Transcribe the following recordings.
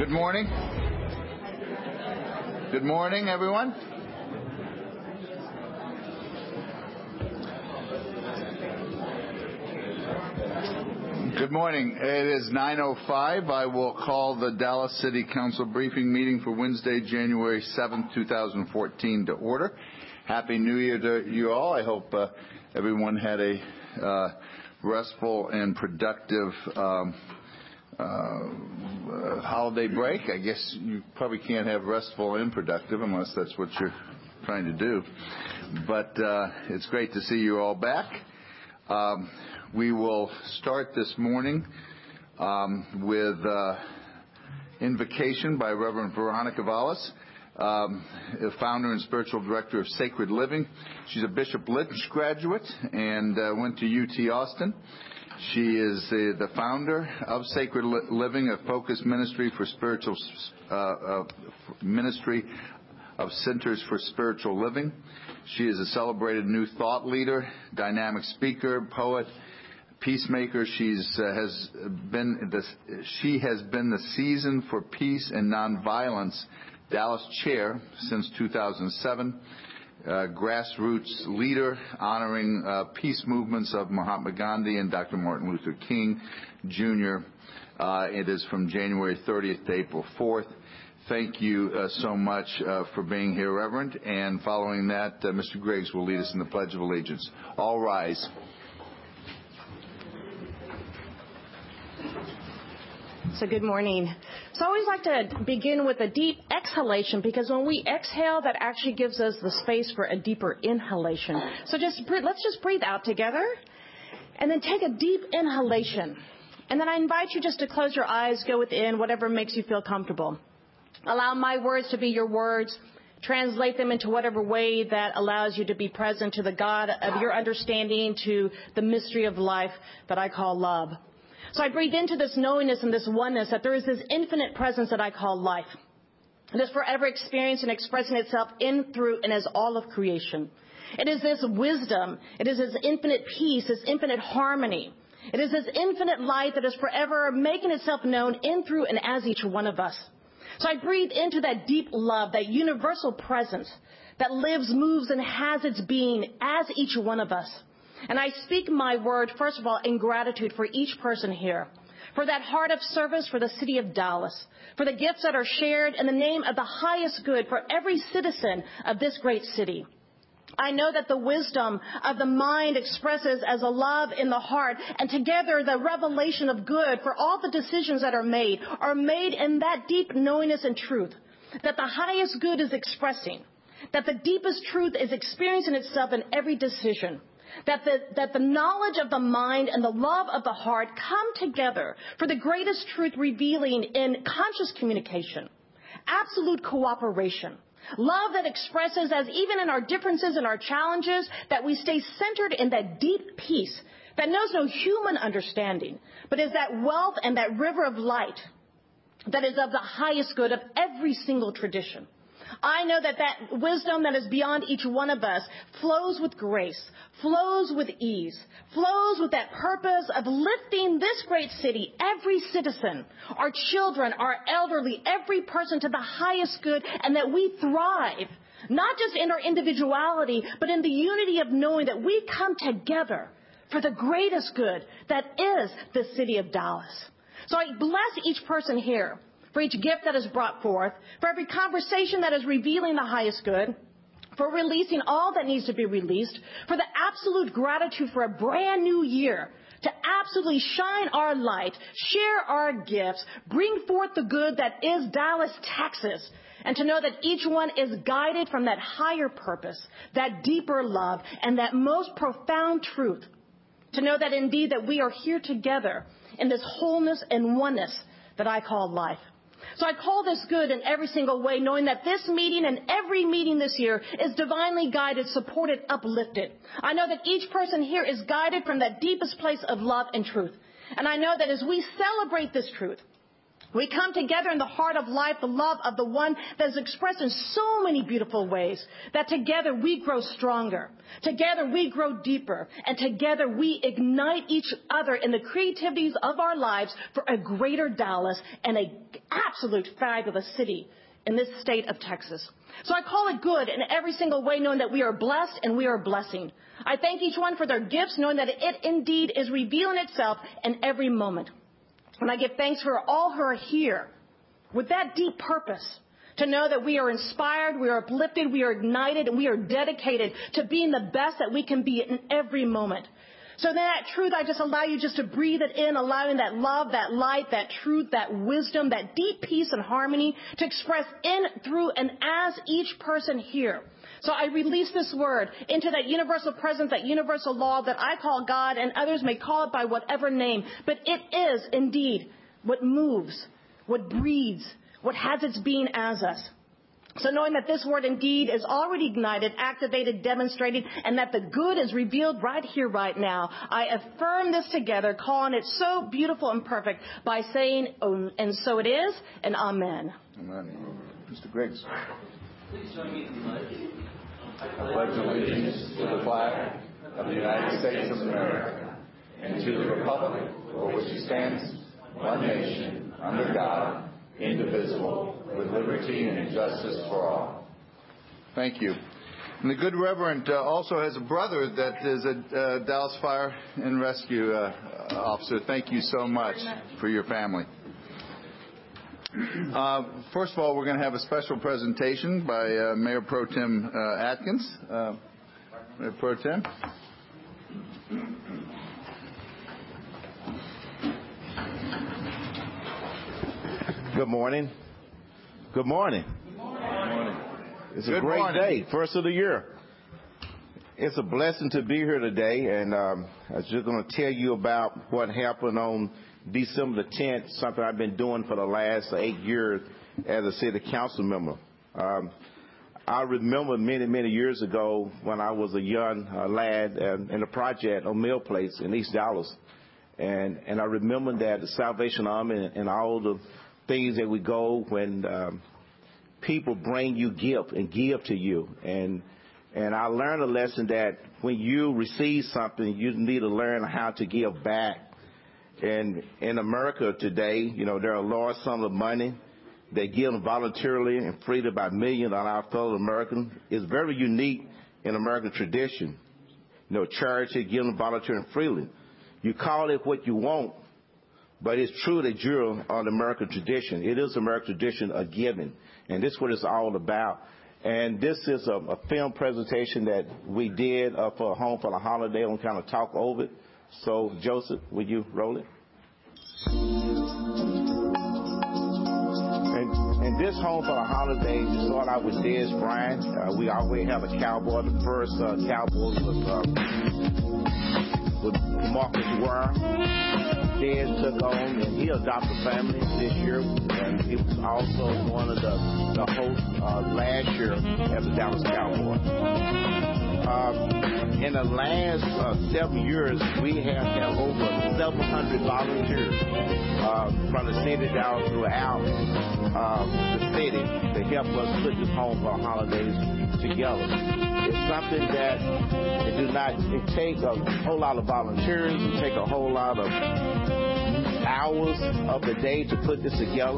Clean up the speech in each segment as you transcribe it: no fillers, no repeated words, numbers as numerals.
Good morning. Good morning, everyone. Good morning. It is 9:05. I will call the Dallas City Council briefing meeting for Wednesday, January 7th, 2014 to order. Happy New Year to you all. I hope everyone had a restful and productive holiday break. I guess you probably can't have restful and productive unless that's what you're trying to do. But it's great to see you all back. We will start this morning with invocation by Reverend Veronica Vallis, founder and spiritual director of Sacred Living. She's a Bishop Lynch graduate and went to UT Austin. She is the founder of Sacred Living, a focused ministry for spiritual ministry of Centers for Spiritual Living. She is a celebrated New Thought leader, dynamic speaker, poet, peacemaker. She has been the Season for Peace and Nonviolence Dallas Chair since 2007. Grassroots leader honoring peace movements of Mahatma Gandhi and Dr. Martin Luther King, Jr. It is from January 30th to April 4th. Thank you so much for being here, Reverend. And following that, Mr. Griggs will lead us in the Pledge of Allegiance. All rise. So good morning. So I always like to begin with a deep exhalation, because when we exhale, that actually gives us the space for a deeper inhalation. So let's just breathe out together and then take a deep inhalation. And then I invite you just to close your eyes, go within, whatever makes you feel comfortable. Allow my words to be your words. Translate them into whatever way that allows you to be present to the God of your understanding, to the mystery of life that I call love. So I breathe into this knowingness and this oneness that there is this infinite presence that I call life. It is forever experienced and expressing itself in, through, and as all of creation. It is this wisdom. It is this infinite peace, this infinite harmony. It is this infinite light that is forever making itself known in, through, and as each one of us. So I breathe into that deep love, that universal presence that lives, moves, and has its being as each one of us. And I speak my word, first of all, in gratitude for each person here, for that heart of service for the city of Dallas, for the gifts that are shared in the name of the highest good for every citizen of this great city. I know that the wisdom of the mind expresses as a love in the heart, and together the revelation of good for all the decisions that are made in that deep knowingness and truth, that the highest good is expressing, that the deepest truth is experiencing itself in every decision. That the knowledge of the mind and the love of the heart come together for the greatest truth revealing in conscious communication, absolute cooperation, love that expresses as even in our differences and our challenges that we stay centered in that deep peace that knows no human understanding, but is that wealth and that river of light that is of the highest good of every single tradition. I know that wisdom that is beyond each one of us flows with grace, flows with ease, flows with that purpose of lifting this great city, every citizen, our children, our elderly, every person to the highest good, and that we thrive, not just in our individuality, but in the unity of knowing that we come together for the greatest good that is the city of Dallas. So I bless each person here, for each gift that is brought forth, for every conversation that is revealing the highest good, for releasing all that needs to be released, for the absolute gratitude for a brand new year, to absolutely shine our light, share our gifts, bring forth the good that is Dallas, Texas, and to know that each one is guided from that higher purpose, that deeper love, and that most profound truth. To know that indeed that we are here together in this wholeness and oneness that I call life. So I call this good in every single way, knowing that this meeting and every meeting this year is divinely guided, supported, uplifted. I know that each person here is guided from that deepest place of love and truth. And I know that as we celebrate this truth, We come together in the heart of life, the love of the one that is expressed in so many beautiful ways, that together we grow stronger, together we grow deeper, and together we ignite each other in the creativities of our lives for a greater Dallas and an absolute fabulous city in this state of Texas. So I call it good in every single way, knowing that we are blessed and we are blessing. I thank each one for their gifts, knowing that it indeed is revealing itself in every moment. And I give thanks for all who are here with that deep purpose to know that we are inspired, we are uplifted, we are ignited, and we are dedicated to being the best that we can be in every moment. So that truth, I just allow you just to breathe it in, allowing that love, that light, that truth, that wisdom, that deep peace and harmony to express in, through, and as each person here. So I release this word into that universal presence, that universal law that I call God, and others may call it by whatever name. But it is indeed what moves, what breathes, what has its being as us. So knowing that this word indeed is already ignited, activated, demonstrated, and that the good is revealed right here, right now, I affirm this together, calling it so beautiful and perfect by saying, oh, and so it is, and amen. Amen. Mr. Griggs. Please join me in the pledge. I pledge allegiance to the flag of the United States of America and to the republic for which it stands, one nation, under God, indivisible, with liberty and justice for all. Thank you. And the good Reverend also has a brother that is a Dallas Fire and Rescue officer. Thank you so much for your family. First of all, we're going to have a special presentation by Mayor Pro Tem Atkins. Mayor Pro Tem. Good morning. Good morning. Good morning. It's a great day, first of the year. It's a blessing to be here today, and I was just going to tell you about what happened on December the 10th, something I've been doing for the last 8 years as a city council member. I remember many, many years ago when I was a young lad in a project on Mill Place in East Dallas, and I remember that the Salvation Army and all the things that we go when people bring you gift and give to you, and I learned a lesson that when you receive something, you need to learn how to give back. And in America today, you know, there are large sums of money that given voluntarily and freely by millions of our fellow Americans. It's very unique in American tradition. You know, charity given voluntarily and freely. You call it what you want, but it's true that you're on American tradition. It is American tradition of giving, and this is what it's all about. And this is a film presentation that we did for Home for the Holiday. I'm going to kind of talk over it. So, Joseph, will you roll it? And this Home for the Holiday, we started out with Dez Bryant. We always have a cowboy. The first cowboy was Marcus Ware. Dez took on, and he adopted a family this year, and he was also one of the hosts last year as a Dallas Cowboy. In the last 7 years, we have had over 700 volunteers from the city down throughout the city to help us put this Home for the Holidays together. It's something that it takes a whole lot of volunteers. It takes a whole lot of hours of the day to put this together.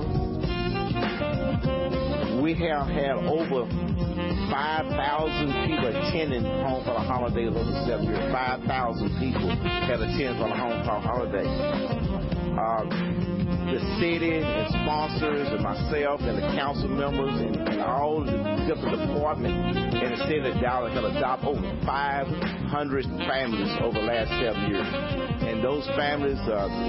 We have had over 5,000 people attending Home for the Holidays over 7 years. 5,000 people have attended for the Home for the Holidays. The city and sponsors and myself and the council members and all the different departments in the city of Dallas have adopted over 500 families over the last 7 years. And those families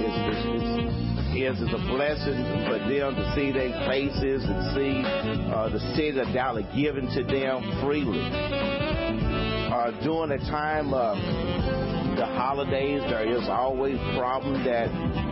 is a blessing for them to see their faces and see the city of Dallas giving to them freely. During the time of the holidays, there is always a problem that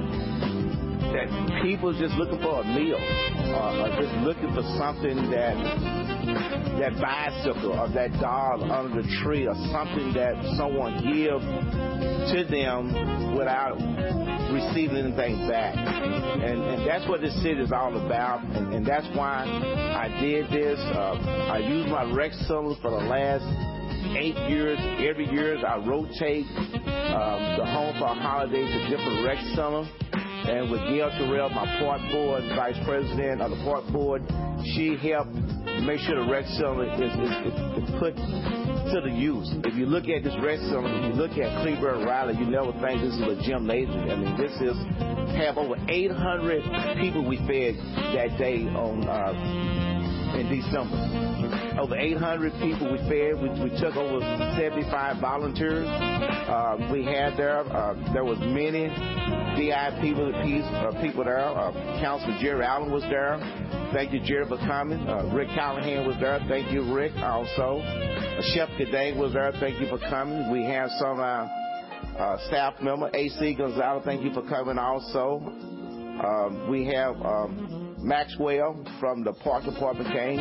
people just looking for a meal, or just looking for something that bicycle or that dog under the tree, or something that someone gives to them without receiving anything back. And that's what this city is all about, and that's why I did this. I used my rec centers for the last 8 years. Every year I rotate the Home for a Holiday to different rec centers. And with Gail Terrell, my park board, vice president of the park board, she helped make sure the rec center is put to the use. If you look at this rec center, if you look at Cleveland Riley, you never think this is a gymnasium. I mean, this is have over 800 people we fed that day on in December. Over 800 people we fed. We took over 75 volunteers. We had there was many VIP people there. Councilman Jerry Allen was there. Thank you, Jerry, for coming. Rick Callahan was there. Thank you, Rick, also. Chef Kadang was there. Thank you for coming. We have some staff member, A.C. Gonzalez. Thank you for coming also. We have Maxwell from the Park Department came.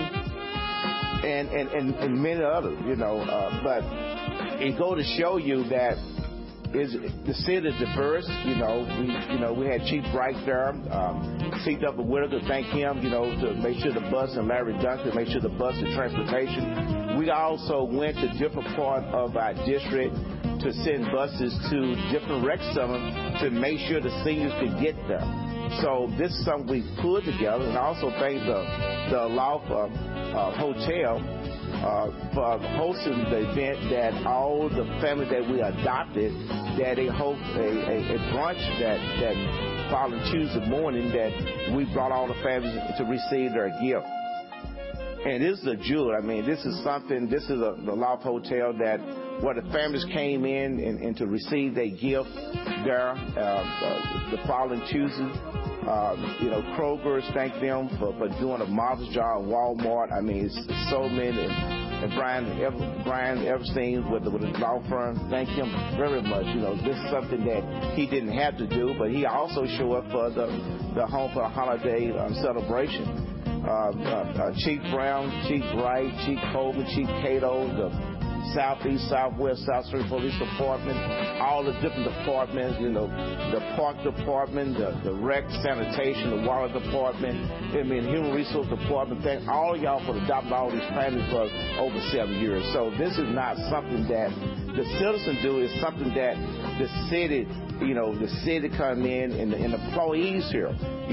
And many others, you know. But it go to show you that the city is diverse. We had Chief Bright there, C.W. Whitaker, thank him, to make sure the bus, and Larry Duncan, make sure the bus and transportation. We also went to different parts of our district to send buses to different rec centers to make sure the seniors could get there. So this is something we put together, and I also thank the Aloft Hotel for hosting the event, that all the families that we adopted, that they host a brunch that following Tuesday morning, that we brought all the families to receive their gift. And this is a jewel. I mean, this is the Aloft Hotel that where the families came in and to receive their gift there the following Tuesday. Kroger's, thank them for doing a marvelous job. Walmart, I mean, it's so many. And Brian Everstein with the law firm, thank him very much. This is something that he didn't have to do, but he also showed up for the Home for a Holiday celebration. Chief Brown, Chief Wright, Chief Coleman, Chief Cato, the Southeast, Southwest, South Street Police Department, all the different departments, the Park Department, the Rec, Sanitation, the Water Department, Human Resource Department. Thank all of y'all for adopting all these families for over 7 years. So this is not something that the citizens do. It's something that the city, the city come in and the employees here,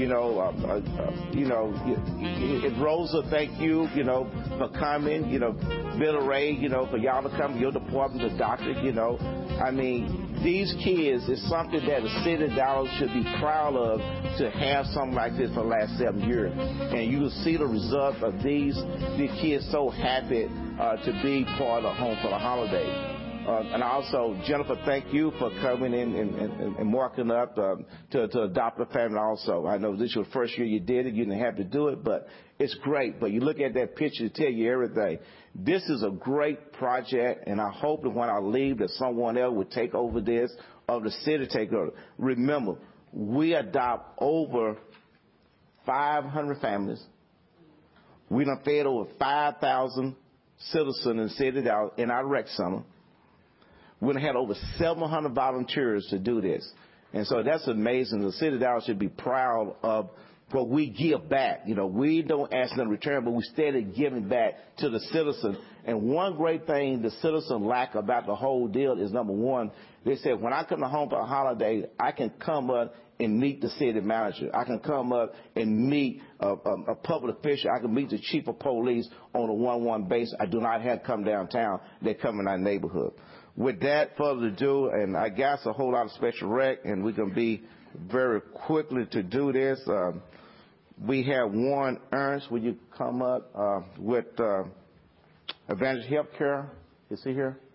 Rosa, thank you, for coming, Bill Ray, for y'all to come, your department, the doctor, I mean, these kids is something that the city of Dallas should be proud of, to have something like this for the last 7 years. And you will see the result of these kids so happy to be part of Home for the Holiday. And also, Jennifer, thank you for coming in and marking up to adopt a family also. I know this is your first year you did it. You didn't have to do it, but it's great. But you look at that picture to tell you everything. This is a great project, and I hope that when I leave that someone else would take over this, or the city take over. Remember, we adopt over 500 families. We done fed over 5,000 citizens in the city in our rec center. We had over 700 volunteers to do this. And so that's amazing. The city of Dallas should be proud of what we give back. We don't ask them to return, but we steady giving back to the citizens. And one great thing the citizens lack about the whole deal is, number one, they said, when I come to Home for a Holiday, I can come up and meet the city manager. I can come up and meet a public official. I can meet the chief of police on a one-on-one basis. I do not have to come downtown. They come in our neighborhood. With that, further ado, and I got a whole lot of special rec, and we're going to be very quickly to do this. We have Warren Ernst. Will you come up with Advantage Healthcare? Is he here?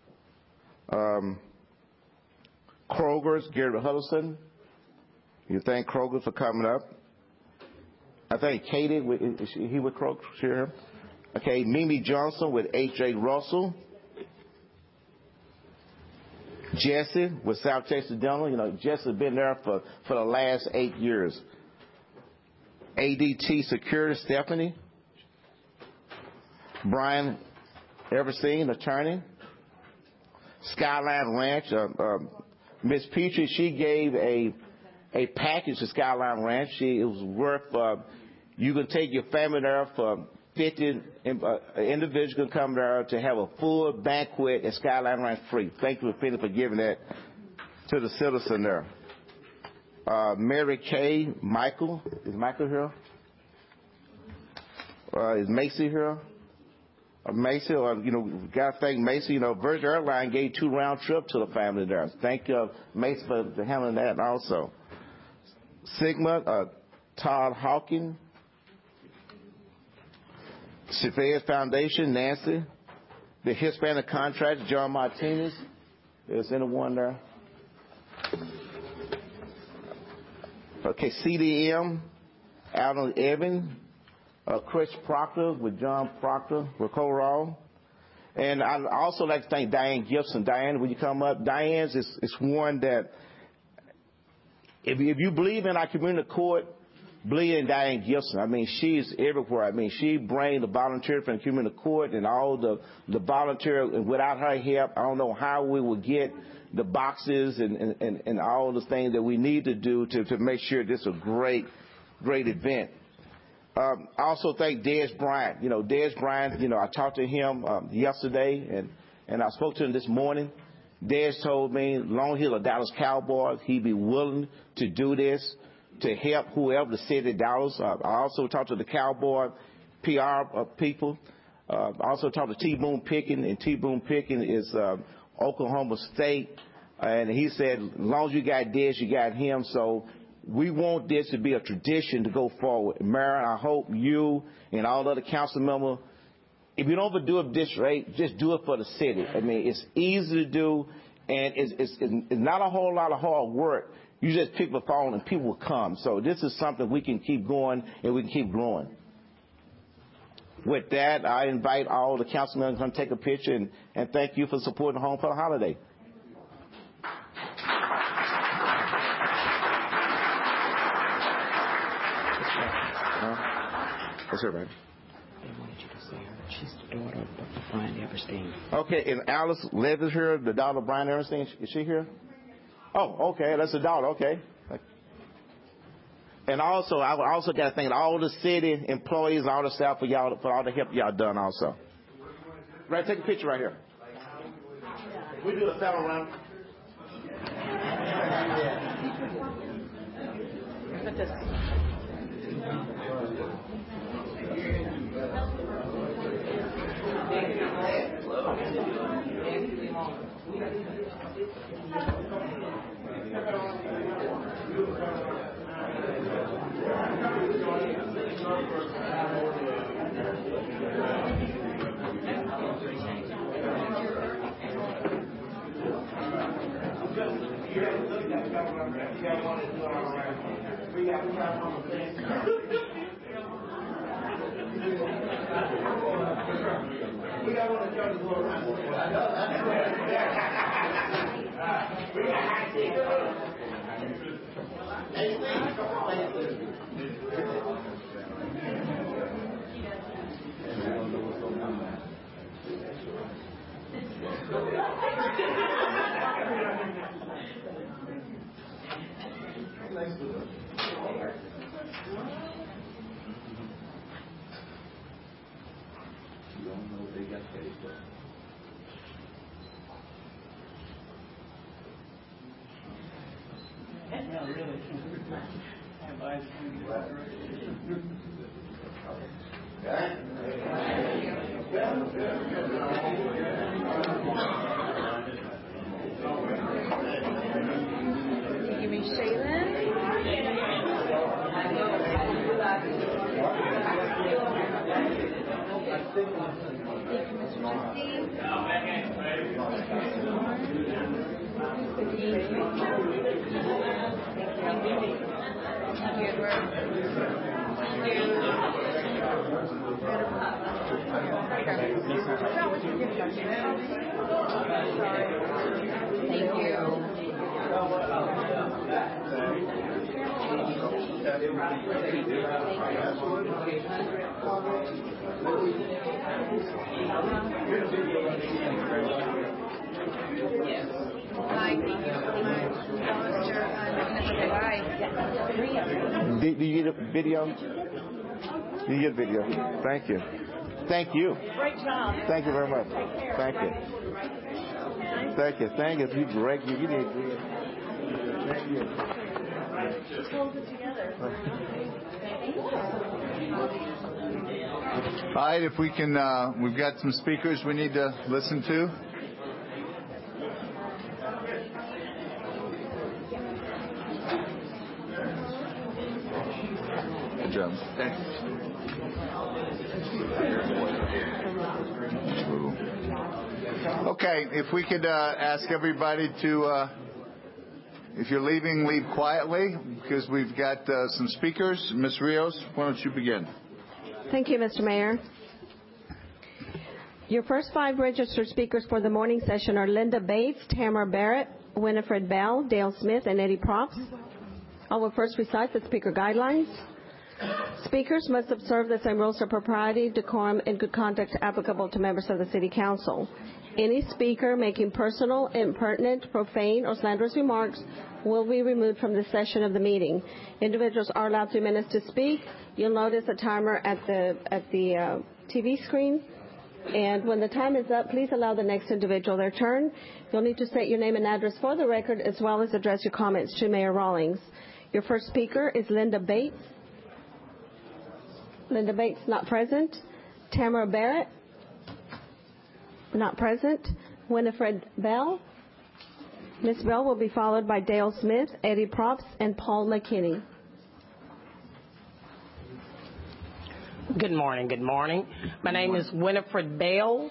Kroger's, Gary Huddleston. You thank Kroger for coming up. I think Katie, is he with Kroger? Here. Okay, Mimi Johnson with H.J. Russell. Jesse with South Texas Dental. Jesse's been there for the last 8 years. ADT Security, Stephanie. Brian Everstein, attorney. Skyline Ranch, Miss Petrie, she gave a package to Skyline Ranch. It was worth, you can take your family there for 50 individuals can come there to have a full banquet at Skyline Ranch free. Thank you, Penny, for giving that to the citizen there. Mary Kay Michael. Is Michael here? Is Macy here? Macy, gotta thank Macy. Virgin Airlines gave 2 round trips to the family there. Thank you, Macy, for handling that also. Sigma, Todd Hawking. Chavez Foundation, Nancy. The Hispanic Contractor, John Martinez. Is anyone there? Okay, CDM, Alan Evan. Chris Proctor with John Proctor, with Coral. And I'd also like to thank Diane Gibson. Diane, will you come up? Diane's is one that, if you believe in our community court, believe in Diane Gibson. I mean, she's everywhere. I mean, she brings the volunteer from the community court and all the volunteer. And without her help, I don't know how we would get the boxes and all the things that we need to do to make sure this is a great event. I also thank Des Bryant. Des Bryant, I talked to him yesterday, and I spoke to him this morning. Des told me, as long as he's a Dallas Cowboy, he'd be willing to do this to help whoever the city of Dallas. I also talked to the Cowboy PR people. I also talked to T. Boone Pickens, and T. Boone Pickens is Oklahoma State. And he said, as long as you got Des, you got him. So we want this to be a tradition to go forward. Mayor, I hope you and all the other council members, if you don't ever do it this rate, just do it for the city. I mean, it's easy to do, and it's not a whole lot of hard work. You just pick the phone and people will come. So this is something we can keep going and we can keep growing. With that, I invite all the council members to come take a picture and thank you for supporting Home for the Holiday. What's her name? They wanted you to say her. She's the daughter of Brian Everstein. Okay, and Alice Lev is here, the daughter of Brian Everstein. Is she here? Oh, okay, that's the daughter. Okay. And also, I would also got to thank all the city employees, all the staff for all the help y'all done. Also, right, take a picture right here. We do a saddle round. Give me Shaylin. Yes. Did you get a video? Did you get a video? Thank you. Thank you. Great job. Thank you very much. Thank you. Thank you. Thank you. You great. You did good. Thank you. Just hold it together. All right, if we can, we've got some speakers we need to listen to. Good job. Okay, if we could ask everybody to, if you're leaving, leave quietly, because we've got some speakers. Ms. Rios, why don't you begin? Thank you, Mr. Mayor. Your first 5 registered speakers for the morning session are Linda Bates, Tamara Barrett, Winifred Bell, Dale Smith, and Eddie Props. I will first recite the speaker guidelines. Speakers must observe the same rules of propriety, decorum, and good conduct applicable to members of the City Council. Any speaker making personal, impertinent, profane, or slanderous remarks will be removed from the session of the meeting. Individuals are allowed 3 minutes to speak. You'll notice a timer at the TV screen. And when the time is up, please allow the next individual their turn. You'll need to state your name and address for the record, as well as address your comments to Mayor Rawlings. Your first speaker is Linda Bates. Linda Bates, not present. Tamara Barrett, not present. Winifred Bell. Ms. Bell will be followed by Dale Smith, Eddie Props, and Paul McKinney. Good morning. Good morning. My name is Winifred Bell,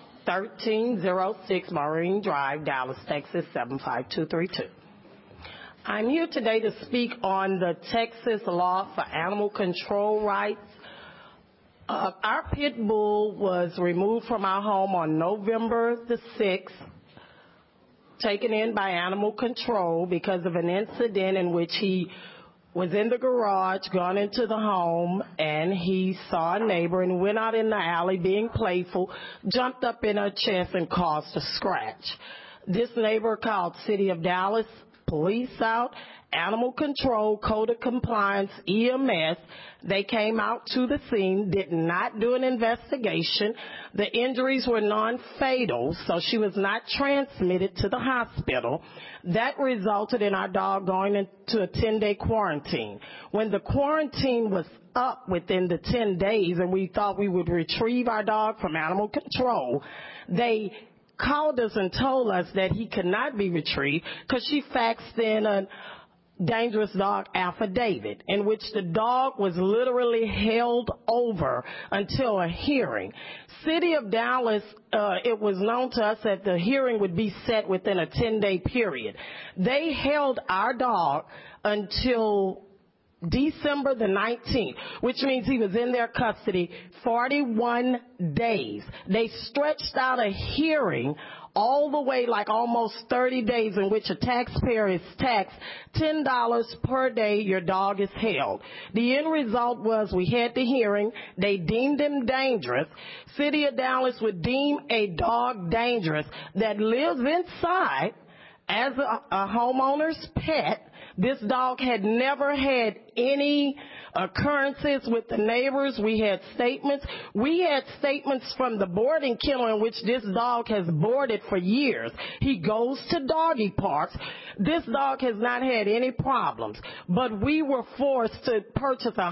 1306 Marine Drive, Dallas, Texas, 75232. I'm here today to speak on the Texas law for animal control rights. Our pit bull was removed from our home on November the 6th, taken in by animal control because of an incident in which he was in the garage, gone into the home, and he saw a neighbor and went out in the alley being playful, jumped up in her chest and caused a scratch. This neighbor called City of Dallas police out, animal control, code of compliance, EMS. They came out to the scene, did not do an investigation. The injuries were non-fatal, so she was not transmitted to the hospital. That resulted in our dog going into a 10-day quarantine. When the quarantine was up within the 10 days and we thought we would retrieve our dog from animal control, they called us and told us that he could not be retrieved because she faxed in a dangerous dog affidavit in which the dog was literally held over until a hearing. City of Dallas, it was known to us that the hearing would be set within a 10-day period. They held our dog until December the 19th, which means he was in their custody 41 days. They stretched out a hearing all the way like almost 30 days in which a taxpayer is taxed $10 per day your dog is held. The end result was we had the hearing. They deemed him dangerous. City of Dallas would deem a dog dangerous that lives inside as a homeowner's pet. This dog had never had any occurrences with the neighbors. We had statements. We had statements from the boarding kennel in which this dog has boarded for years. He goes to doggy parks. This dog has not had any problems. But we were forced to purchase a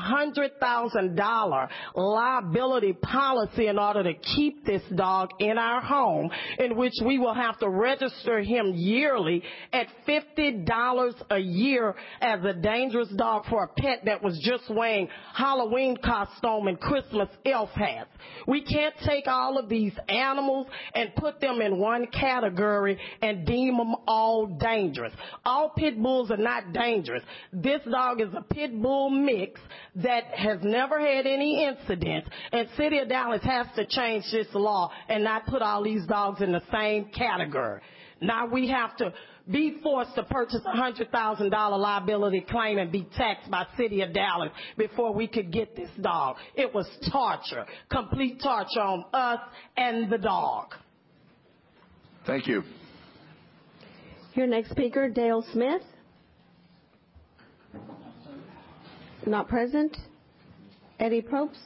$100,000 liability policy in order to keep this dog in our home, in which we will have to register him yearly at $50 a year as a dangerous dog for a pet that was just wearing Halloween costume and Christmas elf hats. We can't take all of these animals and put them in one category and deem them all dangerous. All pit bulls are not dangerous. This dog is a pit bull mix that has never had any incidents, and City of Dallas has to change this law and not put all these dogs in the same category. Now we have to be forced to purchase a $100,000 liability claim and be taxed by City of Dallas before we could get this dog. It was torture, complete torture on us and the dog. Thank you. Your next speaker, Dale Smith. Not present. Eddie Probst.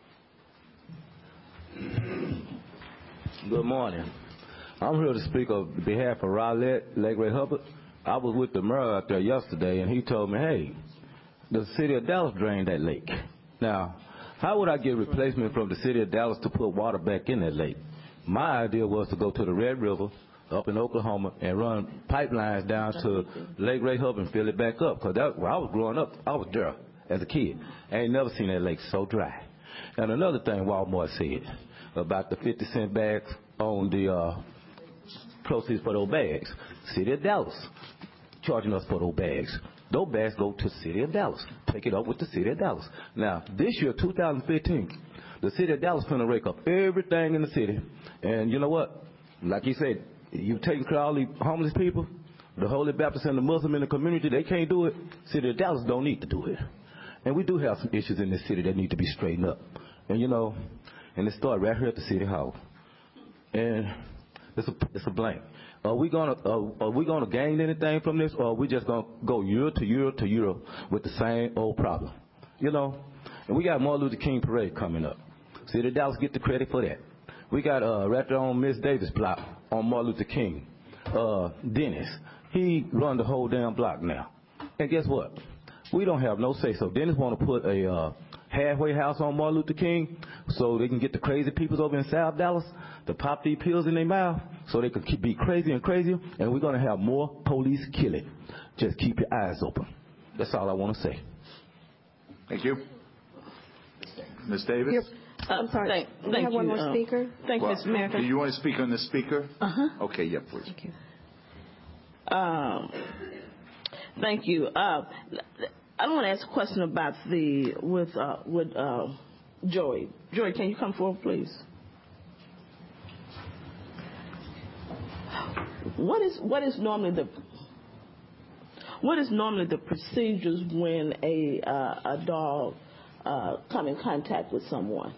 Good morning. I'm here to speak on behalf of Rowlett, Lake Ray Hubbard. I was with the mayor out there yesterday, and he told me, hey, the city of Dallas drained that lake. Now, how would I get replacement from the city of Dallas to put water back in that lake? My idea was to go to the Red River up in Oklahoma and run pipelines down to Lake Ray Hubbard and fill it back up. Because when I was growing up, I was there as a kid. I ain't never seen that lake so dry. And another thing Walmart said about the 50-cent bags on the proceeds for those bags. City of Dallas charging us for those bags. Those bags go to the city of Dallas. Take it up with the city of Dallas. Now, this year, 2015, the city of Dallas going to rake up everything in the city. And you know what? Like you said, you taking care of all these homeless people, the Holy Baptist and the Muslim in the community, they can't do it. City of Dallas don't need to do it. And we do have some issues in this city that need to be straightened up. And you know, and it started right here at the city hall. And it's a blank. Are we gonna gain anything from this, or are we just gonna go year to year to year with the same old problem? You know, and we got Martin Luther King Parade coming up. City of Dallas get the credit for that. We got right there on Miss Davis block on Martin Luther King. Dennis, he run the whole damn block now. And guess what? We don't have no say. So Dennis want to put a halfway house on Martin Luther King so they can get the crazy people over in South Dallas to pop these pills in their mouth so they can be crazy and crazier, and we're going to have more police killing. Just keep your eyes open. That's all I want to say. Thank you. Ms. Davis? Yep. I'm sorry. We have one more speaker. Thank you, Mr. Mayor. Do you want to speak on the speaker? Uh-huh. Okay, yeah, please. Thank you. Thank you. I want to ask a question about with Joy. Joy, can you come forward, please? What is normally the procedures when a dog come in contact with someone?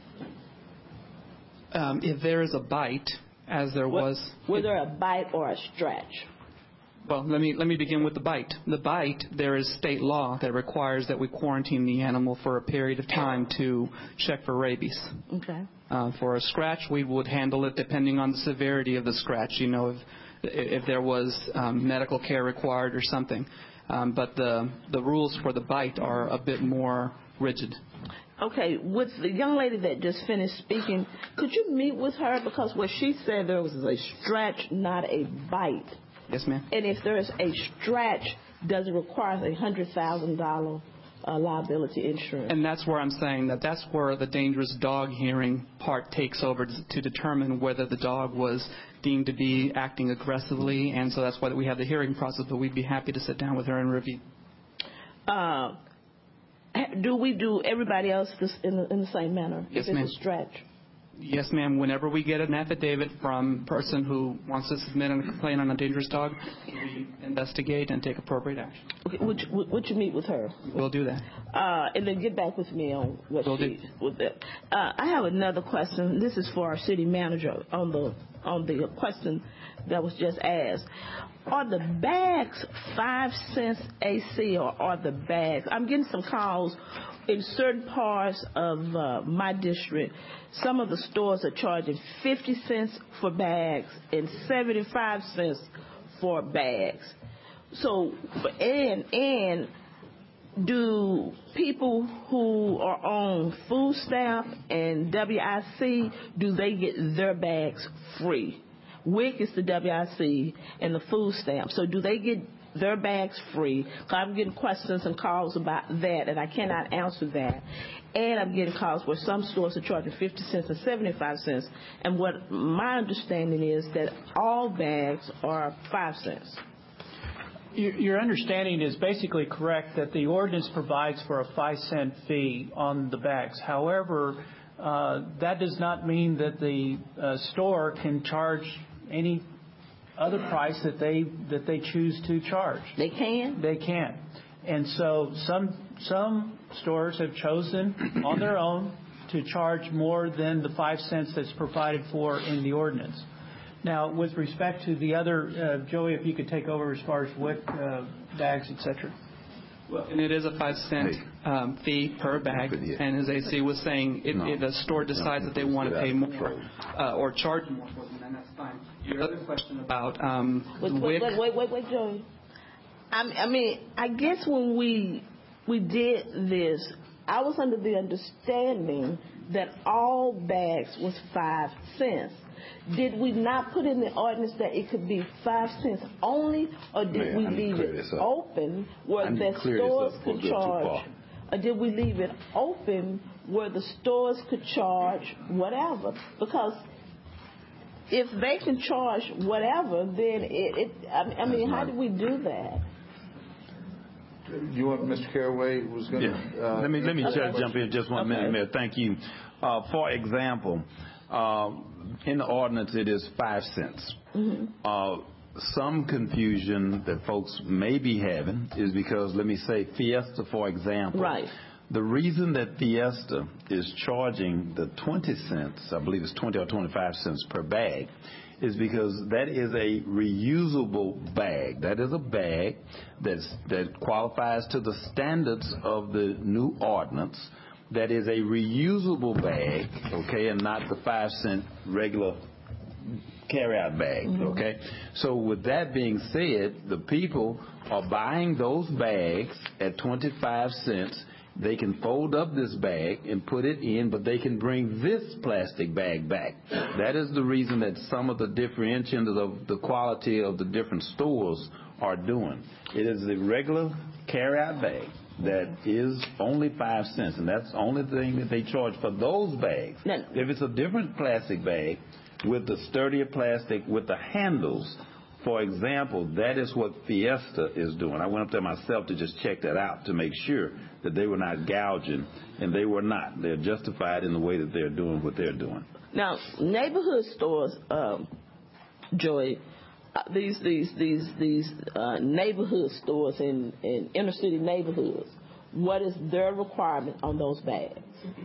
If there is a bite, as there was. Was there a bite or a stretch? Well, let me begin with the bite. The bite, there is state law that requires that we quarantine the animal for a period of time to check for rabies. Okay. For a scratch, we would handle it depending on the severity of the scratch. You know, if there was medical care required or something. But the rules for the bite are a bit more rigid. Okay, with the young lady that just finished speaking, could you meet with her? Because what she said, there was a stretch, not a bite. Yes, ma'am. And if there's a stretch, does it require a $100,000 liability insurance? And that's where I'm saying that's where the dangerous dog hearing part takes over to determine whether the dog was deemed to be acting aggressively, and so that's why we have the hearing process, but we'd be happy to sit down with her and review. Do we do everybody else in the same manner? Yes, if ma'am. It's a stretch. Yes, ma'am. Whenever we get an affidavit from a person who wants to submit a complaint on a dangerous dog, we investigate and take appropriate action. Okay, would you meet with her? We'll do that. And then get back with me on what Will she do. with it. I have another question. This is for our city manager on the question that was just asked. Are the bags 5 cents AC, or are the bags? I'm getting some calls in certain parts of my district. Some of the stores are charging 50 cents for bags and 75 cents for bags. So, and do people who are on food stamp and WIC, do they get their bags free? WIC is the WIC and the food stamp. So do they get their bags free? Because I'm getting questions and calls about that, and I cannot answer that. And I'm getting calls where some stores are charging 50 cents and 75 cents. And what my understanding is that all bags are 5 cents. Your understanding is basically correct that the ordinance provides for a 5-cent fee on the bags. However, that does not mean that the store can charge any other price that they choose to charge. They can? They can. And so some stores have chosen on their own to charge more than the 5 cents that's provided for in the ordinance. Now, with respect to the other, Joey, if you could take over as far as WIC bags, et cetera. Well, and it is a 5-cent fee per bag, and as AC was saying, if a store decides that they want to pay more or charge more for them, then that's fine. Your other question about Wait, Joey. I mean, I guess when we did this, I was under the understanding that all bags was 5 cents. Did we not put in the ordinance that it could be 5 cents only, or did we leave it open where the stores could charge? Or did we leave it open where the stores could charge whatever? Because if they can charge whatever, then I mean, how do we do that? You want Mr. Caraway was going to... Let me just jump in just 1 minute, Mayor. Thank you. For example, in the ordinance it is 5 cents. Mm-hmm. Some confusion that folks may be having is because, let me say, Fiesta, for example. Right. The reason that Fiesta is charging the 20 cents, I believe it's 20 or 25 cents per bag, is because that is a reusable bag. That is a bag that qualifies to the standards of the new ordinance. That is a reusable bag, okay, and not the 5-cent regular carry-out bag, okay? So with that being said, the people are buying those bags at 25 cents. They can fold up this bag and put it in, but they can bring this plastic bag back. That is the reason that some of the differentiators of the quality of the different stores are doing. It is the regular carry-out bag that is only 5 cents, and that's the only thing that they charge for those bags. No. If it's a different plastic bag with the sturdier plastic with the handles, for example, that is what Fiesta is doing. I went up there myself to just check that out to make sure that they were not gouging, and they were not. They're justified in the way that they're doing what they're doing. Now, neighborhood stores, Joy, these neighborhood stores in inner city neighborhoods, what is their requirement on those bags?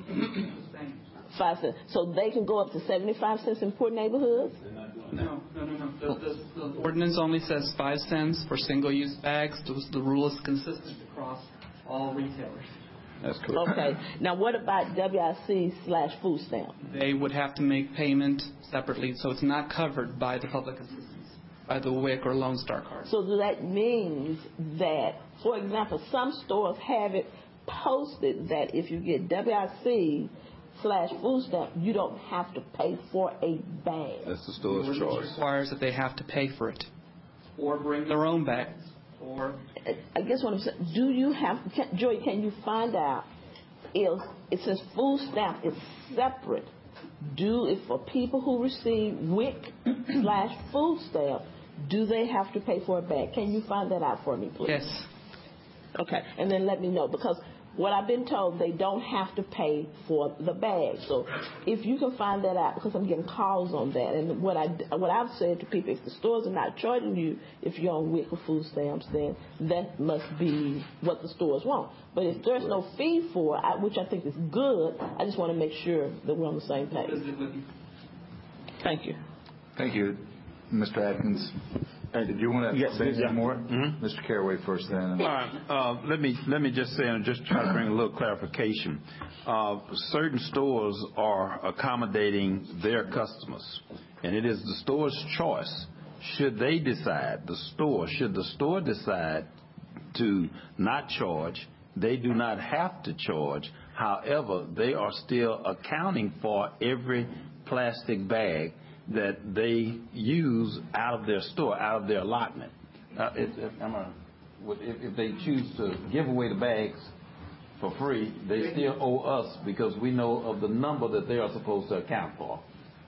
5 cents. So they can go up to 75 cents in poor neighborhoods? No. The ordinance only says 5 cents for single-use bags. The rule is consistent across all retailers. That's correct. Okay. Now, what about WIC/food stamp? They would have to make payment separately, so it's not covered by the public assistance, by the WIC or Lone Star card. So that means that, for example, some stores have it posted that if you get WIC/food stamp, you don't have to pay for a bag. That's the store's choice. It requires that they have to pay for it, or bring their own bags. Or I guess what I'm saying, Joy, can you find out if it says food stamp is separate? For people who receive WIC/food stamp, do they have to pay for a bag? Can you find that out for me, please? Yes. Okay, and then let me know, because what I've been told, they don't have to pay for the bag. So if you can find that out, because I'm getting calls on that, and what I've said to people, if the stores are not charging you if you're on WIC or food stamps, then that must be what the stores want. But if there's no fee for it, which I think is good, I just want to make sure that we're on the same page. Thank you. Thank you, Mr. Atkins. Did you want to say anything more? Mm-hmm. Mr. Caraway first, then. All right. Let me just say, and just try to bring a little clarification. Certain stores are accommodating their customers, and it is the store's choice. Should the store decide to not charge, they do not have to charge. However, they are still accounting for every plastic bag that they use out of their store, out of their allotment. If they choose to give away the bags for free, they still owe us because we know of the number that they are supposed to account for.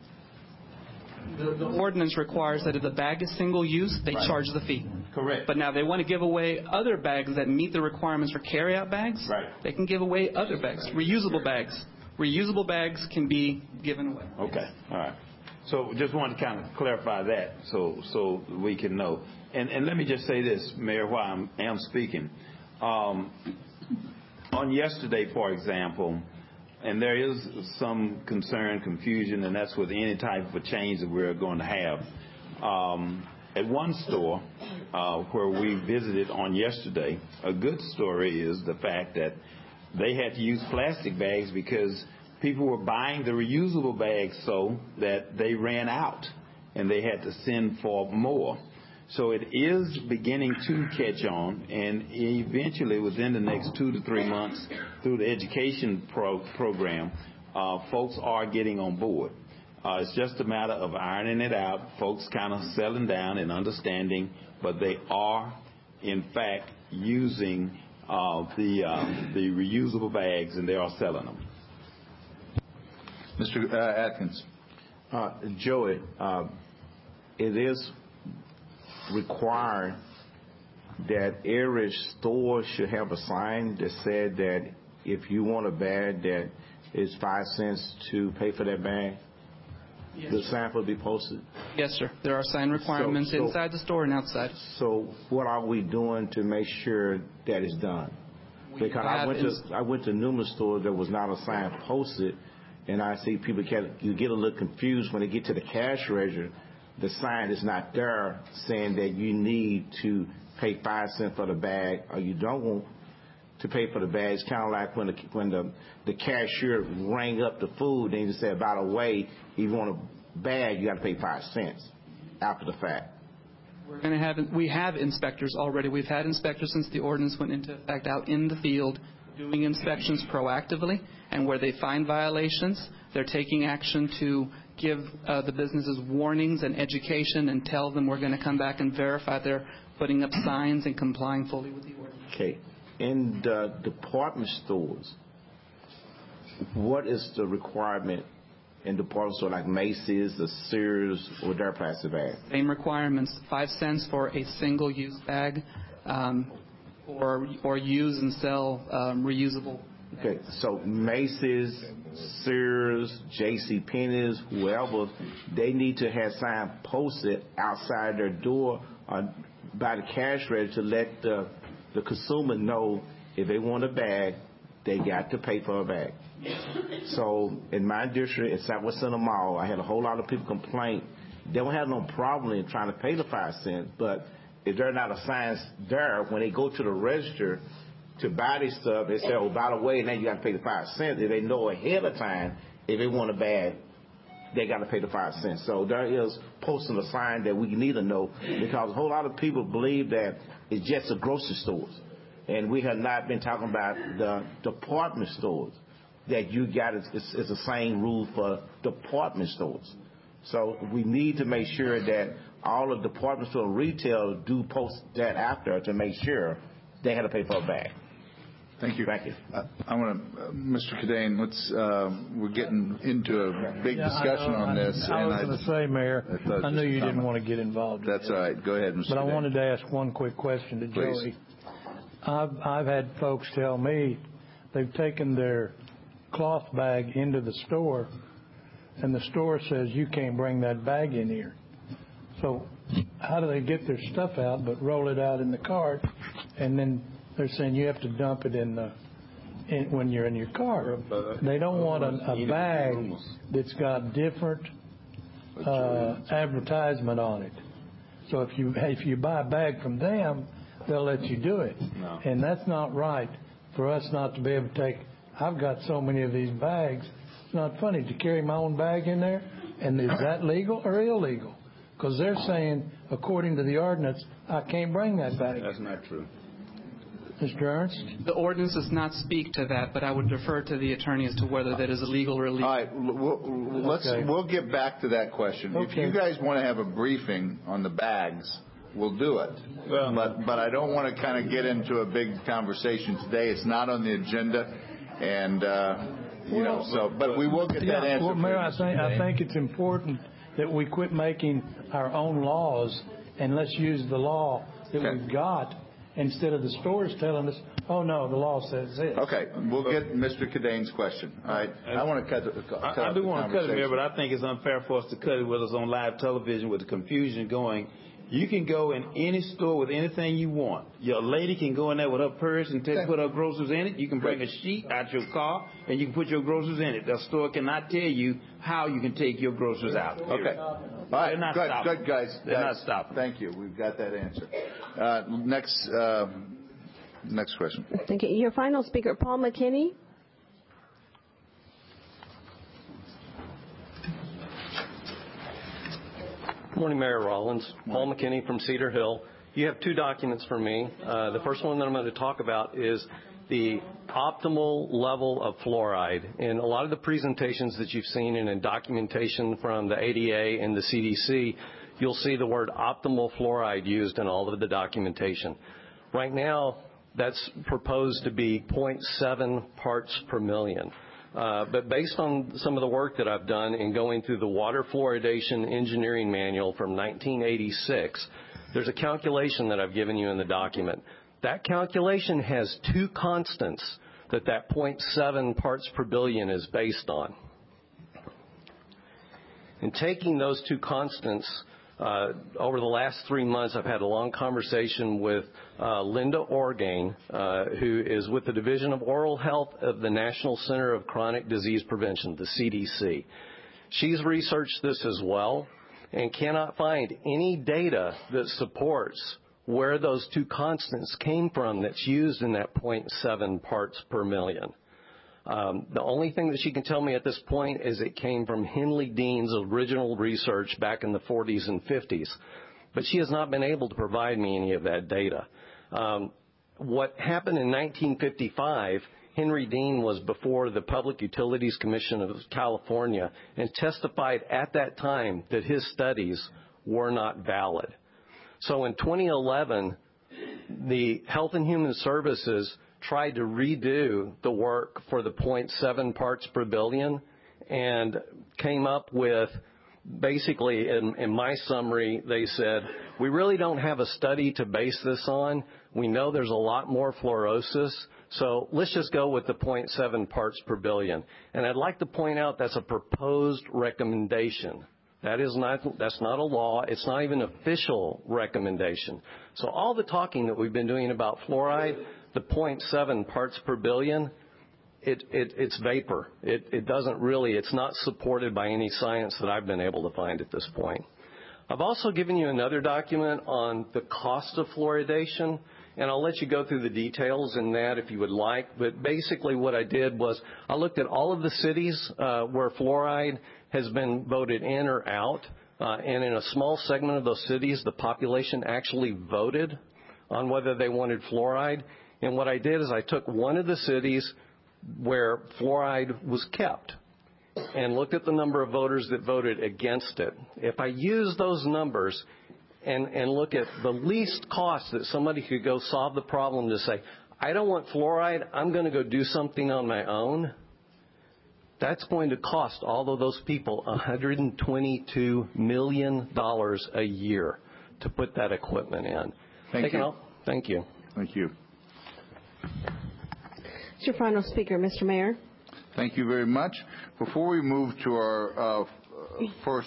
The ordinance requires that if the bag is single use, they charge the fee. Correct. But now they want to give away other bags that meet the requirements for carry-out bags. Right. They can give away other bags, reusable bags. Reusable bags can be given away. Okay. All right. So just wanted to kind of clarify that so we can know. And let me just say this, Mayor, while I am speaking. On yesterday, for example, And there is some concern, confusion, and that's with any type of a change that we're going to have. At one store where we visited on yesterday, a good story is the fact that they had to use plastic bags because people were buying the reusable bags so that they ran out and they had to send for more. So it is beginning to catch on, and eventually within the next 2 to 3 months through the education program, folks are getting on board. It's just a matter of ironing it out, folks kind of settling down and understanding, but they are, in fact, using the reusable bags, and they are selling them. Mr. Atkins. Joey, it is required that every store should have a sign that said that if you want a bag that is 5 cents to pay for that bag. Yes, the sign will be posted? Yes, sir. There are sign requirements inside the store and outside. So what are we doing to make sure that is done? Because I went to numerous stores, there was not a sign posted, and I see people you get a little confused when they get to the cash register. The sign is not there saying that you need to pay 5 cents for the bag or you don't want to pay for the bag. It's kind of like when the cashier rang up the food and he said, by the way, if you want a bag, you got to pay 5 cents after the fact. We have inspectors already. We've had inspectors since the ordinance went into effect out in the field doing inspections proactively, and where they find violations, they're taking action to give the businesses warnings and education and tell them we're going to come back and verify they're putting up signs and complying fully with the ordinance. Okay. In the department stores, what is the requirement in department stores like Macy's, the Sears, or their plastic bag? Same requirements, 5 cents for a single-use bag, or use and sell reusable. Okay, so Macy's, Sears, JCPenney's, whoever, they need to have signs posted outside their door or by the cash register to let the consumer know if they want a bag, they got to pay for a bag. So in my district, at Southwest Center Mall, I had a whole lot of people complain. They don't have no problem in trying to pay the 5 cents, but if there are not a sign there, when they go to the register to buy this stuff, they say, oh, by the way, now you got to pay the 5 cents. If they know ahead of time, if they want a bag, they got to pay the 5 cents. So there is posting a sign that we need to know, because a whole lot of people believe that it's just the grocery stores. And we have not been talking about the department stores, that you got it's the same rule for department stores. So we need to make sure that all the department store retail do post that after to make sure they had to pay for a bag. Thank you. Thank you. I want to, Mr. Cadane, we're getting into a big discussion on this. I was going to say, Mayor, I knew you didn't want to get involved. That's all right. Go ahead, Mr. But Cadane. I wanted to ask one quick question to Joey. I've had folks tell me they've taken their cloth bag into the store, and the store says you can't bring that bag in here. So how do they get their stuff out but roll it out in the cart, and then they're saying you have to dump it when you're in your car? They don't want a bag that's got different advertisement on it. So if you buy a bag from them, they'll let you do it. No. And that's not right for us not to be able to take. I've got so many of these bags. It's not funny to carry my own bag in there. And is that legal or illegal? Because they're saying, according to the ordinance, I can't bring that bag. That's not true. Mr. Ernst? The ordinance does not speak to that, but I would defer to the attorney as to whether that is illegal or illegal. All right, we'll get back to that question. Okay. If you guys want to have a briefing on the bags, we'll do it. Well, but I don't want to kind of get into a big conversation today. It's not on the agenda, and but we will get that answer. Well, Mayor, I think it's important that we quit making our own laws, and let's use the law that we've got instead of the stores telling us, oh no, the law says this. Okay, we'll get Mr. Cadane's question. All right, I want to cut I do want to cut it, Mayor, but I think it's unfair for us to cut it with us on live television with the confusion going You can go in any store with anything you want. Your lady can go in there with her purse and put her groceries in it. You can bring a sheet out your car and you can put your groceries in it. The store cannot tell you how you can take your groceries out. Okay. All right. Good, guys. They're not stopping. Thank you. We've got that answer. Next question. Thank you. Your final speaker, Paul McKinney. Good morning, Mayor Rollins. Paul McKinney from Cedar Hill. You have two documents for me. The first one that I'm going to talk about is the optimal level of fluoride. In a lot of the presentations that you've seen and in documentation from the ADA and the CDC, you'll see the word optimal fluoride used in all of the documentation. Right now, that's proposed to be 0.7 parts per million. But based on some of the work that I've done in going through the Water Fluoridation Engineering Manual from 1986, there's a calculation that I've given you in the document. That calculation has two constants that 0.7 parts per billion is based on. In taking those two constants, over the last 3 months, I've had a long conversation with Linda Orgain, who is with the Division of Oral Health of the National Center of Chronic Disease Prevention, the CDC. She's researched this as well and cannot find any data that supports where those two constants came from that's used in that 0.7 parts per million. The only thing that she can tell me at this point is it came from Henley Dean's original research back in the 40s and 50s. But she has not been able to provide me any of that data. What happened in 1955, Henry Dean was before the Public Utilities Commission of California and testified at that time that his studies were not valid. So in 2011, the Health and Human Services tried to redo the work for the 0.7 parts per billion and came up with, basically, in my summary, they said, we really don't have a study to base this on. We know there's a lot more fluorosis, so let's just go with the 0.7 parts per billion. And I'd like to point out that's a proposed recommendation. That's not a law. It's not even an official recommendation. So all the talking that we've been doing about fluoride, the 0.7 parts per billion, it's vapor. It doesn't really, it's not supported by any science that I've been able to find at this point. I've also given you another document on the cost of fluoridation, and I'll let you go through the details in that if you would like. But basically what I did was I looked at all of the cities where fluoride has been voted in or out, and in a small segment of those cities, the population actually voted on whether they wanted fluoride. And what I did is I took one of the cities where fluoride was kept and looked at the number of voters that voted against it. If I use those numbers and look at the least cost that somebody could go solve the problem to say, I don't want fluoride, I'm going to go do something on my own, that's going to cost all of those people $122 million a year to put that equipment in. Thank you. Thank you. Thank you. It's your final speaker, Mr. Mayor. Thank you very much. Before we move to our first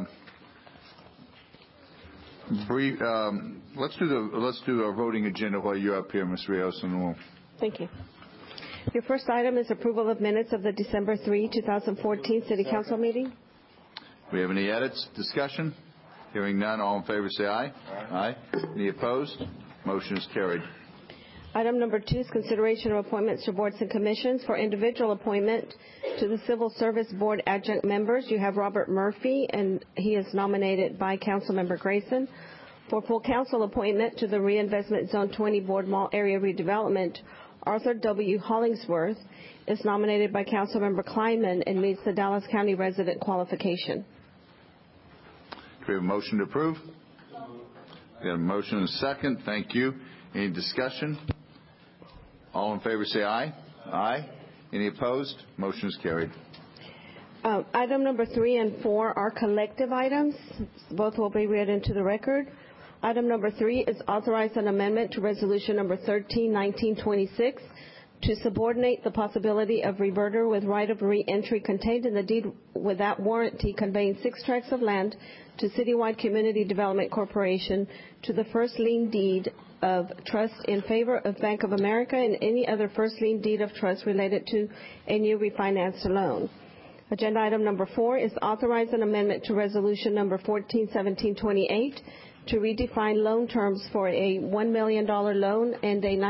brief, let's do our voting agenda while you're up here, Ms. Rios, and we'll. Thank you. Your first item is approval of minutes of the December 3, 2014 City Council meeting. Do we have any edits? Discussion? Hearing none, all in favor say aye. Aye. Any opposed? Motion is carried. Item number 2 is consideration of appointments to boards and commissions. For individual appointment to the Civil Service Board adjunct members, you have Robert Murphy, and he is nominated by Councilmember Grayson. For full council appointment to the Reinvestment Zone 20 Board Mall Area Redevelopment, Arthur W. Hollingsworth is nominated by Councilmember Kleinman and meets the Dallas County resident qualification. Do we have a motion to approve? We have a motion and a second. Thank you. Any discussion? All in favor say aye. Aye. Any opposed? Motion is carried. Item number 3 and 4 are collective items. Both will be read into the record. Item number 3 is authorize an amendment to resolution number 13-1926 to subordinate the possibility of reverter with right of re-entry contained in the deed without warranty conveying 6 tracts of land to Citywide Community Development Corporation to the first lien deed of trust in favor of Bank of America and any other first lien deed of trust related to a new refinanced loan. Agenda item number 4 is authorize an amendment to resolution number 141728 to redefine loan terms for a $1 million loan and a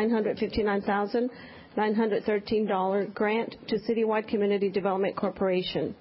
$959,913 grant to Citywide Community Development Corporation.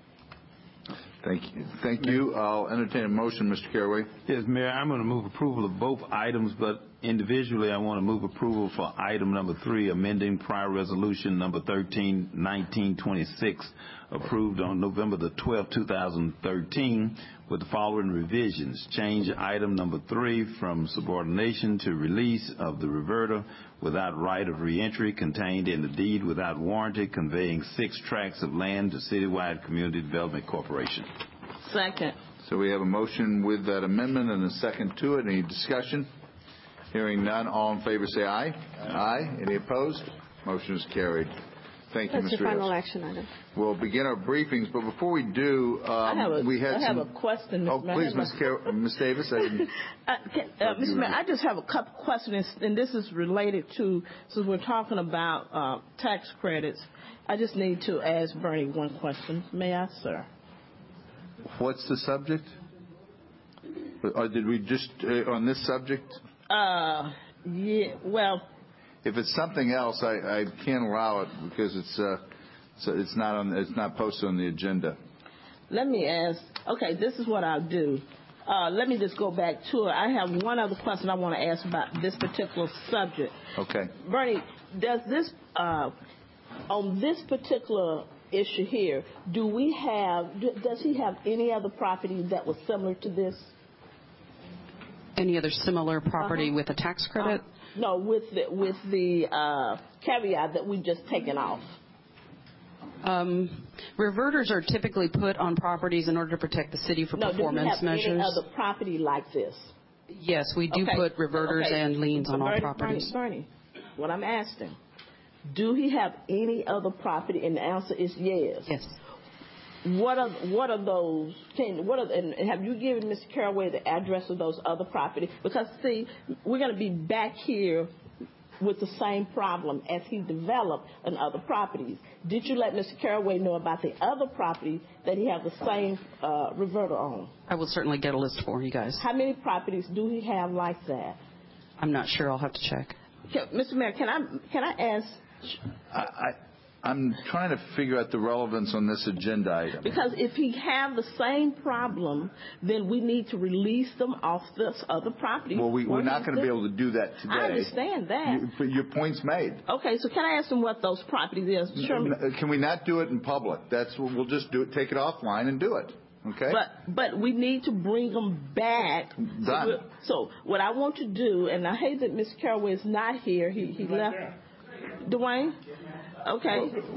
Thank you. I'll entertain a motion, Mr. Caraway. Yes, Mayor, I'm going to move approval of both items, but individually I want to move approval for item number 3, amending prior resolution number 13-1926, approved on November the 12th, 2013, with the following revisions. Change item number 3 from subordination to release of the reverter without right of reentry contained in the deed without warranty conveying 6 tracts of land to Citywide Community Development Corporation. Second. So we have a motion with that amendment and a second to it. Any discussion? Hearing none, all in favor say aye. Aye. Any opposed? Motion is carried. Thank you, Ms. That's your Rios. final action item. We'll begin our briefings, but before we do, I have a question. Oh, please, Ms. Davis. Mr. Mayor, I just have a couple questions, and this is related to, since we're talking about tax credits, I just need to ask Bernie one question. May I, sir? What's the subject? Or did we just, on this subject? Yeah, well. If it's something else, I can't allow it because it's not posted on the agenda. Let me ask. Okay, this is what I'll do. Let me just go back to it. I have one other question I want to ask about this particular subject. Okay. Bernie, does this on this particular issue here, does he have any other property that was similar to this? Any other similar property with a tax credit? No, with the caveat that we've just taken off. Reverters are typically put on properties in order to protect the city for performance measures. Do you have any other property like this? Yes, we do put reverters and liens on all properties. Bernie, what I'm asking, do he have any other property? And the answer is yes. Yes. What are those? And have you given Mr. Caraway the address of those other properties? Because see, we're going to be back here with the same problem as he developed in other properties. Did you let Mr. Caraway know about the other property that he has the same reverter on? I will certainly get a list for you guys. How many properties do he have like that? I'm not sure. I'll have to check. Mr. Mayor, can I ask? I'm trying to figure out the relevance on this agenda item. Because if he have the same problem, then we need to release them off this other property. Well, we're not going to be able to do that today. I understand that. But your point's made. Okay, so can I ask him what those properties is? Sure. Can we not do it in public? We'll just do it. Take it offline and do it. Okay. But we need to bring them back. Done. So what I want to do, and I hate that Mr. Caraway is not here. He left. Dwayne. Okay.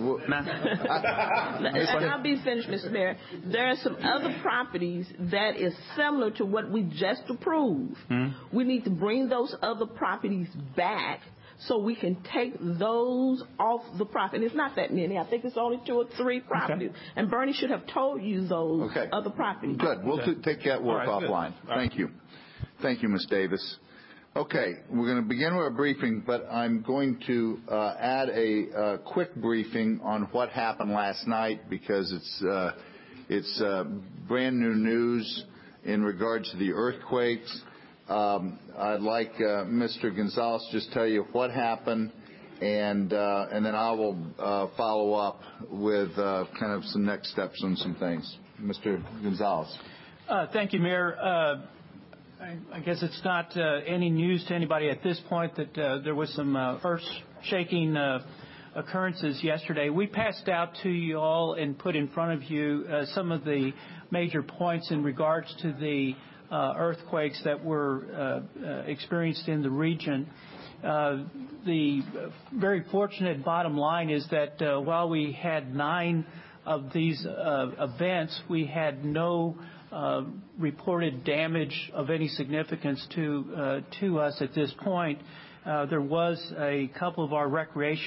I'll be finished, Mr. Mayor. There are some other properties that is similar to what we just approved. We need to bring those other properties back so we can take those off the property. And it's not that many. I think it's only 2 or 3 properties. Okay. And Bernie should have told you those other properties. Good. We'll take that work offline. Thank you. Thank you, Ms. Davis. Okay, we're going to begin with our briefing, but I'm going to add a quick briefing on what happened last night because it's brand new news in regards to the earthquakes. I'd like Mr. Gonzalez just tell you what happened, and then I will follow up with kind of some next steps on some things. Mr. Gonzalez. Thank you, Mayor. I guess it's not any news to anybody at this point that there was some earth-shaking occurrences yesterday. We passed out to you all and put in front of you some of the major points in regards to the earthquakes that were experienced in the region. The very fortunate bottom line is that while we had 9 of these events, we had no reported damage of any significance to us at this point. There was a couple of our recreation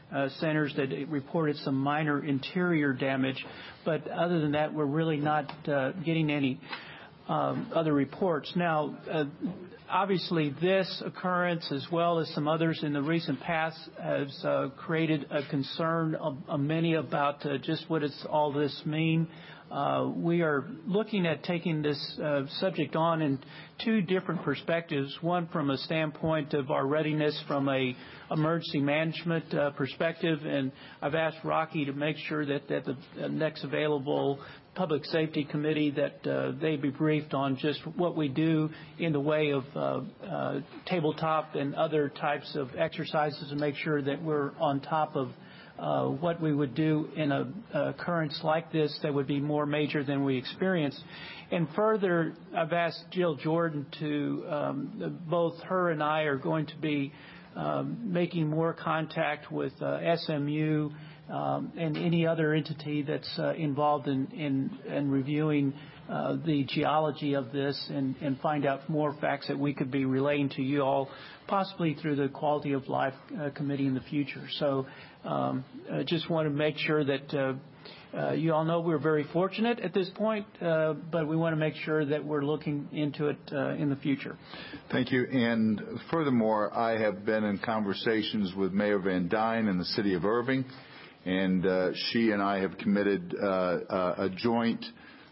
centers that reported some minor interior damage. But other than that, we're really not getting any other reports. Now, obviously, this occurrence, as well as some others in the recent past, has created a concern of many about just what does all this mean. We are looking at taking this subject on in two different perspectives. One from a standpoint of our readiness from a emergency management perspective, and I've asked Rocky to make sure that the next available Public Safety Committee that they be briefed on just what we do in the way of tabletop and other types of exercises to make sure that we're on top of what we would do in a occurrence like this that would be more major than we experienced. And further, I've asked Jill Jordan to, both her and I are going to be making more contact with SMU and any other entity that's involved in reviewing the geology of this and find out more facts that we could be relaying to you all, possibly through the Quality of Life Committee in the future. So I just want to make sure that you all know we're very fortunate at this point, but we want to make sure that we're looking into it in the future. Thank you. And furthermore, I have been in conversations with Mayor Van Dyne in the city of Irving, and she and I have committed a joint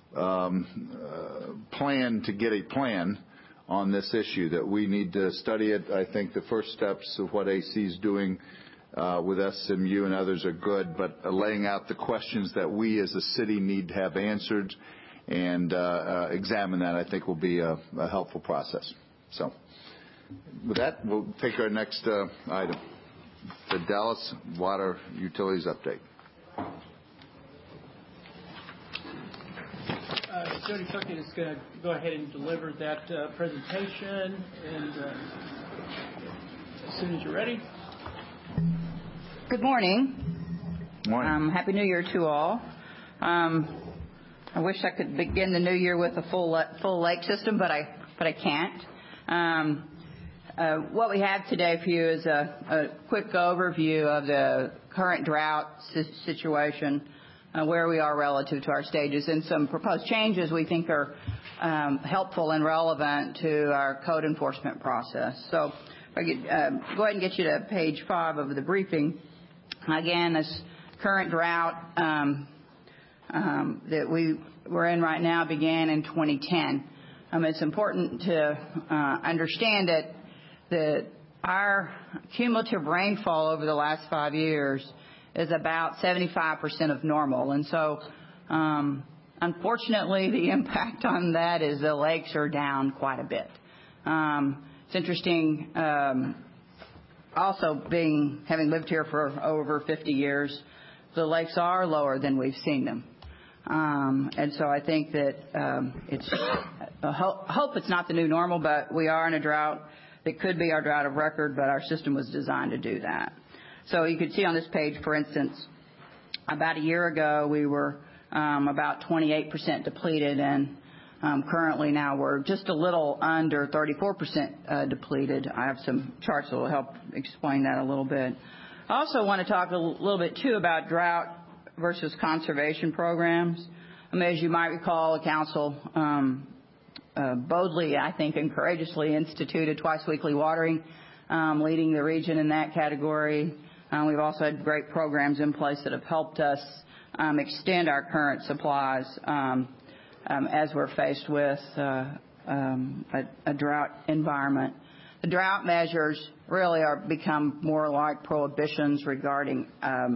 plan to get a plan on this issue, that we need to study it. I think the first steps of what AC is doing with SMU and others are good, but laying out the questions that we as a city need to have answered and examine that, I think, will be a helpful process. So with that, we'll take our next item, the Dallas Water Utilities Update. Jody Puckett is going to go ahead and deliver that presentation, and as soon as you're ready. Good morning. Morning. Happy New Year to all. I wish I could begin the new year with a full lake system, but I can't. What we have today for you is a quick overview of the current drought situation, where we are relative to our stages, and some proposed changes we think are helpful and relevant to our code enforcement process. So if I could go ahead and get you to page 5 of the briefing. Again, this current drought that we're in right now began in 2010. It's important to understand that our cumulative rainfall over the last 5 years is about 75% of normal. And so, unfortunately, the impact on that is the lakes are down quite a bit. It's interesting, also having lived here for over 50 years, the lakes are lower than we've seen them. And so I think that I hope it's not the new normal, but we are in a drought. It could be our drought of record, but our system was designed to do that. So you can see on this page, for instance, about a year ago we were about 28% depleted, and currently now we're just a little under 34% depleted. I have some charts that will help explain that a little bit. I also want to talk a little bit, too, about drought versus conservation programs. As you might recall, the council boldly, I think, and courageously instituted twice-weekly watering, leading the region in that category. We've also had great programs in place that have helped us extend our current supplies as we're faced with a drought environment. The drought measures really become more like prohibitions regarding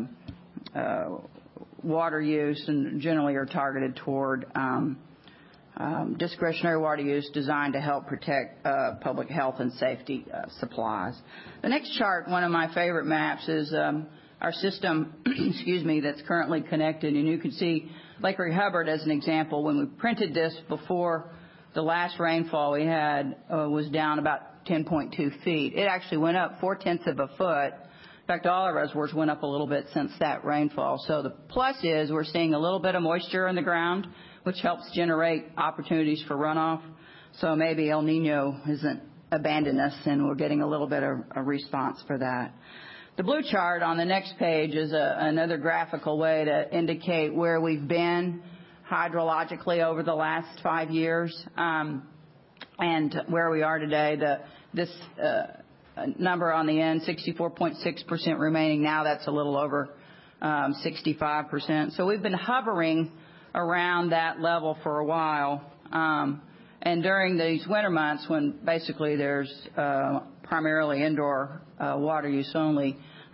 water use, and generally are targeted toward discretionary water use designed to help protect public health and safety supplies. The next chart, one of my favorite maps, is our system, that's currently connected. And you can see Lake Ray Hubbard as an example. When we printed this before the last rainfall we had was down about 10.2 feet. It actually went up 0.4 of a foot. In fact, all our reservoirs went up a little bit since that rainfall. So the plus is we're seeing a little bit of moisture in the ground, which helps generate opportunities for runoff. So maybe El Nino hasn't abandoned us, and we're getting a little bit of a response for that. The blue chart on the next page is another graphical way to indicate where we've been hydrologically over the last 5 years, and where we are today. This number on the end, 64.6% remaining now, that's a little over 65%. So we've been hovering around that level for a while. And during these winter months, when basically there's primarily indoor water use only,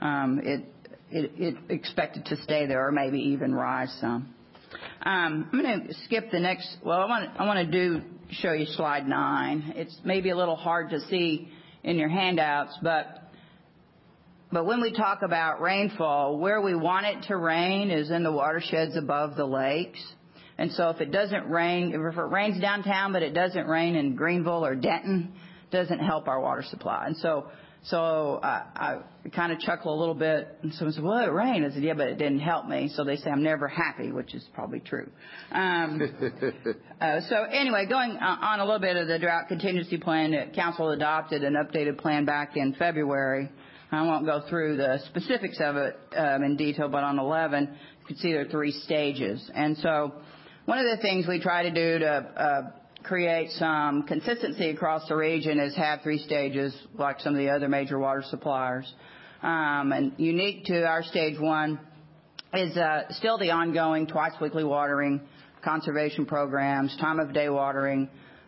it expected to stay there or maybe even rise some. I'm going to skip the next. Well, I want to show you slide 9. It's maybe a little hard to see in your handouts, but when we talk about rainfall, where we want it to rain is in the watersheds above the lakes. And so if it doesn't rain, if it rains downtown but it doesn't rain in Greenville or Denton, it doesn't help our water supply. And so I kind of chuckle a little bit, and someone said, well, it rained. I said, yeah, but it didn't help me. So they say I'm never happy, which is probably true. So anyway, going on a little bit of the drought contingency plan, the council adopted an updated plan back in February. I won't go through the specifics of it in detail, but on 11, you can see there are 3 stages. And so one of the things we try to do to create some consistency across the region is have 3 stages like some of the other major water suppliers. And unique to our stage 1 is still the ongoing twice weekly watering, conservation programs, time of day watering,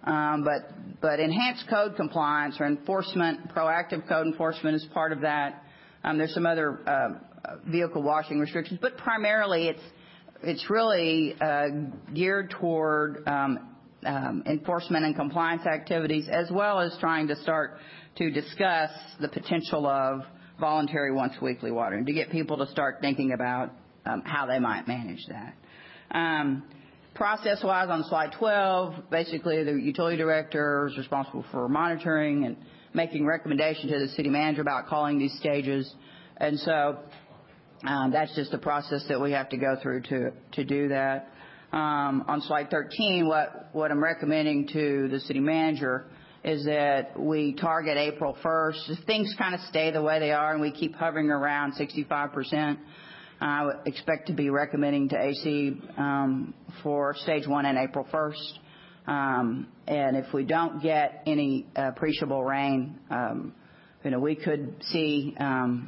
but enhanced code compliance or enforcement, proactive code enforcement is part of that. There's some other vehicle washing restrictions, but primarily it's really geared toward enforcement and compliance activities, as well as trying to start to discuss the potential of voluntary once weekly watering to get people to start thinking about how they might manage that. Process-wise, on slide 12, basically the utility director is responsible for monitoring and making recommendations to the city manager about calling these stages. And so that's just the process that we have to go through to do that. On slide 13, what I'm recommending to the city manager is that we target April 1st. If things kind of stay the way they are and we keep hovering around 65%, I would expect to be recommending to AC for stage 1 in April 1st. And if we don't get any appreciable rain, we could see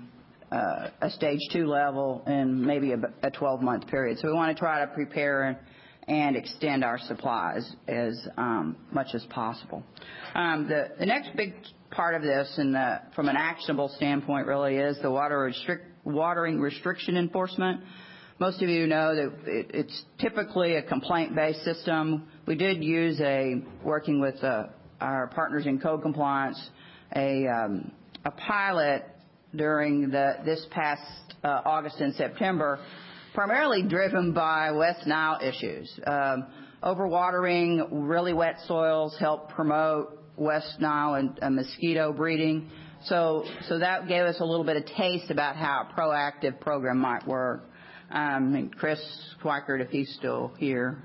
a stage 2 level in maybe a 12-month period. So we want to try to prepare and extend our supplies as much as possible. The next big part of this, from an actionable standpoint, really is the watering restriction enforcement. Most of you know that it's typically a complaint-based system. We did use working with our partners in code compliance, a pilot during this past August and September, primarily driven by West Nile issues. Overwatering, really wet soils help promote West Nile and mosquito breeding. So that gave us a little bit of taste about how a proactive program might work. And Chris Schweikert, if he's still here,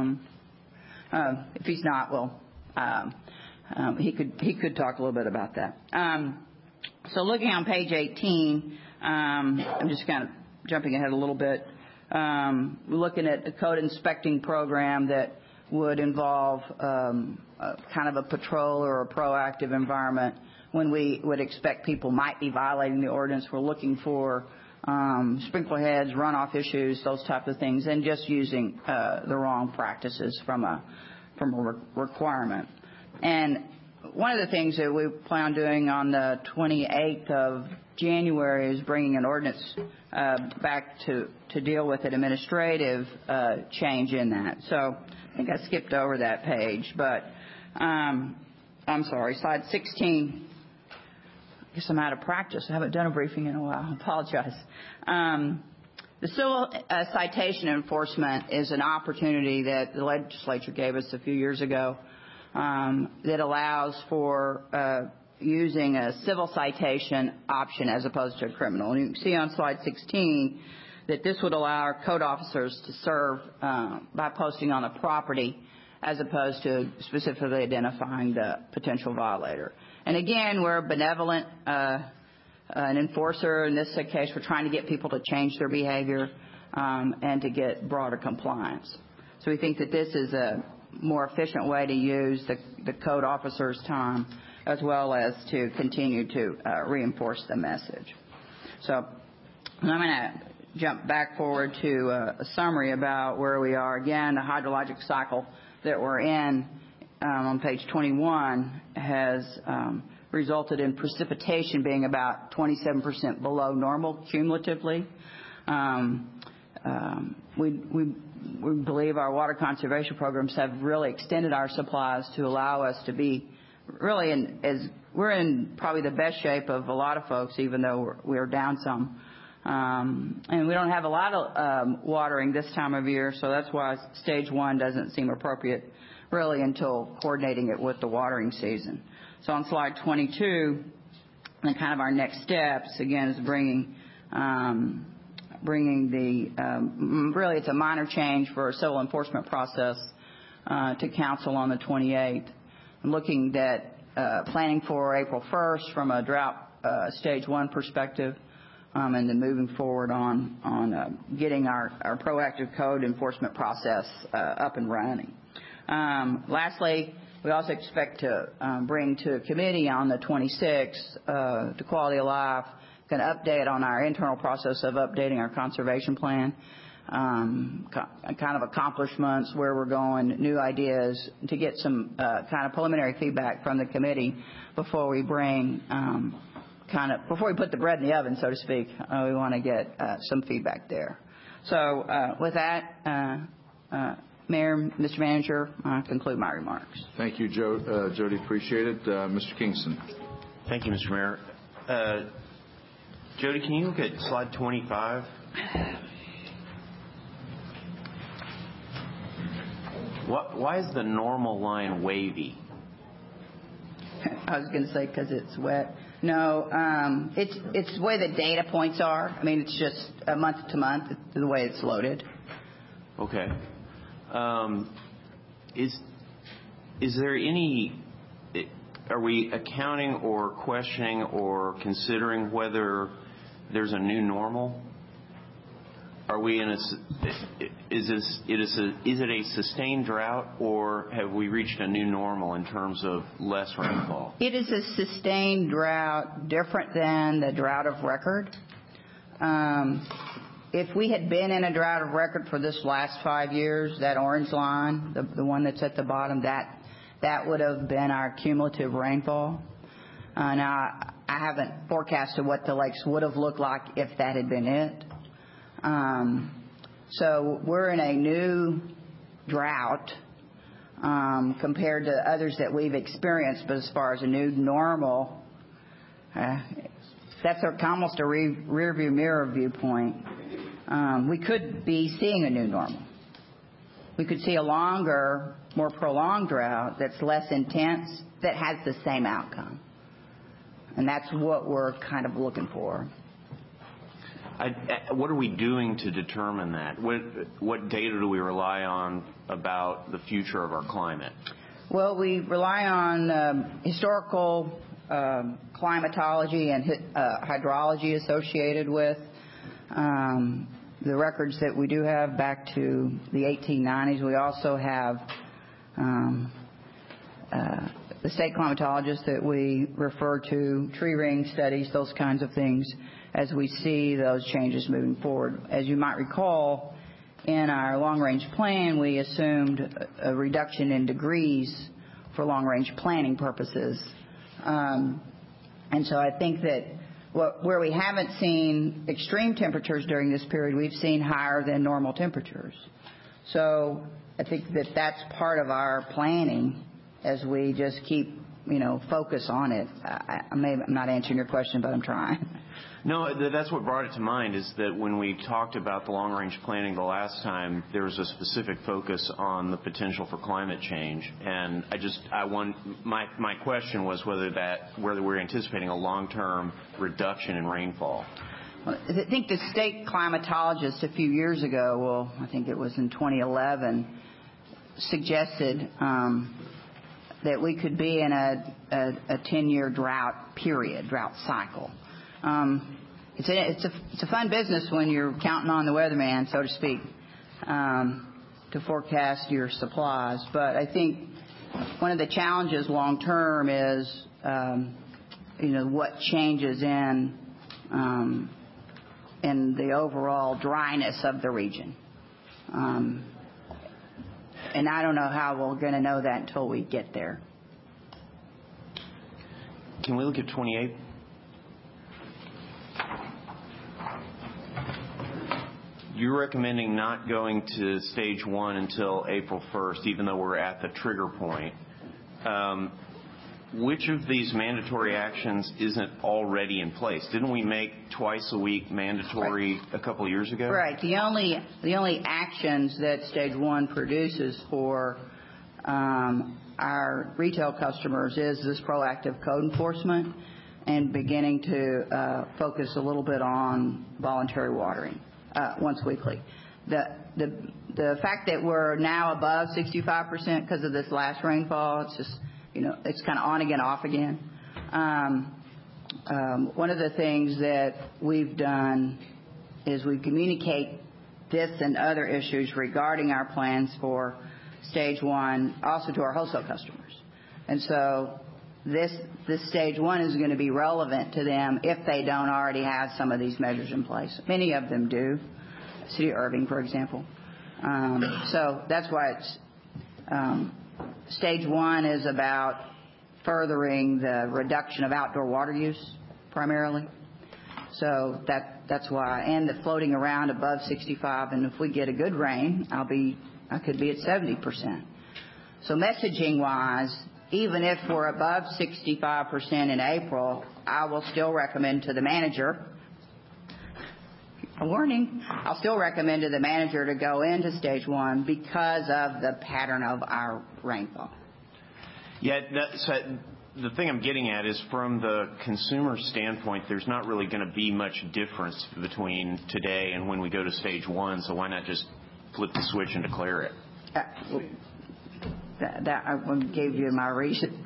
if he's not, well, he could talk a little bit about that. So looking on page 18, I'm just kind of jumping ahead a little bit. Looking at a code inspecting program that would involve kind of a patrol or a proactive environment when we would expect people might be violating the ordinance. We're looking for sprinkler heads, runoff issues, those type of things, and just using the wrong practices from a requirement. And one of the things that we plan on doing on the 28th of January is bringing an ordinance back to deal with an administrative change in that. So I think I skipped over that page, but I'm sorry, slide 16. I guess I'm out of practice. I haven't done a briefing in a while. I apologize. The civil citation enforcement is an opportunity that the legislature gave us a few years ago that allows for using a civil citation option as opposed to a criminal. And you can see on slide 16 that this would allow our code officers to serve by posting on the property as opposed to specifically identifying the potential violator. And again, we're a benevolent an enforcer. In this case, we're trying to get people to change their behavior and to get broader compliance. So we think that this is a more efficient way to use the code officer's time, as well as to continue to reinforce the message. So I'm going to jump back forward to a summary about where we are. Again, the hydrologic cycle that we're in on page 21 has resulted in precipitation being about 27% below normal cumulatively. We believe our water conservation programs have really extended our supplies to allow us to be really we're in probably the best shape of a lot of folks, even though we're down some. And we don't have a lot of watering this time of year, so that's why stage 1 doesn't seem appropriate really until coordinating it with the watering season. So on slide 22, and kind of our next steps, again, is bringing really it's a minor change for a civil enforcement process to council on the 28th. I'm looking at planning for April 1st from a drought stage 1 perspective, and then moving forward on getting our proactive code enforcement process up and running. Lastly, we also expect to bring to a committee on the 26th to Quality of Life an update on our internal process of updating our conservation plan, kind of accomplishments, where we're going, new ideas, to get some kind of preliminary feedback from the committee before we bring before we put the bread in the oven, so to speak. We want to get some feedback there. So with that, Mayor, Mr. Manager, I conclude my remarks. Thank you, Jody. Appreciate it. Mr. Kingston. Thank you, Mr. Mayor. Jody, can you look at slide 25? Why is the normal line wavy? I was going to say because it's wet. No, it's the way the data points are. I mean, it's just month to month, the way it's loaded. Okay. Is there any? Are we accounting or questioning or considering whether there's a new normal? Are we in is it a sustained drought, or have we reached a new normal in terms of less rainfall? It is a sustained drought, different than the drought of record. If we had been in a drought of record for this last 5 years, that orange line, the one that's at the bottom, that would have been our cumulative rainfall. Now, I haven't forecasted what the lakes would have looked like if that had been it. So we're in a new drought compared to others that we've experienced, but as far as a new normal, that's almost a rearview mirror viewpoint. We could be seeing a new normal. We could see a longer, more prolonged drought that's less intense, that has the same outcome. And that's what we're kind of looking for. What are we doing to determine that? What data do we rely on about the future of our climate? Well, we rely on historical climatology and hydrology associated with the records that we do have back to the 1890s. We also have the state climatologists that we refer to, tree ring studies, those kinds of things, as we see those changes moving forward. As you might recall, in our long-range plan, we assumed a reduction in degrees for long-range planning purposes. And so I think that where we haven't seen extreme temperatures during this period, we've seen higher than normal temperatures. So I think that that's part of our planning as we just keep, focus on it. I'm not answering your question, but I'm trying. No, that's what brought it to mind, is that when we talked about the long-range planning the last time, there was a specific focus on the potential for climate change. And my question was whether we're anticipating a long-term reduction in rainfall. Well, I think the state climatologist a few years ago, I think it was in 2011, suggested that we could be in a 10-year drought cycle. it's a fun business when you're counting on the weatherman, so to speak, to forecast your supplies. But I think one of the challenges long term is, what changes in the overall dryness of the region. And I don't know how we're going to know that until we get there. Can we look at 28? You're recommending not going to stage 1 until April 1st, even though we're at the trigger point. Which of these mandatory actions isn't already in place? Didn't we make twice a week mandatory a couple of years ago? Right. The only actions that stage 1 produces for our retail customers is this proactive code enforcement and beginning to focus a little bit on voluntary watering once weekly. The fact that we're now above 65% because of this last rainfall, it's just, it's kind of on again, off again. One of the things that we've done is we communicate this and other issues regarding our plans for stage 1 also to our wholesale customers. And so this stage 1 is going to be relevant to them if they don't already have some of these measures in place. Many of them do. City of Irving, for example. So that's why it's stage 1 is about furthering the reduction of outdoor water use primarily. So that's why, and the floating around above 65, and if we get a good rain, I could be at 70%. So messaging wise, even if we're above 65% in April, I will still recommend to the manager, a warning, I'll still recommend to the manager to go into stage 1 because of the pattern of our rainfall. Yeah, the thing I'm getting at is from the consumer standpoint, there's not really going to be much difference between today and when we go to stage 1, so why not just flip the switch and declare it? That I gave you my reason.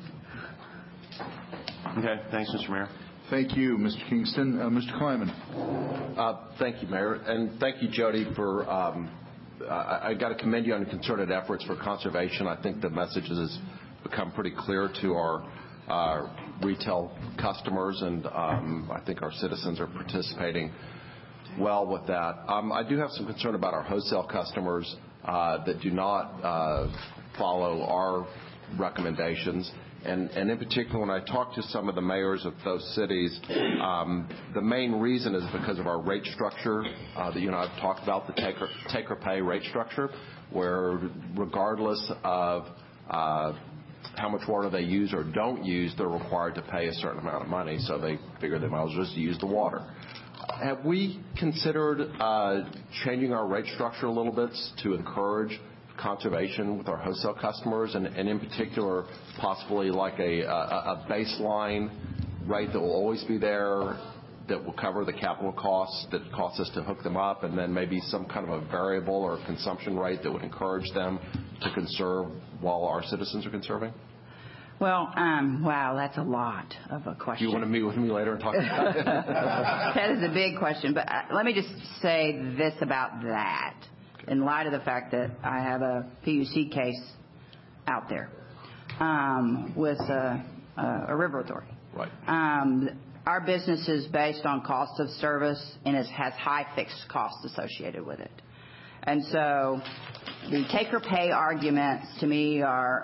Okay, thanks, Mr. Mayor. Thank you, Mr. Kingston. Mr. Kleiman. Thank you, Mayor. And thank you, Jody, for I got to commend you on concerted efforts for conservation. I think the message has become pretty clear to our retail customers, and I think our citizens are participating well with that. I do have some concern about our wholesale customers that do not follow our recommendations. And in particular, when I talk to some of the mayors of those cities, the main reason is because of our rate structure that I've talked about, the take or pay rate structure, where regardless of how much water they use or don't use, they're required to pay a certain amount of money, so they figure they might as well just use the water. Have we considered changing our rate structure a little bit to encourage conservation with our wholesale customers, and in particular possibly like a baseline rate that will always be there that will cover the capital costs that costs us to hook them up, and then maybe some kind of a variable or consumption rate that would encourage them to conserve while our citizens are conserving? Well, wow, that's a lot of a question. Do you want to meet with me later and talk about it? That is a big question, but let me just say this about that. In light of the fact that I have a PUC case out there with a river authority. Right. Our business is based on cost of service, and it has high fixed costs associated with it. And so the take or pay arguments to me are,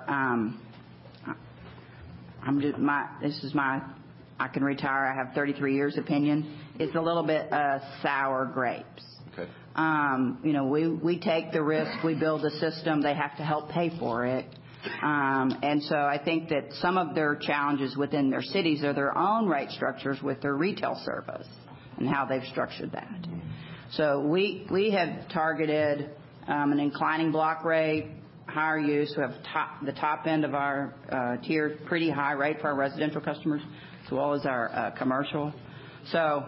I can retire, I have 33 years opinion. It's a little bit sour grapes. Okay. We take the risk, we build a system, they have to help pay for it. And so I think that some of their challenges within their cities are their own rate structures with their retail service and how they've structured that. So we have targeted an inclining block rate, higher use. We have the top end of our tier, pretty high rate for our residential customers, as well as our commercial. So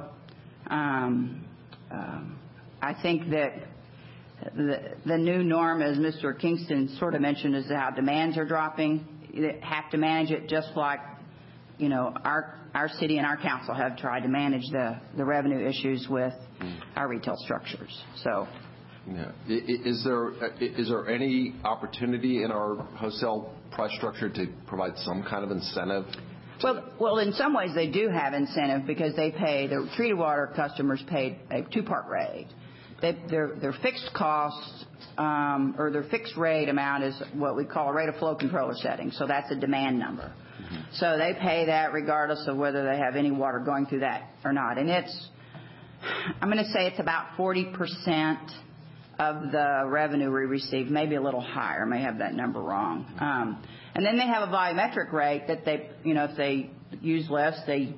I think that the new norm, as Mr. Kingston sort of mentioned, is how demands are dropping. You have to manage it just like our city and our council have tried to manage the revenue issues with our retail structures. So. Yeah. Is there any opportunity in our wholesale price structure to provide some kind of incentive? Well, in some ways they do have incentive because they pay, the treated water customers pay a two-part rate. Their fixed costs or their fixed rate amount is what we call a rate of flow controller setting. So that's a demand number. Mm-hmm. So they pay that regardless of whether they have any water going through that or not. And I'm going to say it's about 40% of the revenue we receive, maybe a little higher. I may have that number wrong. And then they have a volumetric rate that they, if they use less, they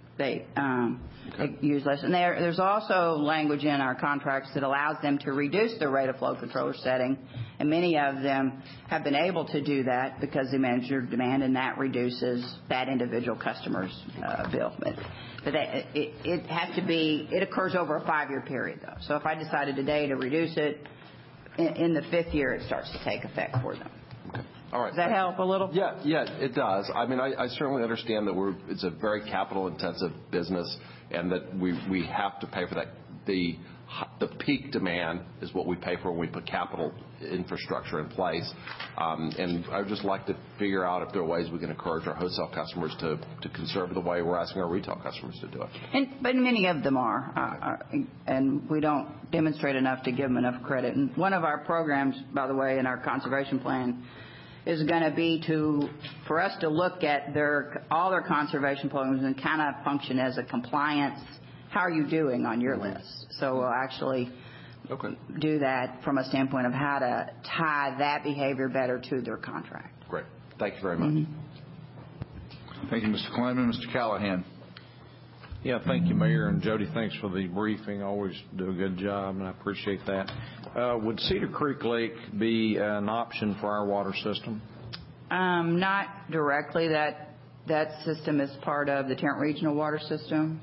use less. And there's also language in our contracts that allows them to reduce their rate of flow controller setting. And many of them have been able to do that because they manage their demand, and that reduces that individual customer's bill. But it has to be, it occurs over a 5-year period, though. So if I decided today to reduce it, in the 5th year, it starts to take effect for them. Okay. All right. Does that help a little? Yeah, it does. I mean, I certainly understand that it's a very capital-intensive business and that we have to pay for that. The peak demand is what we pay for when we put capital infrastructure in place. And I would just like to figure out if there are ways we can encourage our wholesale customers to conserve the way we're asking our retail customers to do it. But many of them are, and we don't demonstrate enough to give them enough credit. And one of our programs, by the way, in our conservation plan is going to be for us to look at all their conservation programs and kind of function as a compliance. How are you doing on your list? So we'll actually do that from a standpoint of how to tie that behavior better to their contract. Great. Thank you very much. Mm-hmm. Thank you, Mr. Kleinman. Mr. Callahan. Yeah, thank you, Mayor, and Jody, thanks for the briefing. Always do a good job, and I appreciate that. Would Cedar Creek Lake be an option for our water system? Not directly. That system is part of the Tarrant Regional Water System,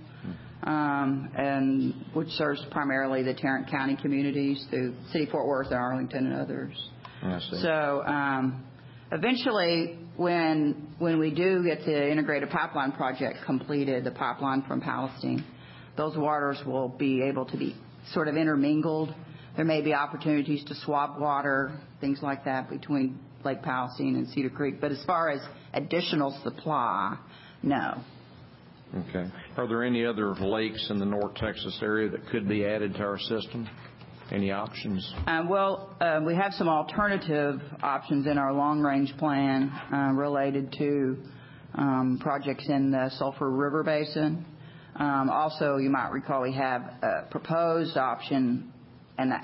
and which serves primarily the Tarrant County communities through City Fort Worth and Arlington and others. I see. So eventually, when we do get the integrated pipeline project completed, the pipeline from Palestine, those waters will be able to be sort of intermingled. There may be opportunities to swap water, things like that, between Lake Palestine and Cedar Creek. But as far as additional supply, no. Okay. Are there any other lakes in the North Texas area that could be added to our system? Any options? We have some alternative options in our long-range plan related to projects in the Sulphur River Basin. Also, you might recall we have a proposed option in the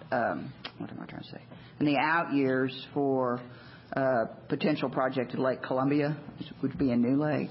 out years for a potential project at Lake Columbia, which would be a new lake.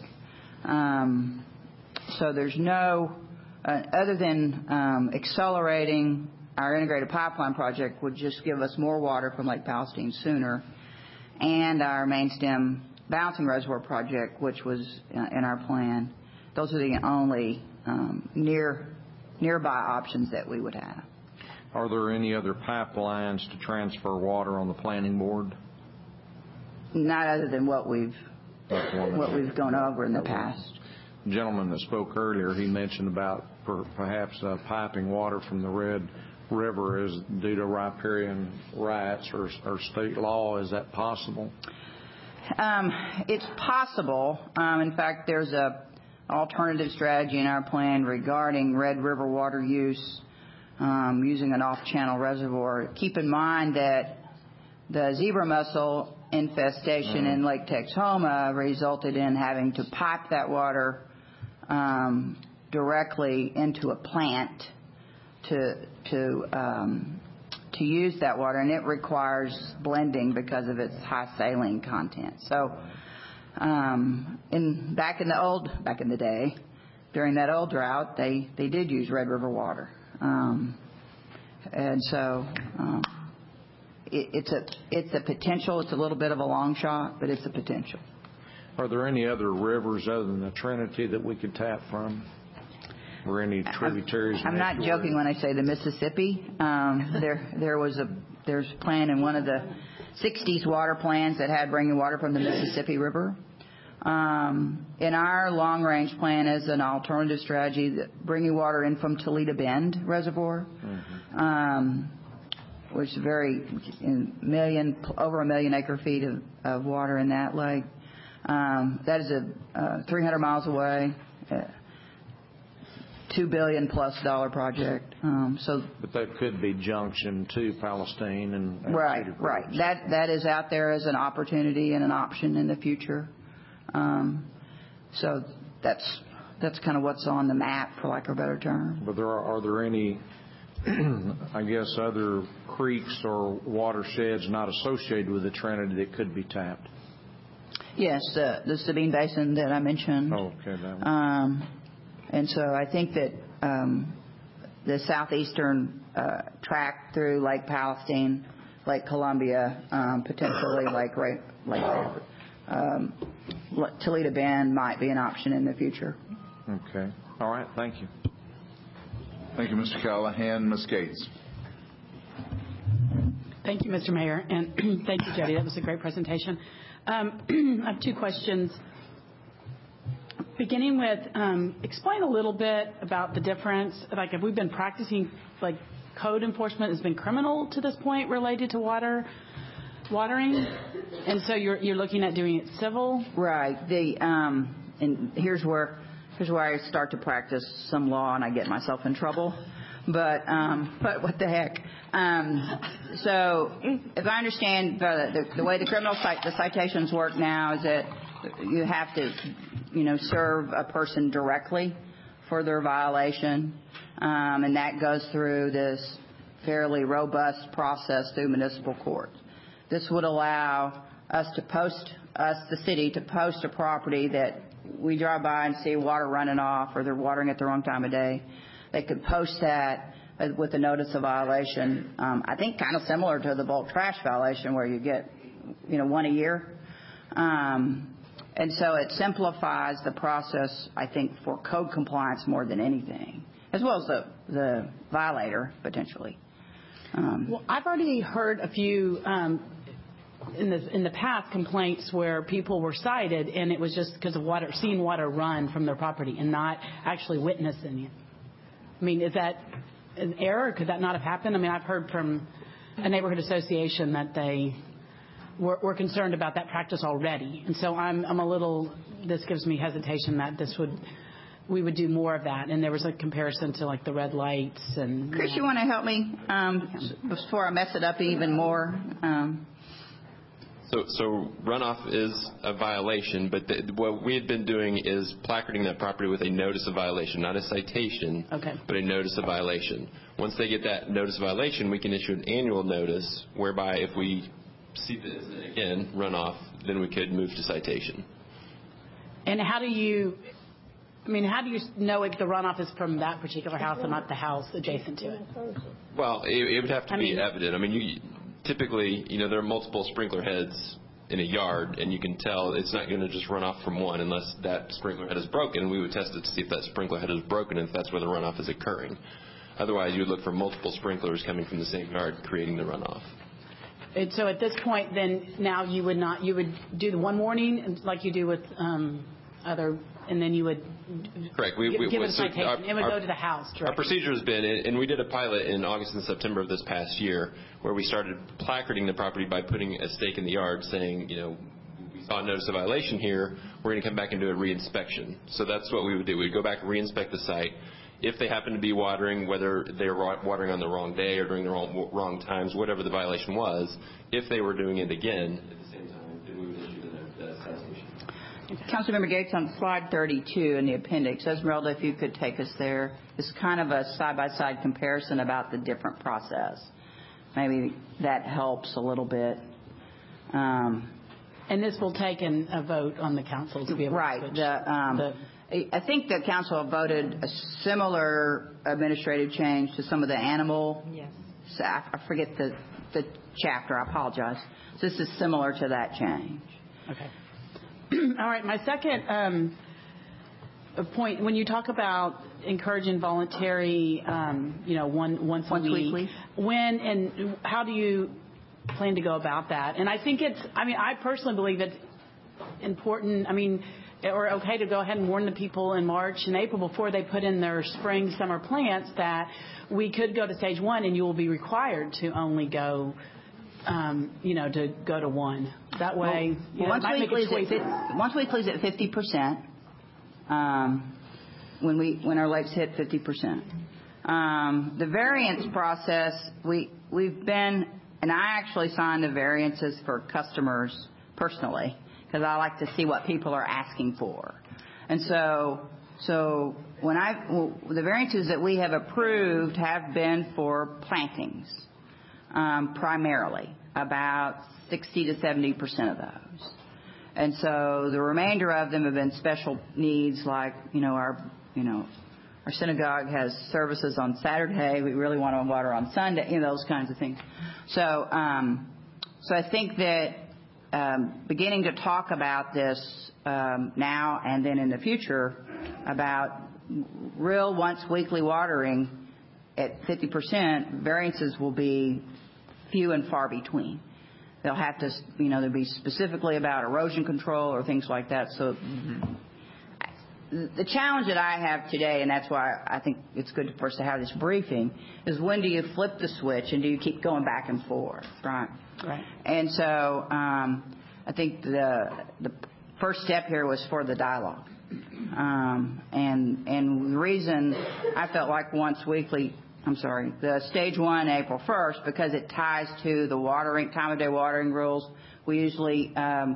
So there's no, other than accelerating our integrated pipeline project would just give us more water from Lake Palestine sooner, and our main stem balancing reservoir project, which was in our plan. Those are the only nearby options that we would have. Are there any other pipelines to transfer water on the planning board? Not other than what we've gone over in the past. The gentleman that spoke earlier, he mentioned about perhaps piping water from the Red River is due to riparian rights or state law. Is that possible? It's possible. In fact, there's a alternative strategy in our plan regarding Red River water use using an off-channel reservoir. Keep in mind that the zebra mussel infestation in Lake Texoma resulted in having to pipe that water directly into a plant to use that water, and it requires blending because of its high saline content. So, back in the day, during that old drought, they did use Red River water, and so it's a potential. It's a little bit of a long shot, but it's a potential. Are there any other rivers other than the Trinity that we could tap from? Or any tributaries? I'm not joking when I say the Mississippi. There's a plan in one of the 60s water plans that had bringing water from the Mississippi River. In our long-range plan as an alternative strategy, bringing water in from Toledo Bend Reservoir, which is over a million acre-feet of water in that lake. That is a 300 miles away, $2 billion+ project. But that could be junction to Palestine and right. That is out there as an opportunity and an option in the future. So that's kind of what's on the map, for lack of a better term. But are there any, I guess, other creeks or watersheds not associated with the Trinity that could be tapped? Yes, the Sabine Basin that I mentioned. Oh, okay. That one. And so I think that the southeastern track through Lake Palestine, Lake Columbia, potentially Toledo Bend might be an option in the future. Okay. All right. Thank you. Thank you, Mr. Callahan. Ms. Gates. Thank you, Mr. Mayor, and thank you, Jody. That was a great presentation. I have two questions. Beginning with, explain a little bit about the difference. Like, have we been practicing, like, code enforcement has been criminal to this point related to watering, and so you're looking at doing it civil? Right. And here's where I start to practice some law and I get myself in trouble. But what the heck? So if I understand the way the citations work now is that you have to, serve a person directly for their violation, and that goes through this fairly robust process through municipal court. This would allow the city to post a property that we drive by and see water running off or they're watering at the wrong time of day. They could post that with a notice of violation. I think kind of similar to the bulk trash violation where you get, one a year. And so it simplifies the process, I think, for code compliance more than anything, as well as the violator potentially. Well, I've already heard a few in the past complaints where people were cited and it was just because of seeing water run from their property and not actually witnessing it. I mean, is that an error? Could that not have happened? I mean, I've heard from a neighborhood association that they were concerned about that practice already, and so I'm a little. This gives me hesitation that we would do more of that. And there was a comparison to like the red lights and. Chris, you want to help me before I mess it up even more? So runoff is a violation, but what we had been doing is placarding that property with a notice of violation, not a citation, but a notice of violation. Once they get that notice of violation, we can issue an annual notice whereby if we see the incident again, runoff, then we could move to citation. And how do you know if the runoff is from that particular house and not the house adjacent to it? Well, it would have to be evident. I mean, typically, there are multiple sprinkler heads in a yard, and you can tell it's not going to just run off from one unless that sprinkler head is broken. We would test it to see if that sprinkler head is broken and if that's where the runoff is occurring. Otherwise, you would look for multiple sprinklers coming from the same yard creating the runoff. And so at this point, then now you would do the one warning like you do with other, and then you would correct. Give it a citation. It would go to the house directly. Our procedure has been, and we did a pilot in August and September of this past year, where we started placarding the property by putting a stake in the yard saying, we saw a notice of violation here. We're going to come back and do a reinspection. So that's what we would do. We'd go back and reinspect the site. If they happen to be watering, whether they're watering on the wrong day or during the wrong times, whatever the violation was, if they were doing it again at the same time, then we would issue the citation. Councilmember Gates, on slide 32 in the appendix, Esmeralda, if you could take us there. It's kind of a side-by-side comparison about the different process. Maybe that helps a little bit. And this will take a vote on the council to be able to switch. I think the council voted a similar administrative change to some of the animal. Yes. I forget the chapter. I apologize. So this is similar to that change. Okay. All right. My second point, when you talk about encouraging voluntary, once weekly, when and how do you plan to go about that? And I think I personally believe important, or okay to go ahead and warn the people in March and April before they put in their spring, summer plants that we could go to stage 1 and you will be required to only go, to go to 1. That way, once weekly is at 50%, when our lakes hit 50%. The variance process, we've been, and I actually sign the variances for customers personally because I like to see what people are asking for. And so the variances that we have approved have been for plantings, primarily, about 60 to 70% of those. And so the remainder of them have been special needs, like our synagogue has services on Saturday. We really want to water on Sunday. Those kinds of things. So I think that beginning to talk about this now and then in the future about real once weekly watering at 50%, variances will be few and far between. They'll have to, they'll be specifically about erosion control or things like that. So the challenge that I have today, and that's why I think it's good for us to have this briefing, is when do you flip the switch and do you keep going back and forth, right? Right. And so I think the first step here was for the dialogue. And the reason I felt like the stage 1, April 1st, because it ties to the time of day watering rules. We usually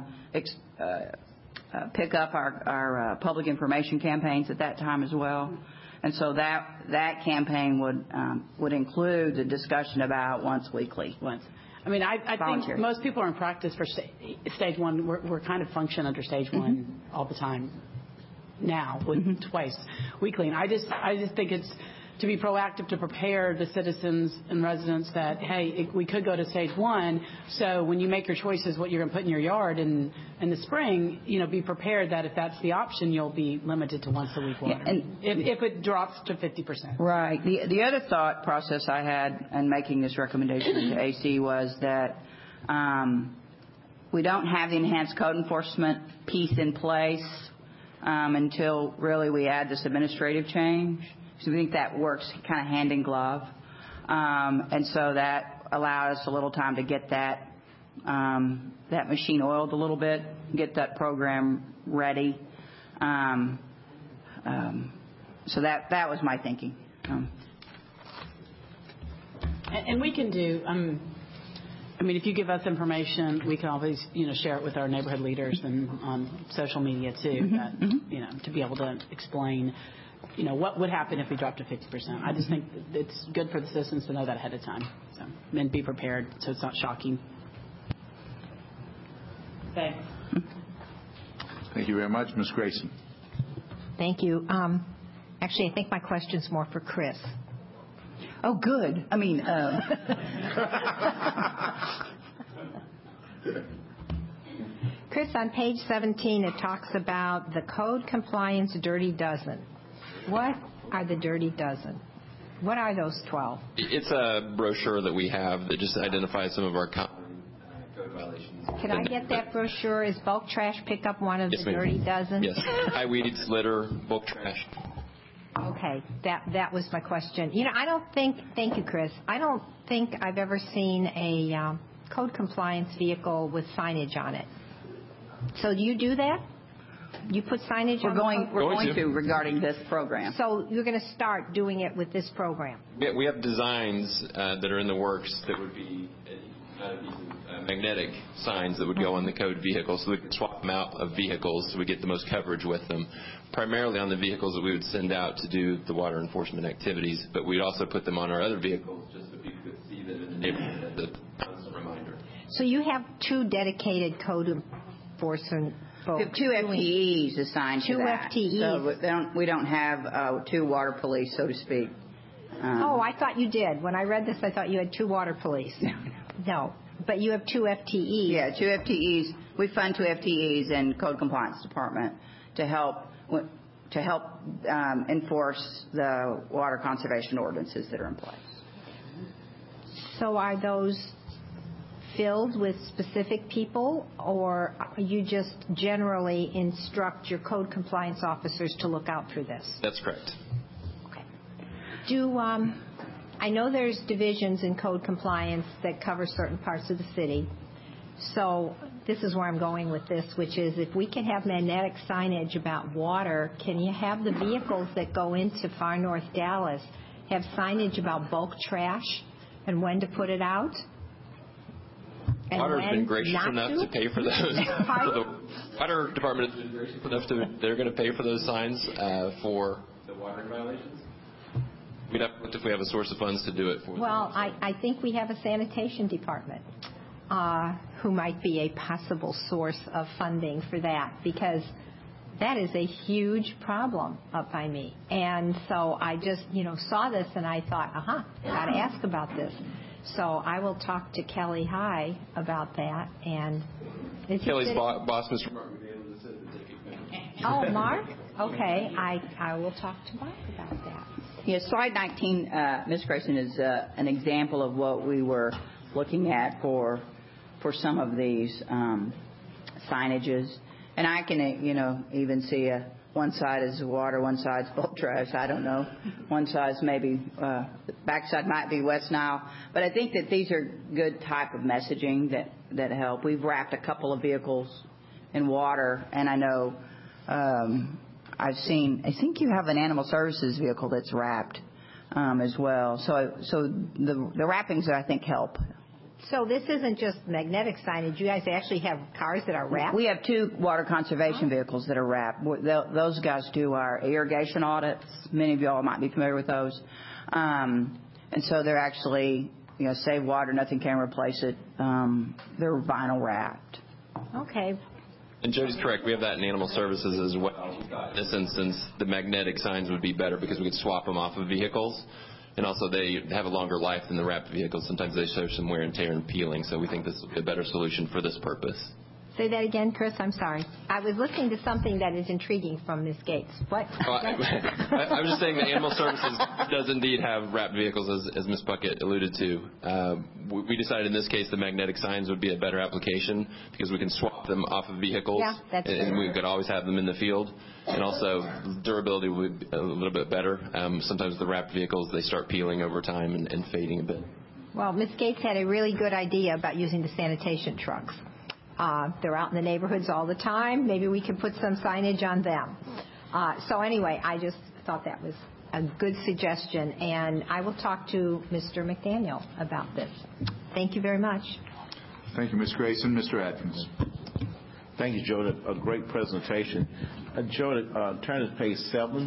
pick up our public information campaigns at that time as well. And so that campaign would include the discussion about once weekly. I think most people are in practice for stage 1. We're kind of function under stage 1 all the time now, with twice weekly. And I just think it's to be proactive to prepare the citizens and residents that, hey, we could go to stage 1. So when you make your choices, what you're going to put in your yard in the spring, be prepared that if that's the option, you'll be limited to once a week water. If it drops to 50%. Right. The other thought process I had in making this recommendation to AC was that we don't have the enhanced code enforcement piece in place until really we add this administrative change. So we think that works kind of hand in glove. And so that allowed us a little time to get that machine oiled a little bit, get that program ready. So that was my thinking. And we can do, if you give us information, we can always, share it with our neighborhood leaders and on social media too, to be able to explain what would happen if we dropped to 50%. I just think it's good for the citizens to know that ahead of time, and be prepared so it's not shocking. Thanks. Thank you very much. Ms. Grayson. Thank you. Actually, I think my question's more for Chris. Oh, good. Chris, on page 17, it talks about the code compliance dirty dozen. What are the dirty dozen? What are those 12? It's a brochure that we have that just identifies some of our code violations. Can I get that brochure? Is bulk trash pickup one of the dirty dozen? Yes. High weeds, litter, bulk trash. Okay, that was my question. Thank you, Chris. I don't think I've ever seen a code compliance vehicle with signage on it. So do you do that? You put signage on it? We're going to regarding this program. So you're going to start doing it with this program? We have designs that are in the works that would be magnetic signs that would go on the code vehicle, so we can swap them out of vehicles so we get the most coverage with them, primarily on the vehicles that we would send out to do the water enforcement activities, but we'd also put them on our other vehicles just so people could see them in the neighborhood as a constant reminder. So you have 2 dedicated code enforcement folks? We have 2 FTEs assigned to that. 2 FTEs. So we don't have 2 water police, so to speak. I thought you did. When I read this, I thought you had 2 water police. No. But you have 2 FTEs. Yeah, 2 FTEs. We fund 2 FTEs in Code Compliance Department to help enforce the water conservation ordinances that are in place. So are those filled with specific people, or you just generally instruct your code compliance officers to look out for this? That's correct. I know there's divisions in code compliance that cover certain parts of the city. So this is where I'm going with this, which is if we can have magnetic signage about water, can you have the vehicles that go into Far North Dallas have signage about bulk trash and when to put it out? And Water's been gracious enough to pay for those. The Water Department has been gracious enough they're going to pay for those signs for the watering violations. We'd have to look if we have a source of funds to do it for them. Well, I think we have a sanitation department who might be a possible source of funding for that, because that is a huge problem up by me. And so I just, saw this and I thought, got to ask about this. So I will talk to Kelly High about that. And Kelly's boss, Mr. Mark. Oh, Mark? Okay, I will talk to Mark about that. Yes, slide 19, Ms. Grayson, is an example of what we were looking at for some of these signages. And I can, even see one side is water, one side's bulk trash. I don't know. One side's maybe, the backside might be West Nile. But I think that these are good type of messaging that help. We've wrapped a couple of vehicles in water, and I know I think you have an animal services vehicle that's wrapped as well. So the wrappings, I think, help. So this isn't just magnetic signage. You guys actually have cars that are wrapped? We have 2 water conservation vehicles that are wrapped. Those guys do our irrigation audits. Many of y'all might be familiar with those. And so they're actually, save water, nothing can replace it. They're vinyl wrapped. Okay. And Jody's correct. We have that in animal services as well. In this instance, the magnetic signs would be better because we could swap them off of vehicles. And also, they have a longer life than the wrapped vehicles. Sometimes they show some wear and tear and peeling, so we think this will be a better solution for this purpose. Say that again, Chris. I'm sorry. I was listening to something that is intriguing from Ms. Gates. What? I was just saying that Animal Services does indeed have wrapped vehicles, as Ms. Puckett alluded to. We decided in this case the magnetic signs would be a better application because we can swap them off of vehicles, and we could always have them in the field. And also, durability would be a little bit better. Sometimes the wrapped vehicles, they start peeling over time and fading a bit. Well, Ms. Gates had a really good idea about using the sanitation trucks. They're out in the neighborhoods all the time. Maybe we could put some signage on them. So anyway, I just thought that was a good suggestion, and I will talk to Mr. McDaniel about this. Thank you very much. Thank you, Ms. Grayson. Mr. Atkins. Thank you, Jody. A great presentation. Jody, turn to page 7.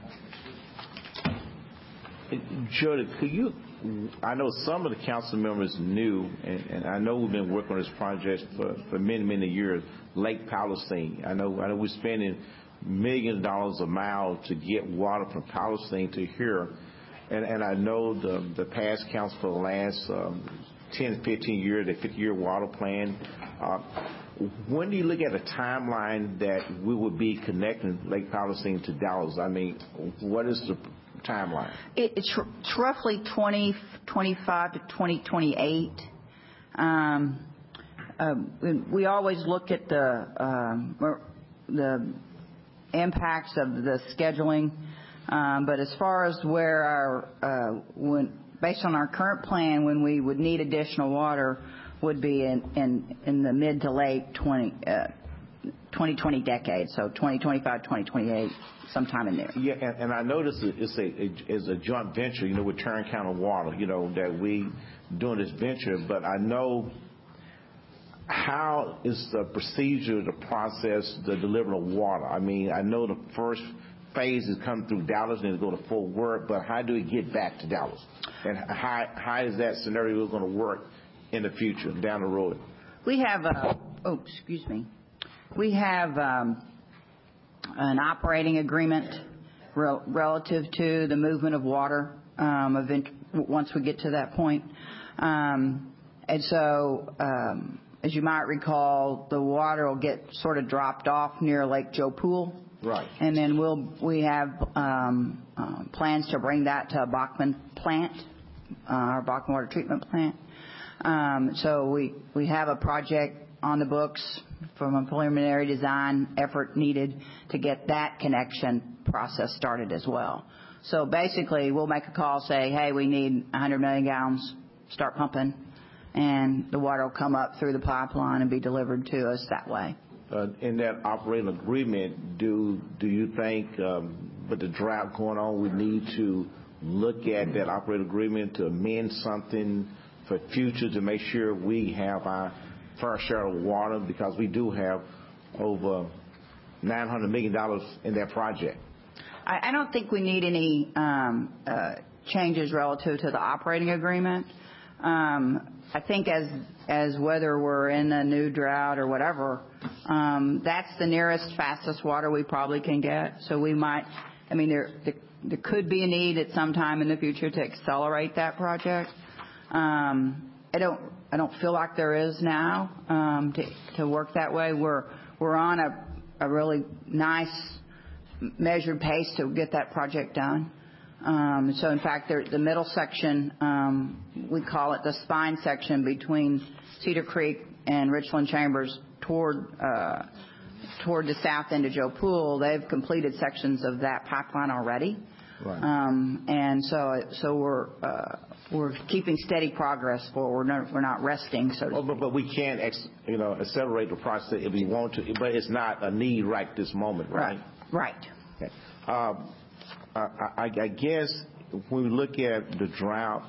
Jody, could you, I know some of the council members knew, and I know we've been working on this project for many, many years, Lake Palestine. I know we're spending millions of dollars a mile to get water from Palestine to here. And I know the past council for the last 10, 15 years, the 50-year water plan. When do you look at a timeline that we would be connecting Lake Palestine to Dallas? I mean, what is the timeline? It's roughly 2025 to 2028. We always look at the impacts of the scheduling, but as far as where based on our current plan, when we would need additional water, would be in the mid to late 2020 decade, so 2025, 2028, sometime in there. Yeah, and I noticed it's a joint venture, with Tarrant County Water, that we doing this venture, but I know how is the procedure, the process, the delivery of water. I mean, I know the first phase is come through Dallas and go to Fort Worth, but how do we get back to Dallas? And how is that scenario going to work in the future, down the road? We have, we have an operating agreement relative to the movement of water once we get to that point. And so, as you might recall, the water will get sort of dropped off near Lake Joe Pool. Right. And then we have plans to bring that to a Bachman plant, our Bachman Water Treatment Plant. So we have a project on the books from a preliminary design effort needed to get that connection process started as well. So basically, we'll make a call, say, hey, we need 100 million gallons, start pumping, and the water will come up through the pipeline and be delivered to us that way. In that operating agreement, do you think with the drought going on, we need to look at that operating agreement to amend something for future to make sure we have our fair share of water, because we do have over $900 million in that project? I don't think we need any changes relative to the operating agreement. I think as whether we're in a new drought or whatever, that's the nearest, fastest water we probably can get. So we might, I mean, there could be a need at some time in the future to accelerate that project. I don't feel like there is now to work that way. We're on a really nice measured pace to get that project done. So in fact, the middle section, we call it the spine section between Cedar Creek and Richland Chambers toward the south end of Joe Pool. They've completed sections of that pipeline already. Right. And so we're keeping steady progress forward. We're not resting. But we can accelerate the process if we want to. But it's not a need right this moment, right? Right. Okay. I guess when we look at the drought,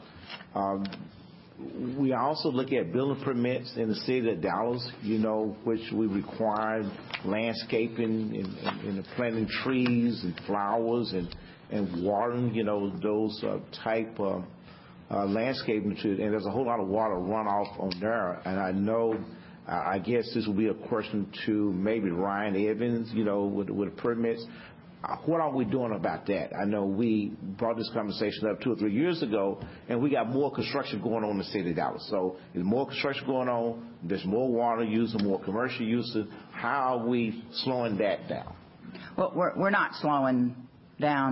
we also look at building permits in the city of Dallas, which we require landscaping and planting trees and flowers and watering, those type of landscaping. And there's a whole lot of water runoff on there. And I guess this will be a question to maybe Ryan Evans, with permits. What are we doing about that? I know we brought this conversation up 2 or 3 years ago, and we got more construction going on in the city of Dallas. So there's more construction going on, there's more water use and more commercial use. How are we slowing that down? Well, we're not slowing down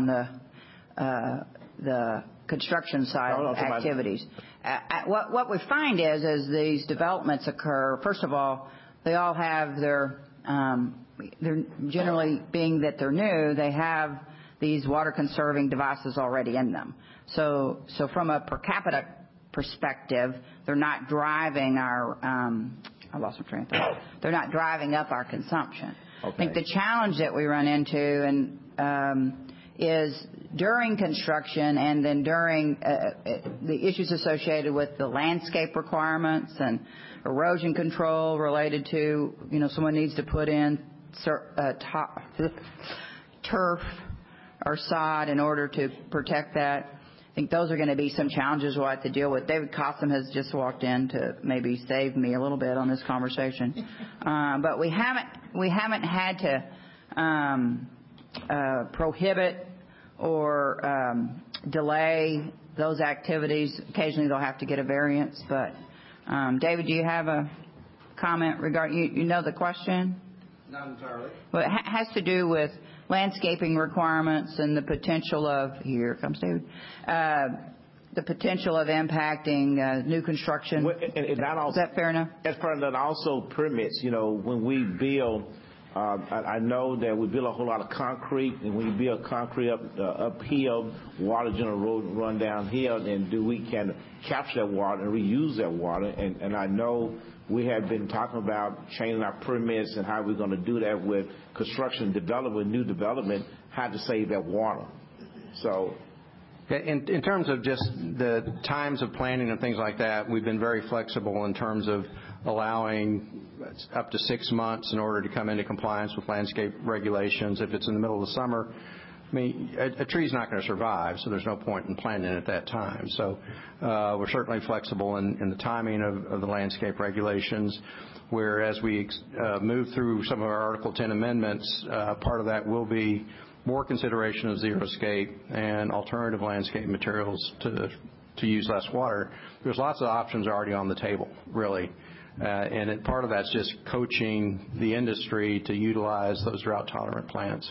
the construction side of activities. What we find is as these developments occur, first of all, they all have they're generally, being that they're new, they have these water conserving devices already in them. So from a per capita perspective, they're not driving our I lost my train of thought. They're not driving up our consumption. Okay. I think the challenge that we run into is during construction and then during the issues associated with the landscape requirements and erosion control related to, someone needs to put in turf or sod in order to protect that. I think those are going to be some challenges we'll have to deal with. David Cossum has just walked in to maybe save me a little bit on this conversation. But we haven't had to prohibit or delay those activities. Occasionally they'll have to get a variance. But David, do you have a comment regarding, you know the question? Not entirely. Well, it has to do with landscaping requirements and the potential of, here comes David, the potential of impacting new construction. Is that fair enough? As part of that, also permits, when we build, I know that we build a whole lot of concrete, and when you build concrete uphill, water generally run downhill, and we can capture that water and reuse that water. And I know we have been talking about changing our permits and how we're going to do that with construction development, new development, how to save that water. So, in terms of just the times of planning and things like that, we've been very flexible in terms of allowing up to 6 months in order to come into compliance with landscape regulations. If it's in the middle of the summer, I mean, a tree's not going to survive, so there's no point in planting at that time. So we're certainly flexible in the timing of the landscape regulations, where as we move through some of our Article 10 amendments, part of that will be more consideration of xeriscape and alternative landscape materials to use less water. There's lots of options already on the table, really. And part of that's just coaching the industry to utilize those drought-tolerant plants.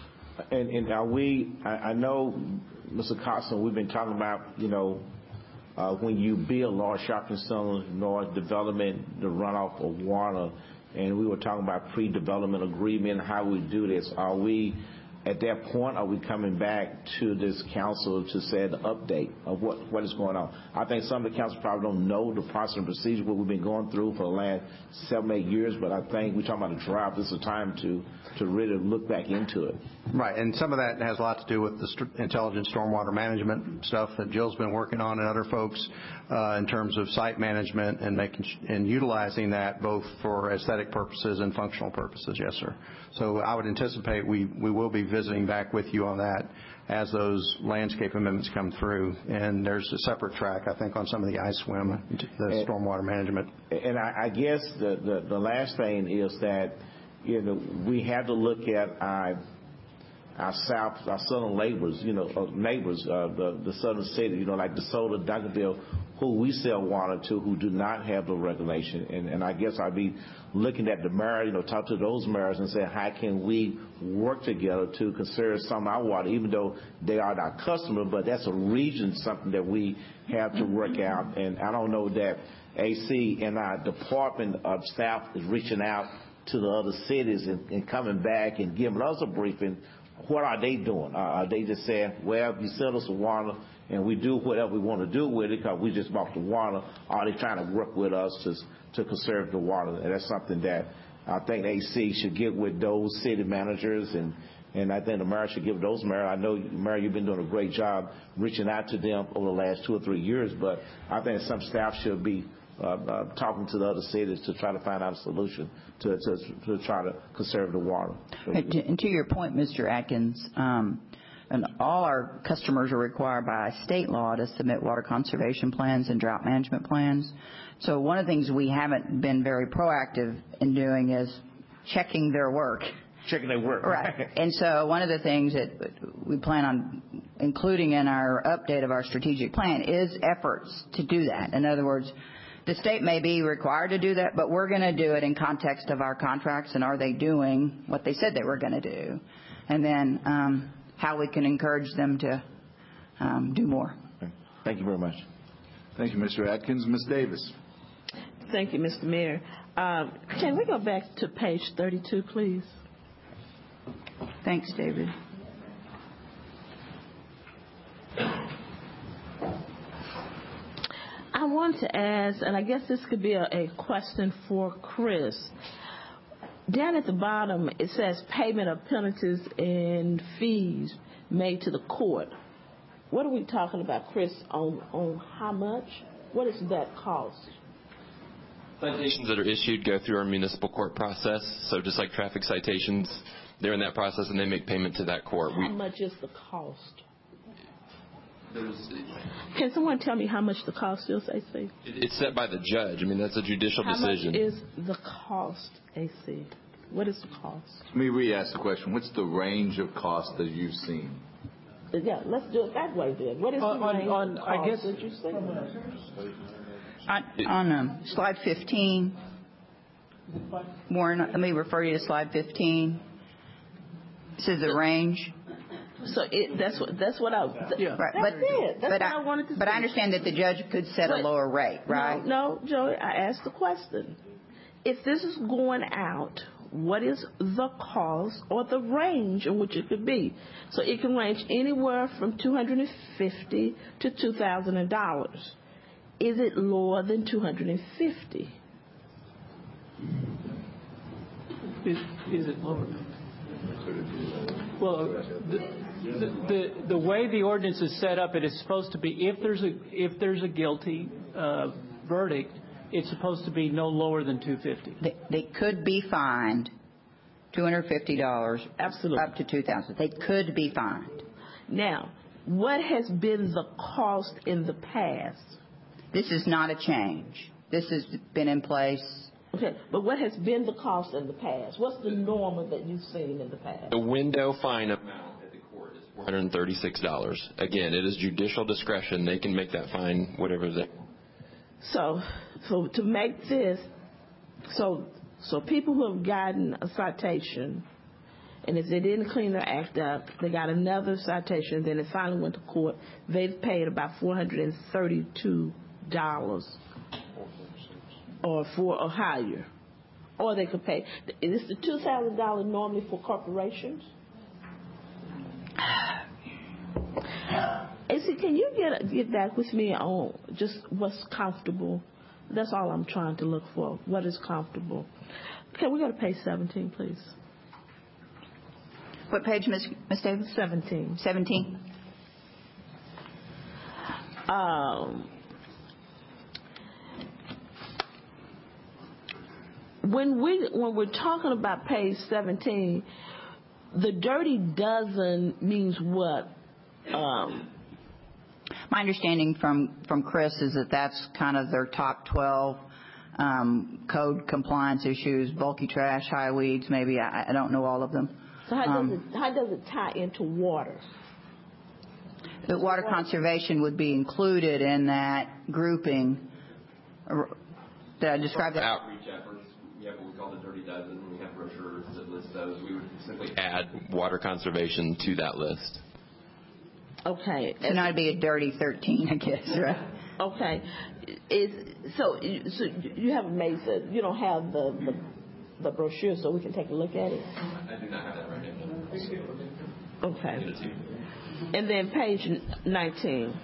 And are we, I know, Mr. Cossum, we've been talking about, when you build large shopping centers, large development, the runoff of water, and we were talking about pre-development agreement, how we do this. Are we, at that point, are we coming back to this council to say the update of what is going on? I think some of the council probably don't know the process and procedure, what we've been going through for the last 7-8 years, but I think we're talking about a drought. This is a time to really look back into it. Right, and some of that has a lot to do with the intelligent stormwater management stuff that Jill's been working on and other folks in terms of site management and utilizing that both for aesthetic purposes and functional purposes. Yes, sir. So I would anticipate we will be visiting back with you on that as those landscape amendments come through. And there's a separate track, I think, on some of the ISWIM, the stormwater management. And I guess the last thing is that we have to look at our southern neighbors, the southern city, like DeSoto, Duncanville, who we sell water to, who do not have the regulation. And I guess I'd be looking at the mayor, talk to those mayors and say, how can we work together to conserve some of our water, even though they are our customer, but that's a region, something that we have to work out. And I don't know that AC and our department of staff is reaching out to the other cities and coming back and giving us a briefing. What are they doing? Are they just saying, well, you sell us the water and we do whatever we want to do with it because we just bought the water? Are they trying to work with us to conserve the water? And that's something that I think AC should get with those city managers, and I think the mayor should give those mayors. I know, Mayor, you've been doing a great job reaching out to them over the last 2 or 3 years, but I think some staff should be talking to the other cities to try to find out a solution to try to conserve the water. And to your point, Mr. Atkins, and all our customers are required by state law to submit water conservation plans and drought management plans. So one of the things we haven't been very proactive in doing is checking their work. Checking their work. Right. And so one of the things that we plan on including in our update of our strategic plan is efforts to do that. In other words, the state may be required to do that, but we're going to do it in context of our contracts, and are they doing what they said they were going to do? And then how we can encourage them to do more. Thank you very much. Thank you, Mr. Atkins. Ms. Davis. Thank you, Mr. Mayor. Can we go back to page 32, please? Thanks, David. I want to ask, and I guess this could be a question for Chris. Down at the bottom, it says payment of penalties and fees made to the court. What are we talking about, Chris, on how much? What is that cost? Citations that are issued go through our municipal court process. So just like traffic citations, they're in that process and they make payment to that court. How much is the cost? Can someone tell me how much the cost is, AC? It's set by the judge. I mean, that's a judicial decision. How much is the cost, AC? What is the cost? Let me re-ask the question. What's the range of cost that you've seen? Yeah, let's do it that way then. What is the range of cost that you've seen? On slide 15, Warren, let me refer you to slide 15. It says the range. So that's what I. Yeah. Right. That's it. That's what I wanted to. But I understand that the judge could set a lower rate, right? No, Joey. I asked the question. If this is going out, what is the cost or the range in which it could be? So it can range anywhere from $250 to $2,000. Is it lower than $250? Is it lower? Well, the way the ordinance is set up, it is supposed to be if there's a guilty verdict, it's supposed to be no lower than $250. They could be fined $250. Absolutely. Up to $2,000. They could be fined. Now, what has been the cost in the past? This is not a change. This has been in place. Okay, but what has been the cost in the past? What's the norm that you've seen in the past? The window fine amount at the court is $436. Again, it is judicial discretion. They can make that fine whatever they want. So to make this, so people who have gotten a citation And if they didn't clean their act up, they got another citation. Then it finally went to court. They've paid about $432 or higher. Or they could pay. Is the $2,000 normally for corporations? AC, can you get back with me on just what's comfortable? That's all I'm trying to look for. What is comfortable? Okay, we got to page 17, please. What page, Ms. Davis? 17. 17. When we're talking about page 17, the dirty dozen means what? My understanding from Chris is that that's kind of their top 12 code compliance issues, bulky trash, high weeds, maybe. I don't know all of them. So how does it tie into water? The water conservation would be included in that grouping. Did I describe that? Outreach efforts. We have what we call the Dirty Dozen. We have brochures that list those. We would simply add water conservation to that list. Okay. So now it'd be a dirty 13, I guess, right? Okay. So you haven't made it. You don't have the brochure, so we can take a look at it. I do not have that right now. Okay. And then page 19.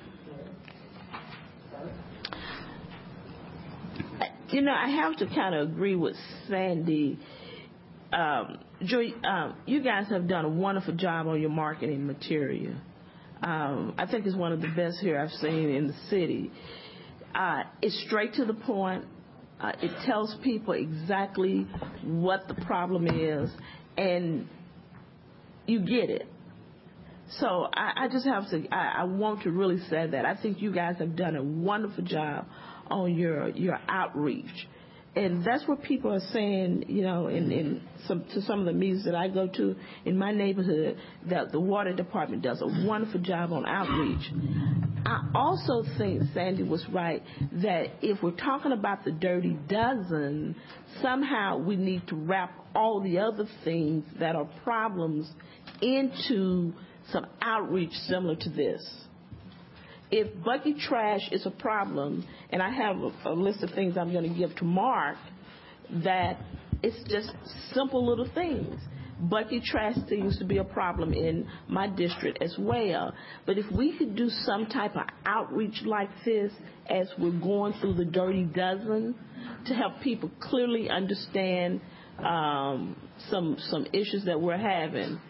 You know, I have to kind of agree with Sandy. Joy, you guys have done a wonderful job on your marketing material. I think it's one of the best here I've seen in the city. It's straight to the point. It tells people exactly what the problem is, and you get it. So I just have to, I want to really say that. I think you guys have done a wonderful job on your outreach. And that's what people are saying, you know, to some of the meetings that I go to in my neighborhood, that the water department does a wonderful job on outreach. I also think Sandy was right that if we're talking about the dirty dozen, somehow we need to wrap all the other things that are problems into some outreach similar to this. If bucket trash is a problem, and I have a list of things I'm going to give to Mark, that it's just simple little things. Bucket trash seems to be a problem in my district as well. But if we could do some type of outreach like this as we're going through the dirty dozen to help people clearly understand some issues that we're having.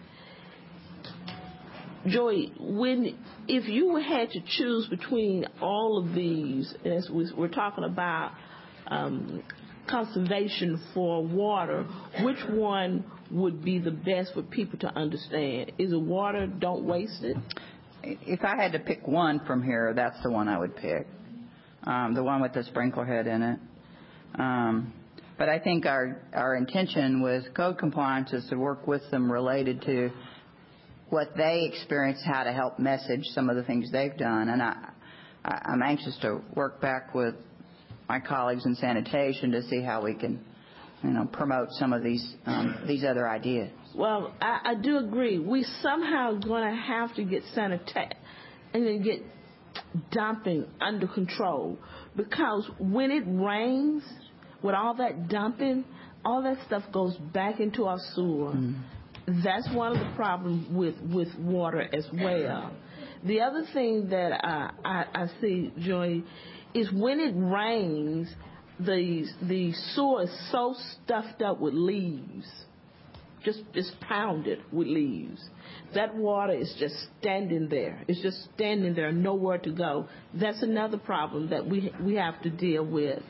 Joy, if you had to choose between all of these, as we're talking about conservation for water, which one would be the best for people to understand? Is it water, don't waste it? If I had to pick one from here, that's the one I would pick, the one with the sprinkler head in it. But I think our intention with code compliance is to work with them related to what they experience, how to help message some of the things they've done. And I'm anxious to work back with my colleagues in sanitation to see how we can, promote some of these other ideas. Well, I do agree. We somehow going to have to get sanitation and then get dumping under control, because when it rains, with all that dumping, all that stuff goes back into our sewer. That's one of the problems with water as well. The other thing that I see, Joy, is when it rains, the sewer is so stuffed up with leaves, just pounded with leaves. That water is just standing there. It's just standing there, nowhere to go. That's another problem that we have to deal with.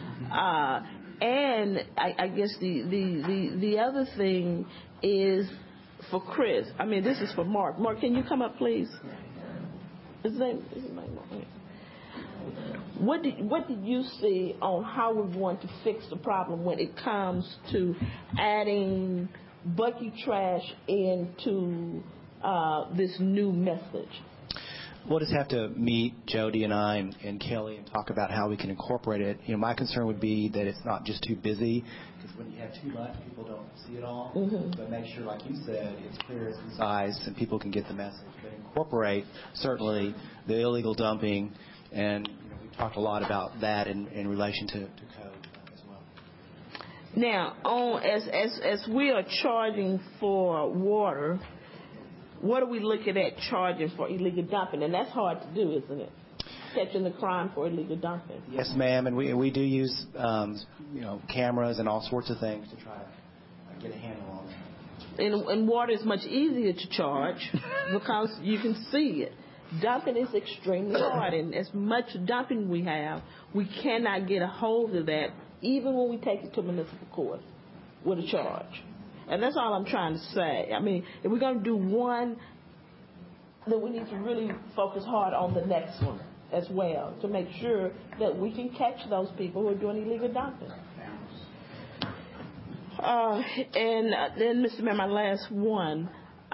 And I guess the other thing is for Chris. I mean, this is for Mark. Mark, can you come up, please? His name Mark. What did you see on how we're going to fix the problem when it comes to adding bucket trash into this new message? we'll just have to meet Jody and I and Kelly and talk about how we can incorporate it. My concern would be that it's not just too busy, because when you have too much, people don't see it all. But make sure, like you said, it's clear, it's concise, and people can get the message. But incorporate certainly the illegal dumping, and we talked a lot about that in relation to code as well. Now, as we are charging for water, what are we looking at charging for illegal dumping? And that's hard to do, isn't it? Catching the crime for illegal dumping. Yes, ma'am, and we do use cameras and all sorts of things to try to get a handle on it. And water is much easier to charge because you can see it. Dumping is extremely hard, and as much dumping we have, we cannot get a hold of that, even when we take it to municipal court with a charge. And that's all I'm trying to say. I mean, if we're going to do one, then we need to really focus hard on the next one as well to make sure that we can catch those people who are doing illegal dumping. And then, Mr. Mayor, my last one.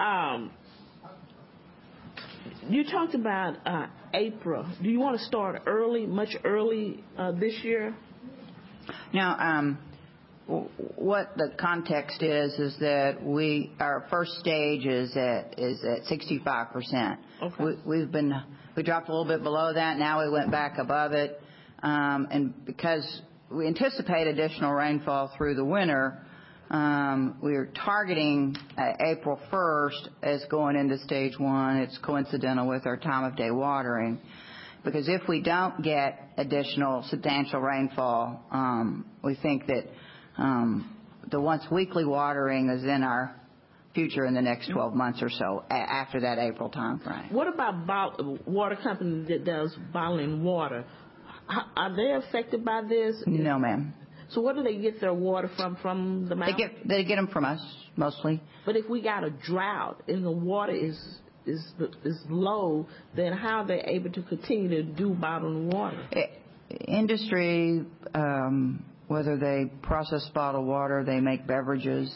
You talked about April. Do you want to start early, much early this year? Now, what the context is that our first stage is at 65%. Okay. We dropped a little bit below that. Now we went back above it, and because we anticipate additional rainfall through the winter, we're targeting April 1st as going into stage 1. It's coincidental with our time of day watering. Because if we don't get additional substantial rainfall, we think that the once weekly watering is in our future in the next 12 months or so after that April time frame. What about water company that does bottling water? Are they affected by this? No, ma'am. So where do they get their water from the mountain? They get them from us mostly. But if we got a drought and the water is low, then how are they able to continue to do bottled water? Industry, whether they process bottled water, they make beverages,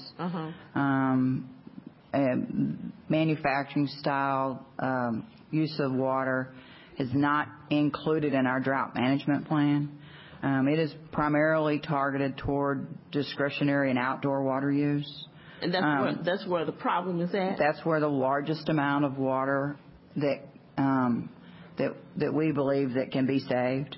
manufacturing style use of water is not included in our drought management plan. It is primarily targeted toward discretionary and outdoor water use. And that's where the problem is at? That's where the largest amount of water that we believe that can be saved.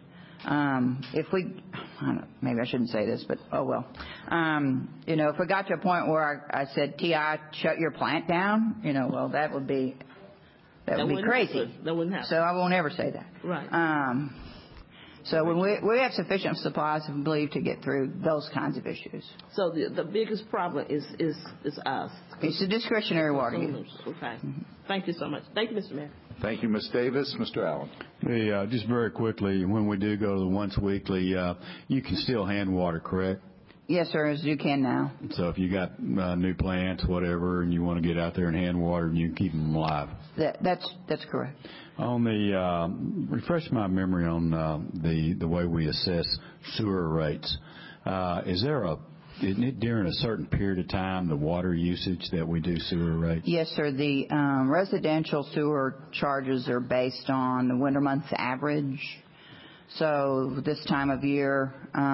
Maybe I shouldn't say this, but oh well. If we got to a point where I said, T.I., shut your plant down, well, that would be crazy. That wouldn't happen. So I won't ever say that. Right. So when we have sufficient supplies, we believe, to get through those kinds of issues. So the biggest problem is us. It's the discretionary water use. Okay. Mm-hmm. Thank you so much. Thank you, Mr. Mayor. Thank you, Ms. Davis. Mr. Allen. Hey, just very quickly, when we do go to the once weekly, you can still hand water, correct? Yes, sir, as you can now. So if you got new plants, whatever, and you want to get out there and hand water, you can keep them alive. That's correct. On the refresh my memory on the way we assess sewer rates. Isn't it during a certain period of time, the water usage, that we do sewer rates? Yes, sir. The residential sewer charges are based on the winter months average. So this time of year,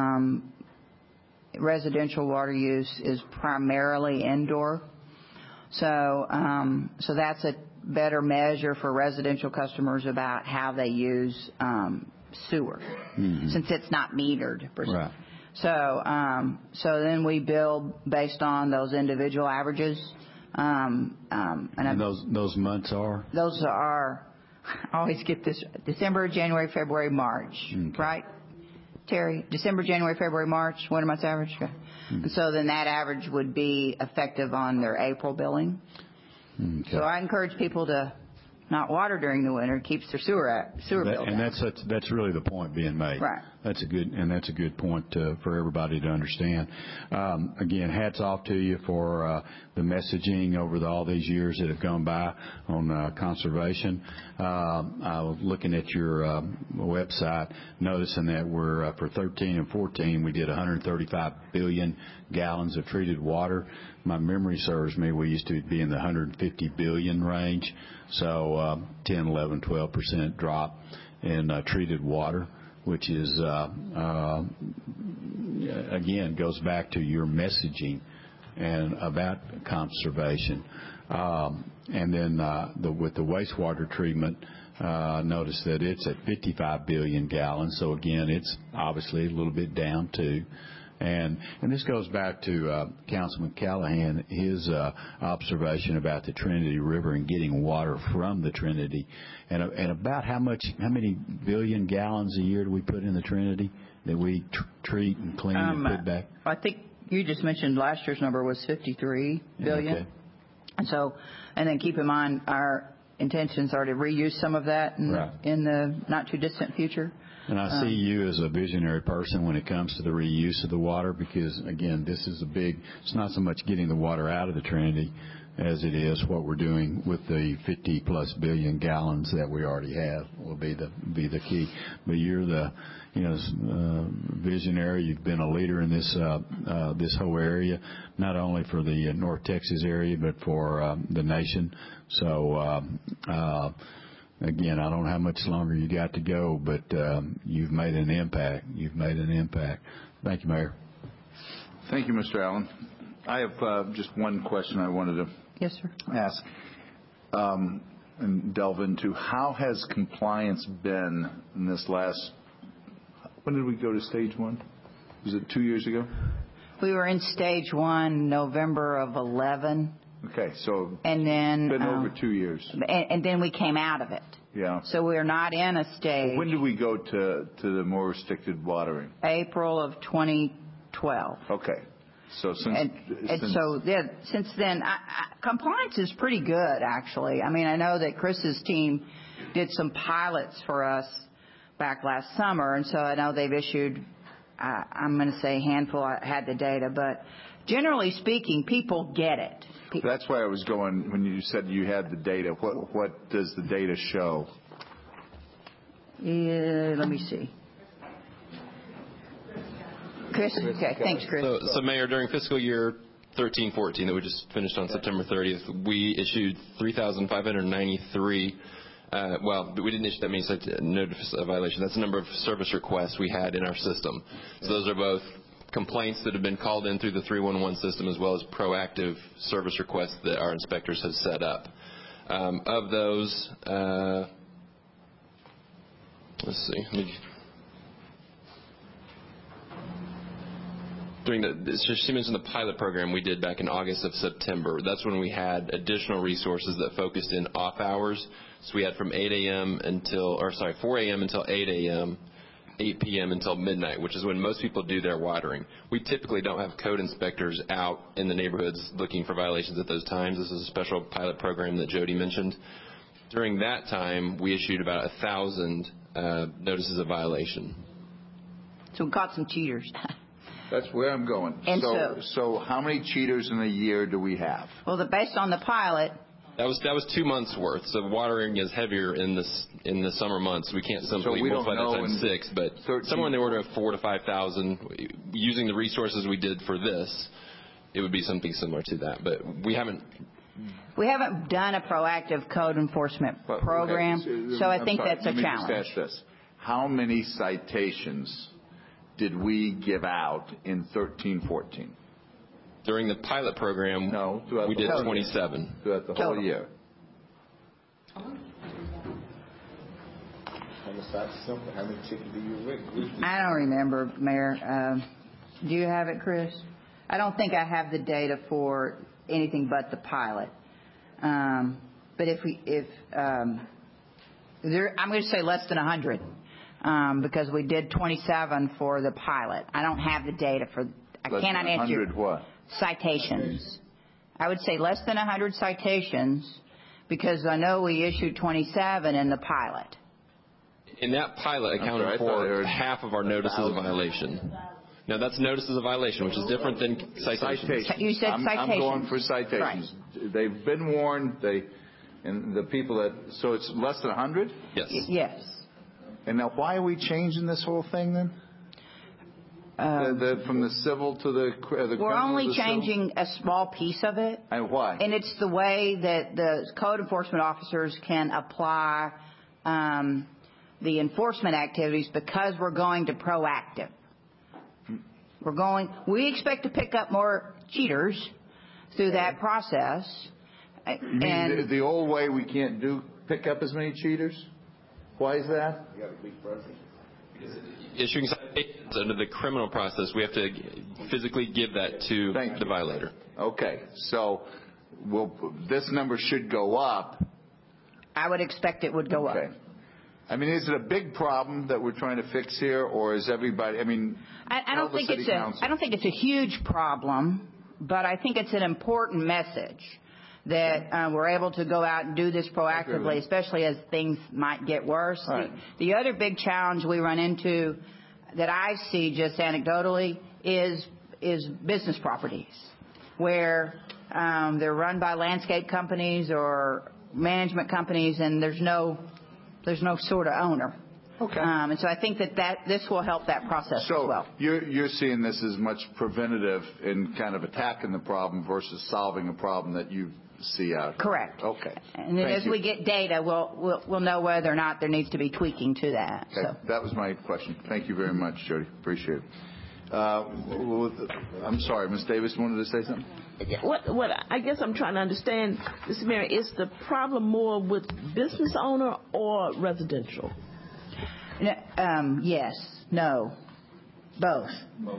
residential water use is primarily indoor. So that's a better measure for residential customers about how they use sewer, since it's not metered. Right. So then we build based on those individual averages. And those months are? Those are, I always get this, December, January, February, March, right? Terry, December, January, February, March, winter months average. Okay. And so then that average would be effective on their April billing. Okay. So I encourage people to not water during the winter, keeps their sewer bill down. And that's really the point being made. Right. That's a good point for everybody to understand. Again, hats off to you for the messaging over all these years that have gone by on conservation. I was looking at your website, noticing that we're for 13 and 14 we did 135 billion gallons of treated water. my memory serves me, we used to be in the 150 billion range. So 10, 11, 12% drop in treated water, which is, again, goes back to your messaging and about conservation. And then with the wastewater treatment, notice that it's at 55 billion gallons. So again, it's obviously a little bit down too. And this goes back to Councilman Callahan, his observation about the Trinity River and getting water from the Trinity, and about how many billion gallons a year do we put in the Trinity that we treat and clean and put back? I think you just mentioned last year's number was 53 billion. Okay. And then keep in mind our intentions are to reuse some of that in the not too distant future. And I see you as a visionary person when it comes to the reuse of the water, because, again, this is it's not so much getting the water out of the Trinity as it is what we're doing with the 50-plus billion gallons that we already have will be the key. But you're the visionary. You've been a leader in this whole area, not only for the North Texas area, but for the nation. So, again, I don't know how much longer you got to go, but you've made an impact. Thank you, Mayor. Thank you, Mr. Allen. I have just one question I wanted to ask and delve into. How has compliance been in this last, when did we go to stage 1? Was it 2 years ago? We were in stage 1 November of 11. Okay, so and then it's been over 2 years. And then we came out of it. Yeah. So we're not in a stage. Well, when did we go to the more restricted watering? April of 2012. Okay. So since then, compliance is pretty good, actually. I mean, I know that Chris's team did some pilots for us back last summer, and so I know they've issued, I'm going to say a handful. I had the data, but generally speaking, people get it. That's why I was going, when you said you had the data, what does the data show? Let me see. Chris? Okay, thanks, Chris. So Mayor, during fiscal year 13-14 that we just finished on September 30th, we issued 3,593 we didn't issue that many notice of violation. That's the number of service requests we had in our system. So those are both complaints that have been called in through the 311 system, as well as proactive service requests that our inspectors have set up. Of those, let's see. She mentioned the pilot program we did back in August of September. That's when we had additional resources that focused in off hours. So we had from 4 a.m. until 8 a.m., 8 p.m. until midnight, which is when most people do their watering. We typically don't have code inspectors out in the neighborhoods looking for violations at those times. This is a special pilot program that Jody mentioned. During that time, we issued about 1,000 notices of violation. So we caught some cheaters. That's where I'm going. And so how many cheaters in a year do we have? Well, based on the pilot. That was 2 months worth. So watering is heavier in the summer months. We can't simply multiply that times 6, but somewhere in the order of 4,000 to 5,000. Using the resources we did for this, it would be something similar to that. But we haven't done a proactive code enforcement program, okay. So I think that's a challenge. Let me just ask this: how many citations did we give out in 13-14? During the pilot program, we did 27. Throughout the whole year. I don't remember, Mayor. Do you have it, Chris? I don't think I have the data for anything but the pilot. But I'm going to say less than 100. Because we did 27 for the pilot. I don't have the data for. I cannot answer. 100 what? Citations. I would say less than 100 citations, because I know we issued 27 in the pilot. In that pilot, accounted for half of our notices of violation. Now that's notices of violation, which is different than citations. You said citations. I'm going for citations. Right. They've been warned. And the people that. So it's less than 100? Yes. Yes. And now, why are we changing this whole thing then? From the civil to the criminal? We're only to the changing a small piece of it. And why? And it's the way that the code enforcement officers can apply the enforcement activities because we're going to proactive. We expect to pick up more cheaters through that process. You mean the old way we can't pick up as many cheaters? Why is that? You got a big presence. Issuing citations under the criminal process, we have to physically give that to the violator. Okay, so this number should go up. I would expect it would go up. I mean, is it a big problem that we're trying to fix here, or is everybody? I mean, I don't think it's a huge problem, but I think it's an important message that we're able to go out and do this proactively, especially as things might get worse. Right. The other big challenge we run into that I see just anecdotally is business properties where they're run by landscape companies or management companies, and there's no sort of owner. Okay. And so I think that this will help that process as well. You're seeing this as much preventative in kind of attacking the problem versus solving a problem that you see out. Correct. Okay. And then as we get data, we'll know whether or not there needs to be tweaking to that. Okay. So. That was my question. Thank you very much, Jody. Appreciate it. I'm sorry, Ms. Davis wanted to say something? What I guess I'm trying to understand, Mr. Mayor, is the problem more with business owner or residential? Yes, no, both.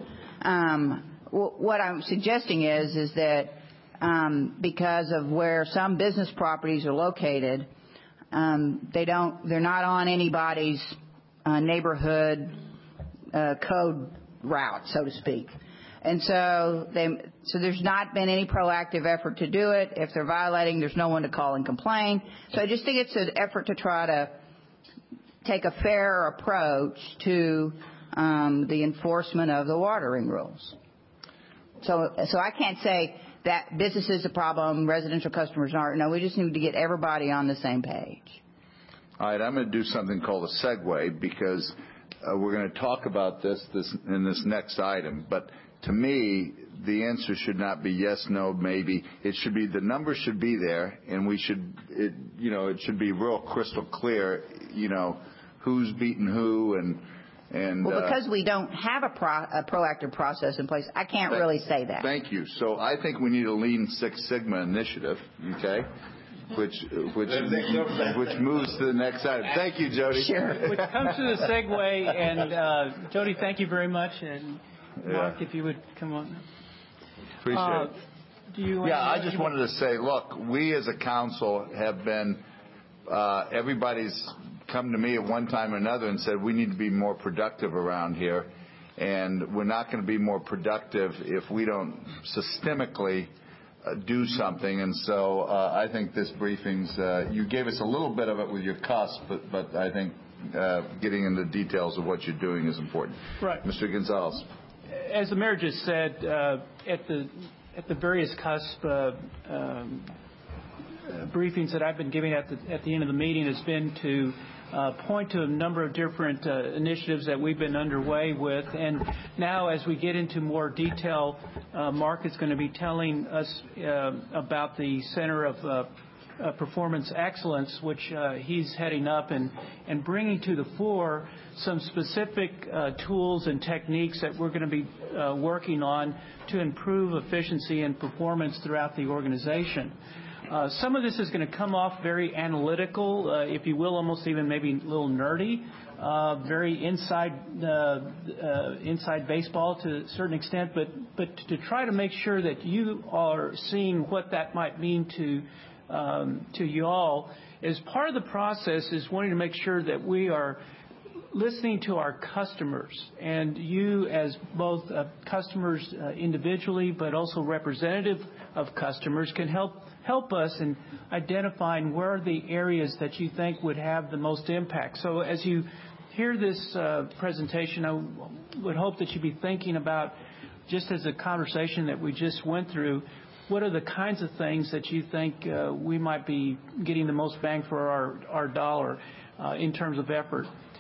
What I'm suggesting is that because of where some business properties are located, they're not on anybody's neighborhood code route, so to speak. And so there's not been any proactive effort to do it. If they're violating, there's no one to call and complain. So I just think it's an effort to try to take a fair approach to the enforcement of the watering rules. So I can't say that business is a problem, residential customers aren't. No, we just need to get everybody on the same page. All right, I'm going to do something called a segue because we're going to talk about this in this next item. But to me, the answer should not be yes, no, maybe. It should be the number should be there, and it should be real crystal clear, who's beating who and. Well, because we don't have a proactive process in place, I can't really say that. Thank you. So I think we need a Lean Six Sigma initiative, okay, which moves to the next item. Thank you, Jody. Sure. Which comes to the segue, and Jody, thank you very much, and Mark, if you would come on. Appreciate it. I just wanted to say, look, we as a council have been, everybody's come to me at one time or another and said we need to be more productive around here, and we're not going to be more productive if we don't systemically do something. And so I think this briefing's you gave us a little bit of it with your cusp, but I think getting into the details of what you're doing is important. Right. Mr. Gonzalez. As the mayor just said, at the various cusp briefings that I've been giving at the end of the meeting has been to point to a number of different initiatives that we've been underway with. And now as we get into more detail, Mark is going to be telling us about the Center of Performance Excellence, which he's heading up and bringing to the fore some specific tools and techniques that we're going to be working on to improve efficiency and performance throughout the organization. Some of this is going to come off very analytical, if you will, almost even maybe a little nerdy, very inside baseball to a certain extent, but to try to make sure that you are seeing what that might mean to you all, as part of the process is wanting to make sure that we are listening to our customers, and you as both customers individually but also representative of customers can help us in identifying where are the areas that you think would have the most impact. So as you hear this presentation, I would hope that you be thinking about, just as a conversation that we just went through, what are the kinds of things that you think we might be getting the most bang for our dollar in terms of effort.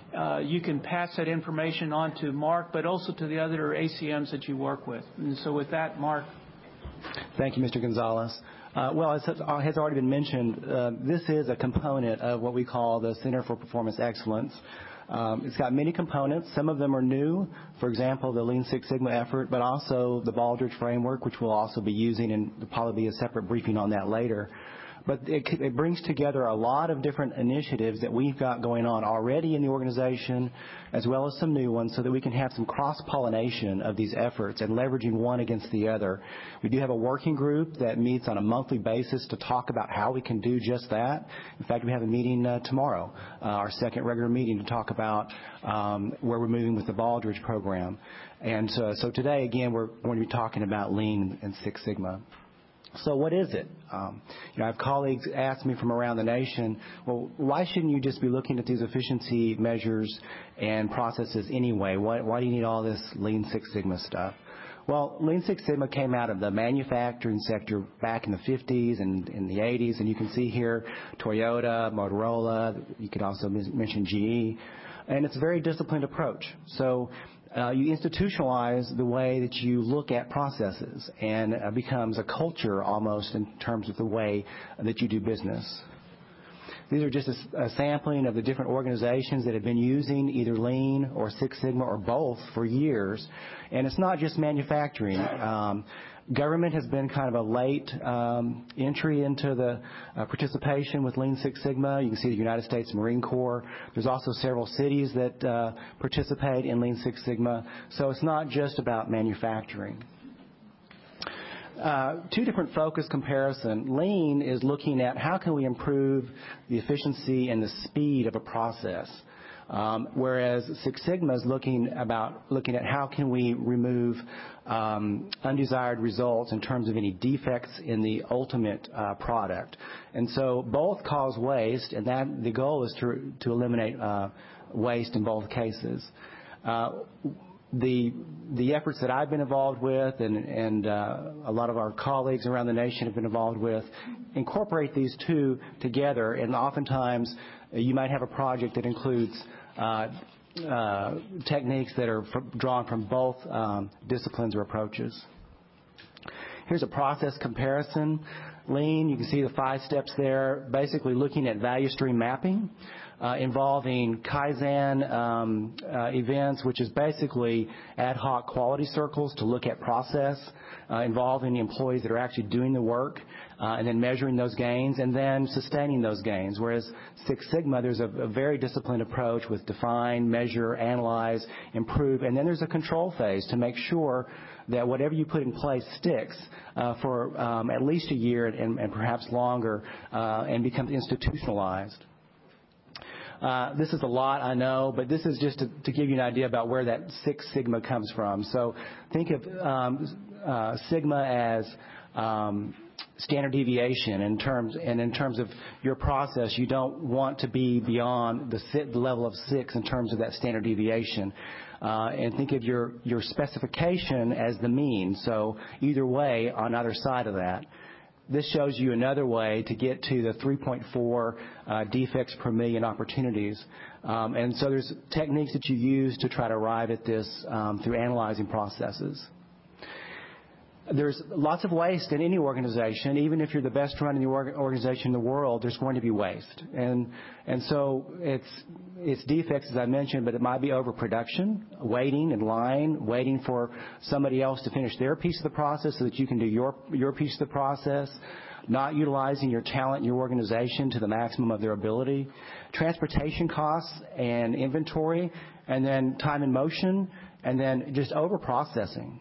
you can pass that information on to Mark, but also to the other ACMs that you work with. And so with that, Mark. Thank you, Mr. Gonzalez. Well, as has already been mentioned, this is a component of what we call the Center for Performance Excellence. It's got many components. Some of them are new, for example, the Lean Six Sigma effort, but also the Baldrige framework, which we'll also be using, and there'll probably be a separate briefing on that later. But it brings together a lot of different initiatives that we've got going on already in the organization, as well as some new ones, so that we can have some cross-pollination of these efforts and leveraging one against the other. We do have a working group that meets on a monthly basis to talk about how we can do just that. In fact, we have a meeting tomorrow, our second regular meeting, to talk about where we're moving with the Baldrige program. And so today, again, we're going to be talking about Lean and Six Sigma. So what is it? I have colleagues ask me from around the nation, well, why shouldn't you just be looking at these efficiency measures and processes anyway? Why do you need all this Lean Six Sigma stuff? Well, Lean Six Sigma came out of the manufacturing sector back in the 50s and in the 80s, and you can see here Toyota, Motorola, you could also mention GE, and it's a very disciplined approach. So you institutionalize the way that you look at processes, and it becomes a culture almost in terms of the way that you do business. These are just a sampling of the different organizations that have been using either Lean or Six Sigma or both for years. And it's not just manufacturing. Government has been kind of a late entry into the participation with Lean Six Sigma. You can see the United States Marine Corps. There's also several cities that participate in Lean Six Sigma. So it's not just about manufacturing. Two different focus comparison. Lean is looking at how can we improve the efficiency and the speed of a process. Whereas Six Sigma is looking at how can we remove undesired results in terms of any defects in the ultimate product. And so both cause waste, and the goal is to eliminate waste in both cases. The efforts that I've been involved with and a lot of our colleagues around the nation have been involved with incorporate these two together, and oftentimes you might have a project that includes techniques that are drawn from both disciplines or approaches. Here's a process comparison. Lean, you can see the 5 steps there, basically looking at value stream mapping, involving Kaizen events, which is basically ad hoc quality circles to look at process, involving the employees that are actually doing the work, and then measuring those gains, and then sustaining those gains. Whereas Six Sigma, there's a very disciplined approach with define, measure, analyze, improve, and then there's a control phase to make sure that whatever you put in place sticks for at least a year and perhaps longer and becomes institutionalized. This is a lot, I know, but this is just to give you an idea about where that Six Sigma comes from. So think of Sigma as standard deviation in terms of your process. You don't want to be beyond the level of 6 in terms of that standard deviation. And think of your specification as the mean. So either way, on either side of that. This shows you another way to get to the 3.4 defects per million opportunities. And so there's techniques that you use to try to arrive at this through analyzing processes. There's lots of waste in any organization. Even if you're the best running organization in the world, there's going to be waste. And so it's defects, as I mentioned, but it might be overproduction, waiting in line, waiting for somebody else to finish their piece of the process so that you can do your piece of the process, not utilizing your talent in your organization to the maximum of their ability, transportation costs and inventory, and then time and motion, and then just over-processing.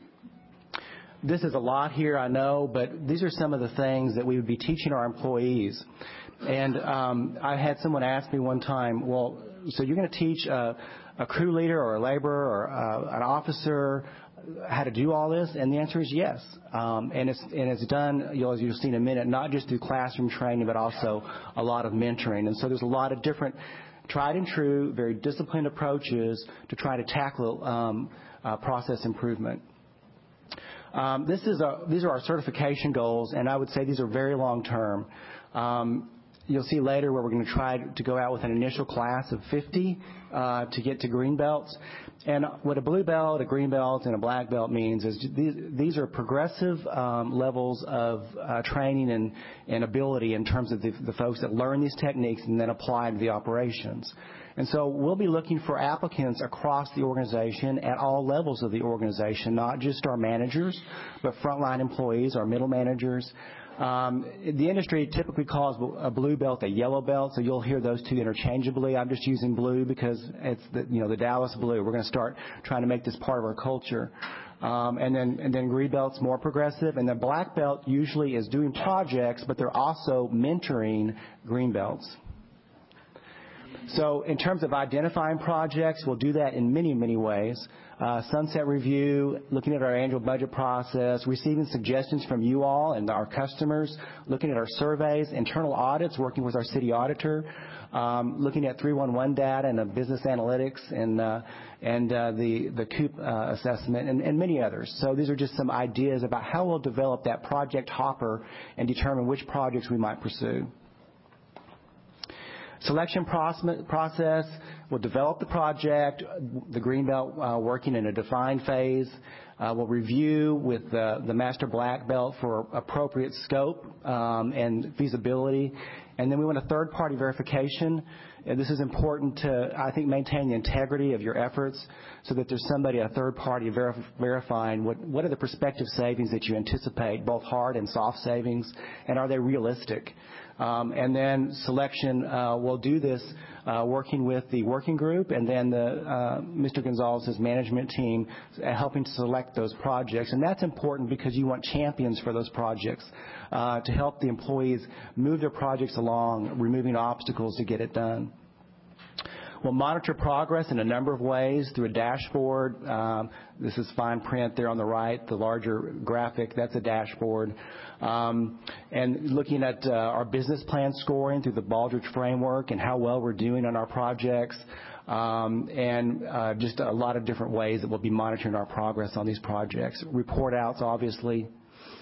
This is a lot here, I know, but these are some of the things that we would be teaching our employees. And I had someone ask me one time, well, so you're going to teach a crew leader or a laborer or an officer how to do all this? And the answer is yes. And it's done, as you'll see in a minute, not just through classroom training, but also a lot of mentoring. And so there's a lot of different tried and true, very disciplined approaches to try to tackle process improvement. These are our certification goals, and I would say these are very long term. you'll see later where we're going to try to go out with an initial class of 50 to get to green belts. And what a blue belt, a green belt, and a black belt means is these are progressive levels of training and ability in terms of the folks that learn these techniques and then apply to the operations. And so we'll be looking for applicants across the organization at all levels of the organization, not just our managers, but frontline employees, our middle managers. The industry typically calls a blue belt a yellow belt, so you'll hear those two interchangeably. I'm just using blue because it's the Dallas blue. We're going to start trying to make this part of our culture. And then green belt's more progressive, and the black belt usually is doing projects, but they're also mentoring green belts. So in terms of identifying projects, we'll do that in many, many ways. Sunset review, looking at our annual budget process, receiving suggestions from you all and our customers, looking at our surveys, internal audits, working with our city auditor, looking at 311 data and the business analytics and the COOP assessment and many others. So these are just some ideas about how we'll develop that project hopper and determine which projects we might pursue. Selection process, we'll develop the project, the Greenbelt working in a defined phase. We'll review with the Master Black Belt for appropriate scope and feasibility. And then we want a third-party verification. And this is important to, I think, maintain the integrity of your efforts so that there's somebody, a third party, verifying what are the prospective savings that you anticipate, both hard and soft savings, and are they realistic? And then selection, we'll do this working with the working group and then Mr. Gonzalez's management team helping to select those projects. And that's important because you want champions for those projects to help the employees move their projects along, removing obstacles to get it done. We'll monitor progress in a number of ways through a dashboard. This is fine print there on the right, the larger graphic, that's a dashboard. And looking at our business plan scoring through the Baldrige framework and how well we're doing on our projects. And just a lot of different ways that we'll be monitoring our progress on these projects. Report outs, obviously.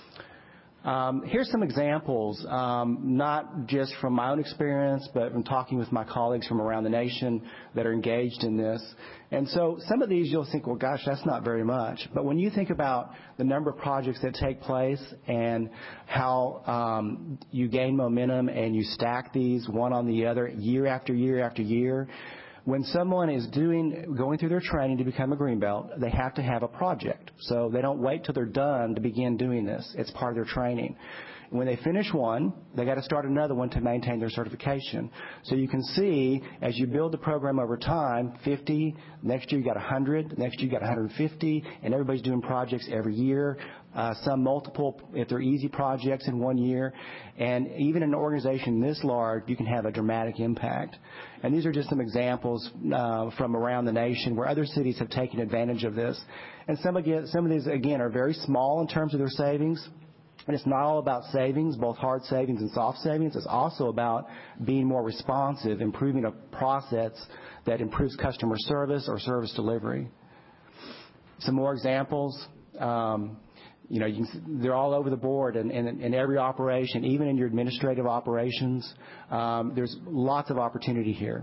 Here's some examples, not just from my own experience, but from talking with my colleagues from around the nation that are engaged in this. And so some of these you'll think, well, gosh, that's not very much. But when you think about the number of projects that take place and how you gain momentum and you stack these one on the other year after year after year, when someone is going through their training to become a Greenbelt, they have to have a project. So they don't wait till they're done to begin doing this. It's part of their training. When they finish one, they got to start another one to maintain their certification. So you can see as you build the program over time, 50, next year you got 100, next year you got 150, and everybody's doing projects every year. Some multiple, if they're easy projects in 1 year. And even in an organization this large, you can have a dramatic impact. And these are just some examples from around the nation where other cities have taken advantage of this. And some of these, again, are very small in terms of their savings. And it's not all about savings, both hard savings and soft savings. It's also about being more responsive, improving a process that improves customer service or service delivery. Some more examples. They're all over the board in every operation, even in your administrative operations. There's lots of opportunity here.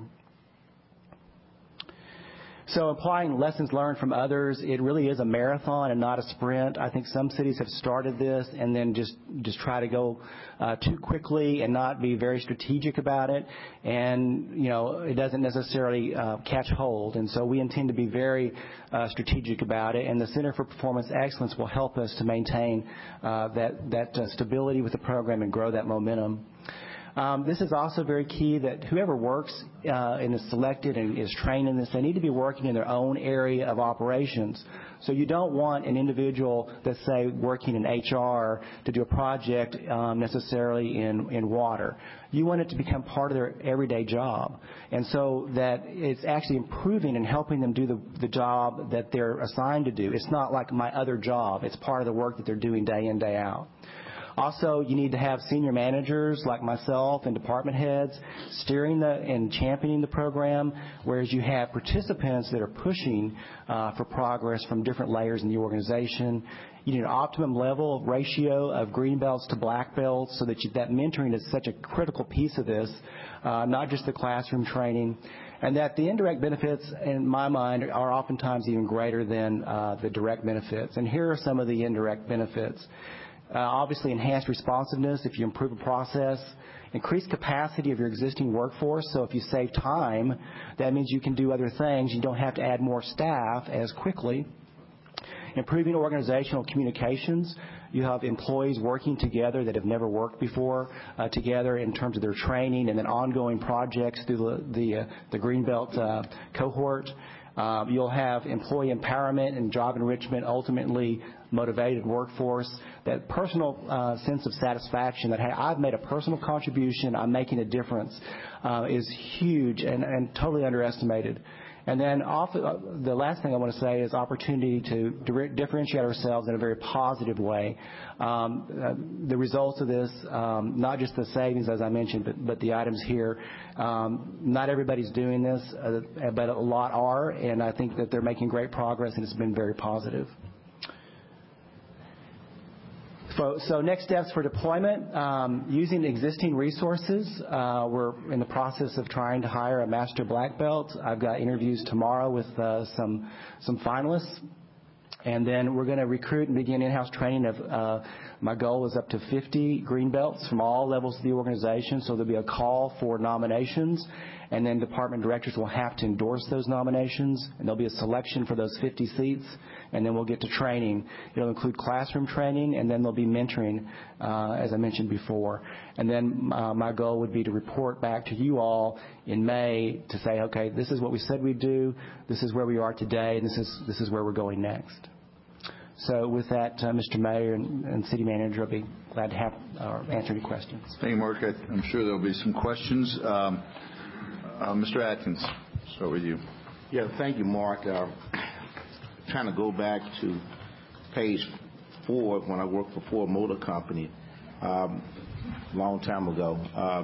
So applying lessons learned from others, it really is a marathon and not a sprint. I think some cities have started this and then just try to go too quickly and not be very strategic about it. And, it doesn't necessarily catch hold. And so we intend to be very strategic about it. And the Center for Performance Excellence will help us to maintain that stability with the program and grow that momentum. This is also very key that whoever works and is selected and is trained in this, they need to be working in their own area of operations. So you don't want an individual that's, say, working in HR to do a project necessarily in water. You want it to become part of their everyday job. And so that it's actually improving and helping them do the job that they're assigned to do. It's not like my other job. It's part of the work that they're doing day in, day out. Also, you need to have senior managers like myself and department heads steering and championing the program, whereas you have participants that are pushing for progress from different layers in the organization. You need an optimum level of ratio of green belts to black belts so that that mentoring is such a critical piece of this, not just the classroom training. And that the indirect benefits, in my mind, are oftentimes even greater than the direct benefits. And here are some of the indirect benefits. Obviously, enhanced responsiveness if you improve a process. Increased capacity of your existing workforce. So if you save time, that means you can do other things. You don't have to add more staff as quickly. Improving organizational communications. You have employees working together that have never worked before together in terms of their training and then ongoing projects through the Greenbelt cohort. You'll have employee empowerment and job enrichment, ultimately motivated workforce. That personal sense of satisfaction that, hey, I've made a personal contribution, I'm making a difference, is huge and totally underestimated. And then the last thing I want to say is opportunity to differentiate ourselves in a very positive way. The results of this, not just the savings, as I mentioned, but the items here, not everybody's doing this, but a lot are, and I think that they're making great progress, and it's been very positive. So next steps for deployment, using existing resources. We're in the process of trying to hire a master black belt. I've got interviews tomorrow with some finalists. And then we're going to recruit and begin in-house training of, my goal is up to 50 green belts from all levels of the organization. So there'll be a call for nominations, and then department directors will have to endorse those nominations, and there'll be a selection for those 50 seats, and then we'll get to training. It'll include classroom training, and then there'll be mentoring, as I mentioned before. And then my goal would be to report back to you all in May to say, okay, this is what we said we'd do, this is where we are today, and this is where we're going next. So with that, Mr. Mayor and City Manager, I'll be glad to have answer any questions. Thank you, Mark. I'm sure there'll be some questions. Mr. Atkins, start with you. Yeah, thank you, Mark. Trying to go back to page 4 when I worked for Ford Motor Company a long time ago.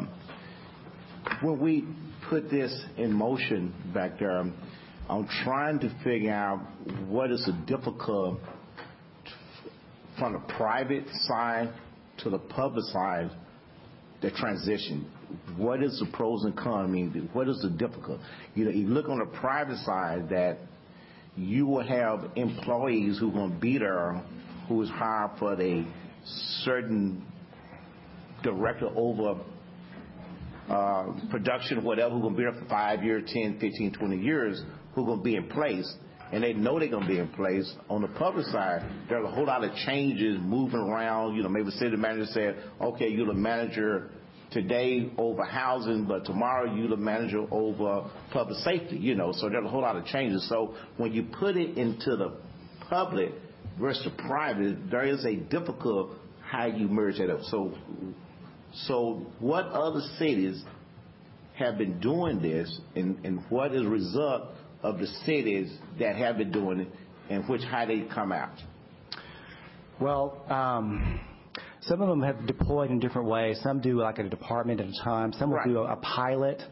When we put this in motion back there, I'm trying to figure out what is the difficult from the private side to the public side, the transition. What is the pros and cons? I mean, what is the difficult? You look on the private side that you will have employees who are going to be there who is hired for a certain director over production, whatever, who's going to be there for 5 years, 10, 15, 20 years, who are going to be in place. And they know they're going to be in place. On the public side, there's a whole lot of changes moving around. Maybe the city manager said, okay, you're the manager today over housing, but tomorrow you're the manager over public safety, So there's a whole lot of changes. So when you put it into the public versus the private, there is a difficult how you merge that up. So what other cities have been doing this, and what is the result of the cities that have been doing it, and how they come out? Well, some of them have deployed in different ways. Some do like at a department at a time. Some will do a pilot.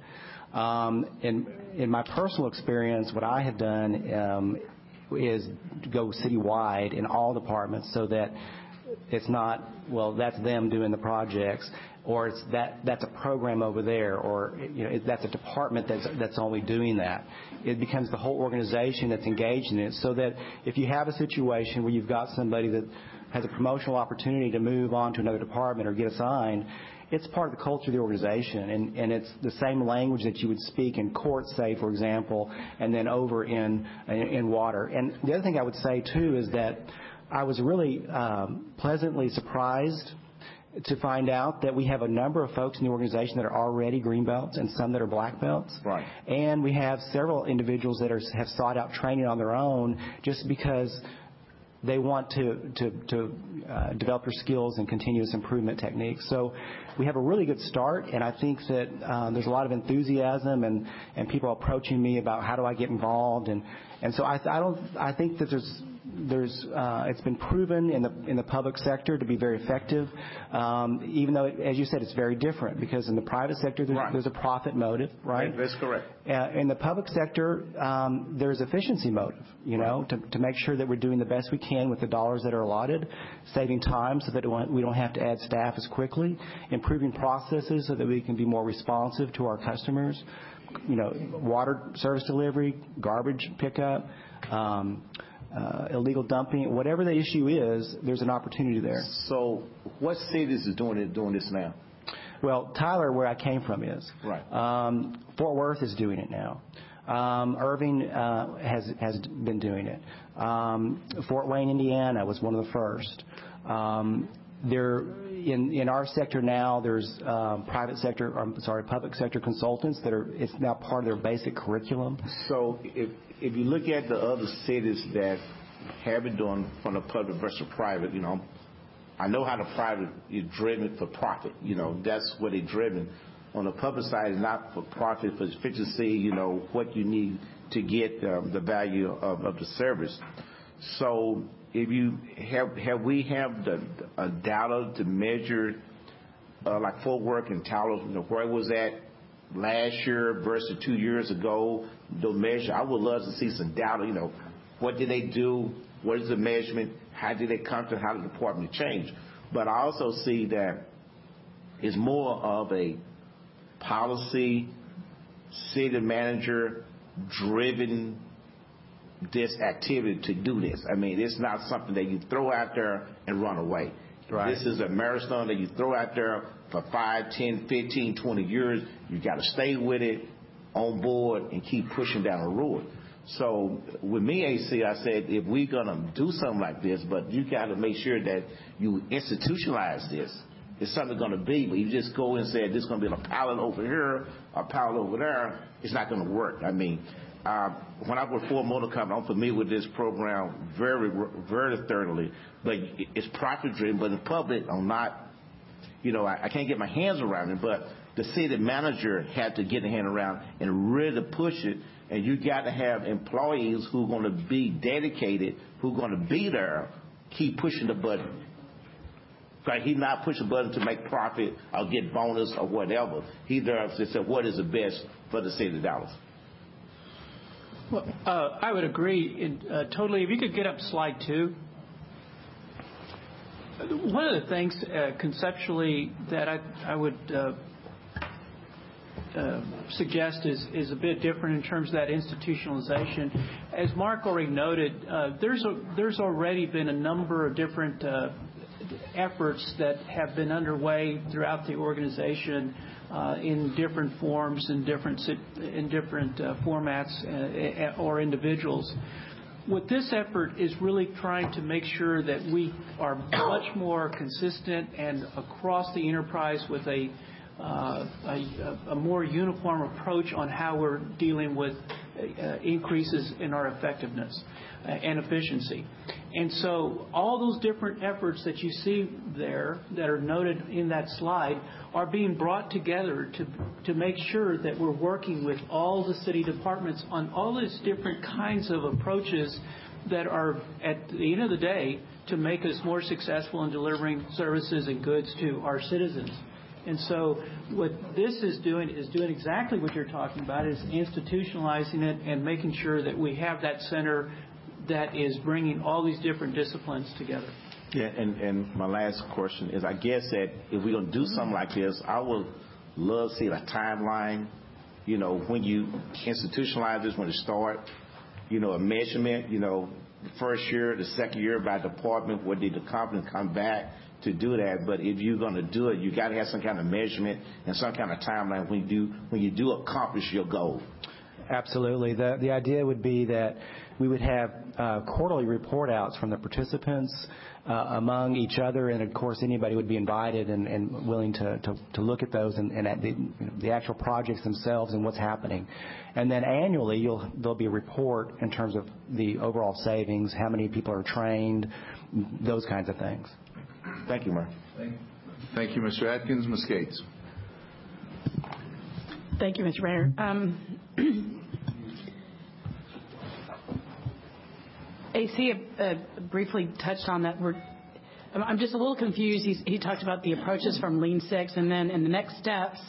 In my personal experience, what I have done is go citywide in all departments so that it's not, well, that's them doing the projects, or it's that's a program over there, or that's a department that's only doing that. It becomes the whole organization that's engaged in it, so that if you have a situation where you've got somebody that has a promotional opportunity to move on to another department or get assigned, it's part of the culture of the organization, and it's the same language that you would speak in court, say, for example, and then over in water. And the other thing I would say, too, is that I was really pleasantly surprised to find out that we have a number of folks in the organization that are already green belts and some that are black belts. Right. And we have several individuals that have sought out training on their own just because they want to develop their skills and continuous improvement techniques. So we have a really good start, and I think that there's a lot of enthusiasm and people approaching me about how do I get involved, and so I think that there's it's been proven in the public sector to be very effective, even though, as you said, it's very different because in the private sector there's a profit motive, right? That's correct. In the public sector, there's efficiency motive, to make sure that we're doing the best we can with the dollars that are allotted, saving time so that we don't have to add staff as quickly, improving processes so that we can be more responsive to our customers, water service delivery, garbage pickup, illegal dumping, whatever the issue is, there's an opportunity there. So what cities is doing this now? Well, Tyler, where I came from, is. Right. Fort Worth is doing it now. Irving has been doing it. Fort Wayne, Indiana was one of the first. In our sector now, there's public sector consultants it's now part of their basic curriculum. So if you look at the other cities that have been doing from the public versus private, I know how the private is driven for profit. That's what they're driven. On the public side, it's not for profit, for efficiency, what you need to get the value of the service. So if you have we the data to measure like Fort Worth and Tyler, where it was at last year versus 2 years ago, the measure. I would love to see some data, what did they do, what is the measurement, how did they come to how the department changed. But I also see that it's more of a policy, city manager driven this activity to do this. I mean, it's not something that you throw out there and run away. Right. This is a marathon that you throw out there for 5, 10, 15, 20 years. You got to stay with it, on board, and keep pushing down the road. So with me, AC, I said, if we're going to do something like this, but you got to make sure that you institutionalize this. It's something going to be, but you just go and say, this is going to be a pilot over here, a pilot over there, it's not going to work. I mean, when I work for a motor company, I'm familiar with this program very, very thoroughly, but it's profit-driven, but the public, I'm not, I can't get my hands around it, but the city manager had to get a hand around and really push it, and you got to have employees who are going to be dedicated, who are going to be there, keep pushing the button. Right? He's not pushing the button to make profit or get bonus or whatever. He's there to say what is the best for the city of Dallas. Well, I would agree totally. If you could get up slide 2. One of the things conceptually that I would suggest is a bit different in terms of that institutionalization. As Mark already noted, there's already been a number of different efforts that have been underway throughout the organization in different forms, in different formats or individuals. What this effort is really trying to make sure that we are much more consistent and across the enterprise with a more uniform approach on how we're dealing with increases in our effectiveness and efficiency. And so all those different efforts that you see there that are noted in that slide are being brought together to make sure that we're working with all the city departments on all these different kinds of approaches that are, at the end of the day, to make us more successful in delivering services and goods to our citizens. And so what this is doing exactly what you're talking about, is institutionalizing it and making sure that we have that center that is bringing all these different disciplines together. Yeah, and my last question is, I guess that if we're going to do something like this, I would love to see a timeline, when you institutionalize this, when it start, a measurement, the first year, the second year by department, what did the company come back to do that. But if you're going to do it, you got to have some kind of measurement and some kind of timeline when you do accomplish your goal. Absolutely. The idea would be that we would have quarterly report outs from the participants among each other, and of course anybody would be invited and willing to look at those and at the actual projects themselves and what's happening. And then annually there'll be a report in terms of the overall savings, how many people are trained, those kinds of things. Thank you, Mark. Thank you, Mr. Atkins. Ms. Gates. Thank you, Mr. Mayor. AC briefly touched on that. I'm just a little confused. He talked about the approaches from Lean Six, and then in the next steps,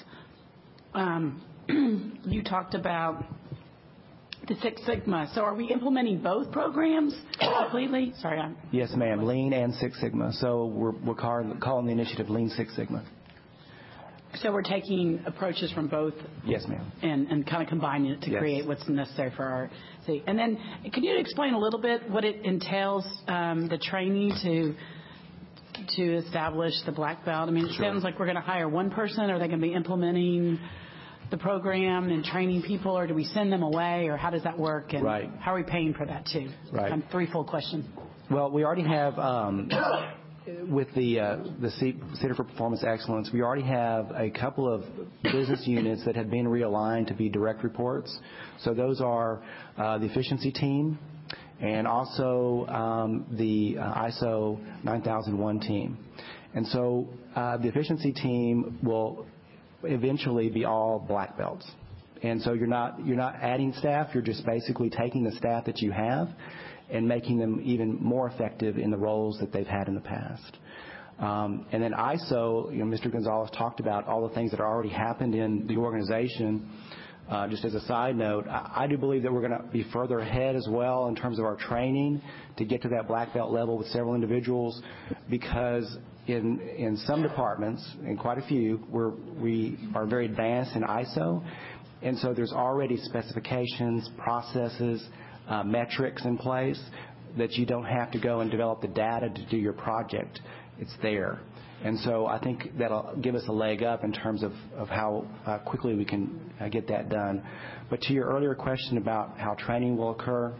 you talked about the Six Sigma. So are we implementing both programs completely? Sorry. Yes, ma'am. Lean and Six Sigma. So we're calling the initiative Lean Six Sigma. So we're taking approaches from both. Yes, ma'am. And kind of combining it to create what's necessary for our city. And then could you explain a little bit what it entails, the training to establish the black belt? I mean, it sounds like we're going to hire one person. Are they going to be implementing the program and training people, or do we send them away, or how does that work? And how are we paying for that too? Right. Threefold question. Well, we already have, with the Center for Performance Excellence, we already have a couple of business units that have been realigned to be direct reports. So those are the efficiency team and also the ISO 9001 team. And so the efficiency team will eventually be all black belts. And so you're not adding staff, you're just basically taking the staff that you have and making them even more effective in the roles that they've had in the past. And then ISO, Mr. Gonzalez talked about all the things that already happened in the organization. Just as a side note, I do believe that we're going to be further ahead as well in terms of our training to get to that black belt level with several individuals, because in some departments, in quite a few, we are very advanced in ISO, and so there's already specifications, processes, metrics in place that you don't have to go and develop the data to do your project. It's there. And so I think that'll give us a leg up in terms of how quickly we can get that done. But to your earlier question about how training will occur,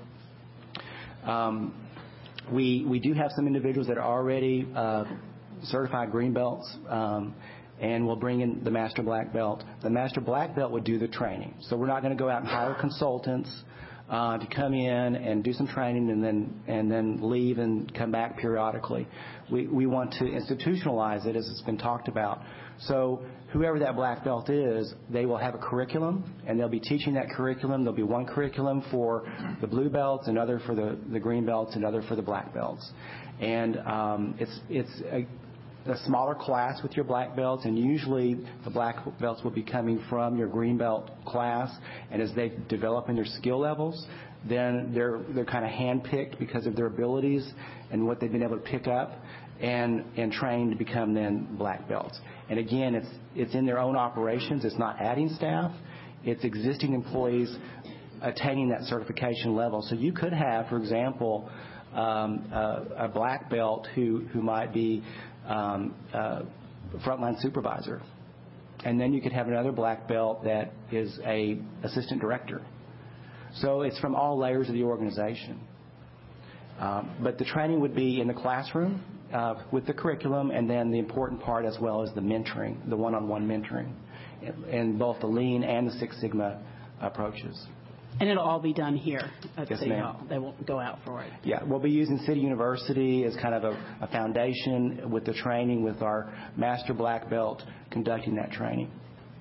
we do have some individuals that are already certified green belts, and we'll bring in the master black belt. The master black belt would do the training. So we're not going to go out and hire consultants to come in and do some training and then leave and come back periodically. We want to institutionalize it, as it's been talked about. So whoever that black belt is, they will have a curriculum, and they'll be teaching that curriculum. There'll be one curriculum for the blue belts, another for the green belts, another for the black belts. And it's a smaller class with your black belts, and usually the black belts will be coming from your green belt class, and as they develop in their skill levels, then they're kind of handpicked because of their abilities and what they've been able to pick up and trained to become then black belts. And again, it's in their own operations. It's not adding staff. It's existing employees attaining that certification level. So you could have, for example, a black belt who might be frontline supervisor, and then you could have another black belt that is a assistant director. So it's from all layers of the organization. But the training would be in the classroom with the curriculum, and then the important part as well is the mentoring, the one-on-one mentoring, in both the Lean and the Six Sigma approaches. And it'll all be done here at City ma'am. Hall. They won't go out for it. Yeah, we'll be using City University as kind of a foundation with the training, with our master black belt conducting that training.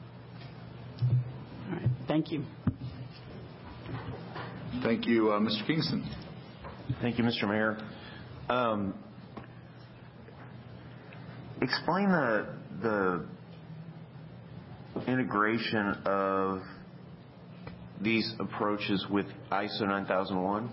All right. Thank you. Thank you, Mr. Kingston. Thank you, Mr. Mayor. Explain the integration of these approaches with ISO 9001?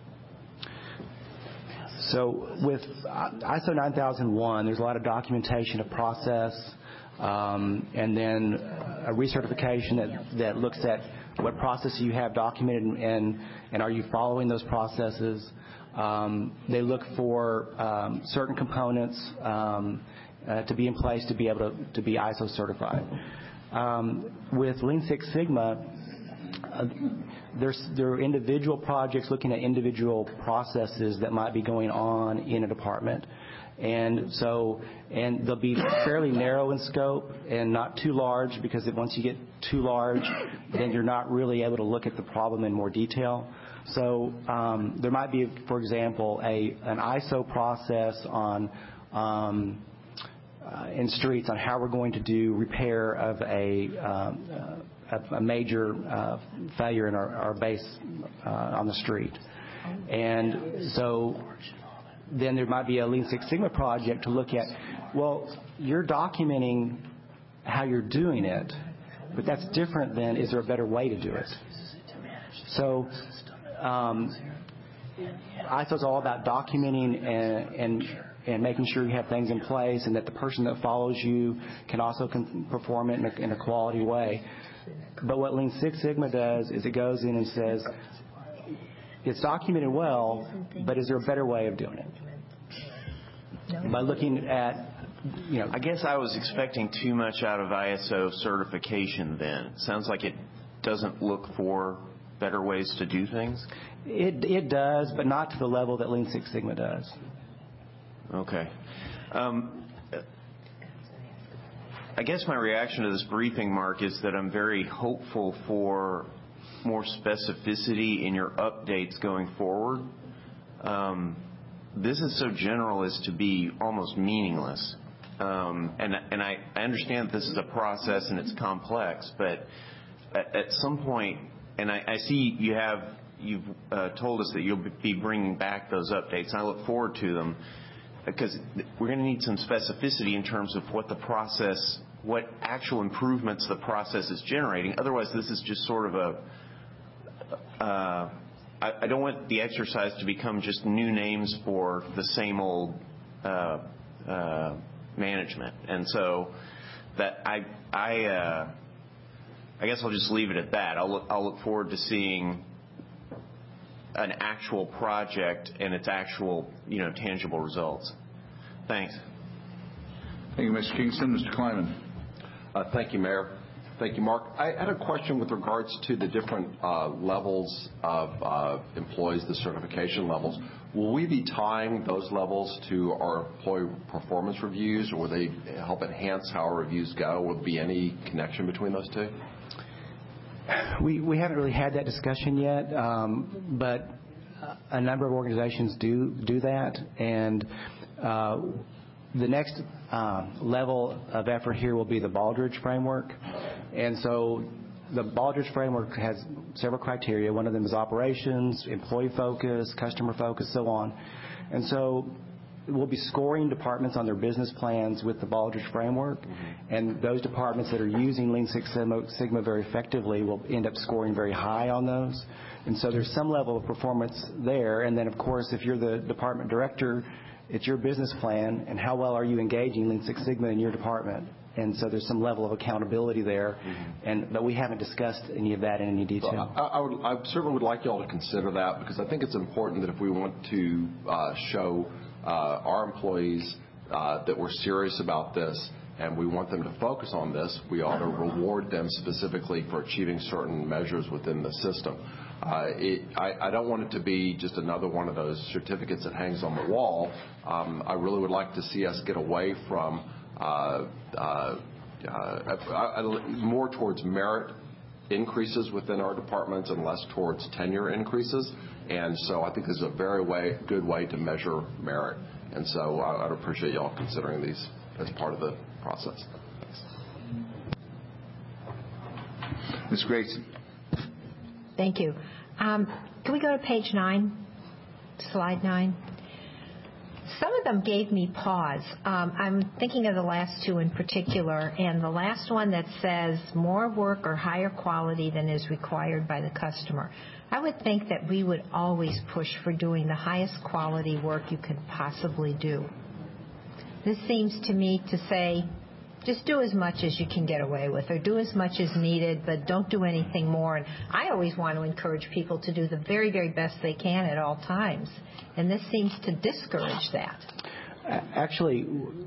So with ISO 9001, there's a lot of documentation of process, and then a recertification that looks at what process you have documented and are you following those processes. They look for certain components to be in place to be able to be ISO certified. With Lean Six Sigma, there are individual projects looking at individual processes that might be going on in a department. And they'll be fairly narrow in scope and not too large, because once you get too large, then you're not really able to look at the problem in more detail. So there might be, for example, an ISO process in streets on how we're going to do repair of a major failure in our base on the street. And so then there might be a Lean Six Sigma project to look at, well, you're documenting how you're doing it, but that's different than is there a better way to do it? So ISO is all about documenting and making sure you have things in place and that the person that follows you can also perform it in a quality way. But what Lean Six Sigma does is it goes in and says, it's documented well, but is there a better way of doing it? By looking at, I guess I was expecting too much out of ISO certification then. It sounds like it doesn't look for better ways to do things. It does, but not to the level that Lean Six Sigma does. Okay. I guess my reaction to this briefing, Mark, is that I'm very hopeful for more specificity in your updates going forward. This is so general as to be almost meaningless. And I understand that this is a process and it's complex, but at some point, and I see you've told us that you'll be bringing back those updates, and I look forward to them, because we're going to need some specificity in terms of what the process, what actual improvements the process is generating. Otherwise, this is just sort of I don't want the exercise to become just new names for the same old management. And so that I guess I'll just leave it at that. I'll look forward to seeing an actual project and its actual, tangible results. Thanks. Thank you, Mr. Kingston. Mr. Kleiman. Thank you, Mayor. Thank you, Mark. I had a question with regards to the different levels of employees, the certification levels. Will we be tying those levels to our employee performance reviews, or will they help enhance how our reviews go? Will there be any connection between those two? We haven't really had that discussion yet, but a number of organizations do that, and the next level of effort here will be the Baldrige framework. And so the Baldrige framework has several criteria. One of them is operations, employee focus, customer focus, so on. And so we'll be scoring departments on their business plans with the Baldrige framework, and those departments that are using Lean Six Sigma very effectively will end up scoring very high on those. And so there's some level of performance there. And then, of course, if you're the department director, it's your business plan, and how well are you engaging Lean Six Sigma in your department? And so there's some level of accountability there, but we haven't discussed any of that in any detail. I certainly would like you all to consider that, because I think it's important that if we want to show our employees that we're serious about this and we want them to focus on this, we ought to reward them specifically for achieving certain measures within the system. I don't want it to be just another one of those certificates that hangs on the wall. I really would like to see us get away from more towards merit increases within our departments and less towards tenure increases. And so I think this is a very good way to measure merit. And so I'd appreciate you all considering these as part of the process. Thanks. Ms. Grayson. Thank you. Can we go to page 9, slide 9? Some of them gave me pause. I'm thinking of the last two in particular, and the last one that says more work or higher quality than is required by the customer. I would think that we would always push for doing the highest quality work you could possibly do. This seems to me to say, just do as much as you can get away with, or do as much as needed, but don't do anything more. And I always want to encourage people to do the very, very best they can at all times. And this seems to discourage that. Actually,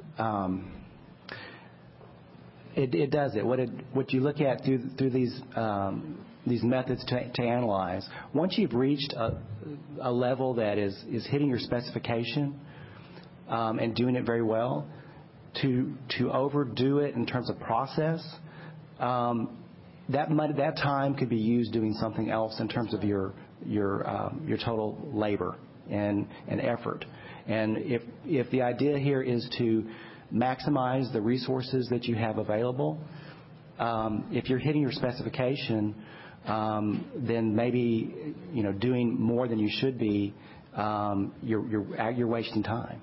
it does it. What you look at through these methods to analyze, once you've reached a level that is hitting your specification and doing it very well, to overdo it in terms of process, that time could be used doing something else in terms of your total labor and effort. And if the idea here is to maximize the resources that you have available, if you're hitting your specification, then maybe doing more than you should be, you're wasting time.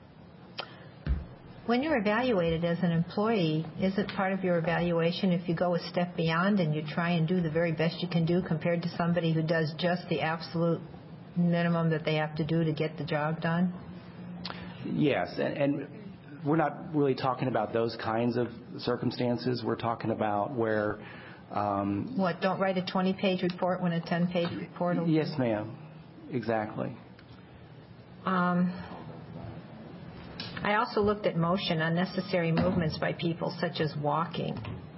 When you're evaluated as an employee, is it part of your evaluation if you go a step beyond and you try and do the very best you can do compared to somebody who does just the absolute minimum that they have to do to get the job done? Yes, and we're not really talking about those kinds of circumstances. We're talking about where... What, don't write a 20-page report when a 10-page report will... Yes, ma'am. Exactly. I also looked at motion, unnecessary movements by people, such as walking.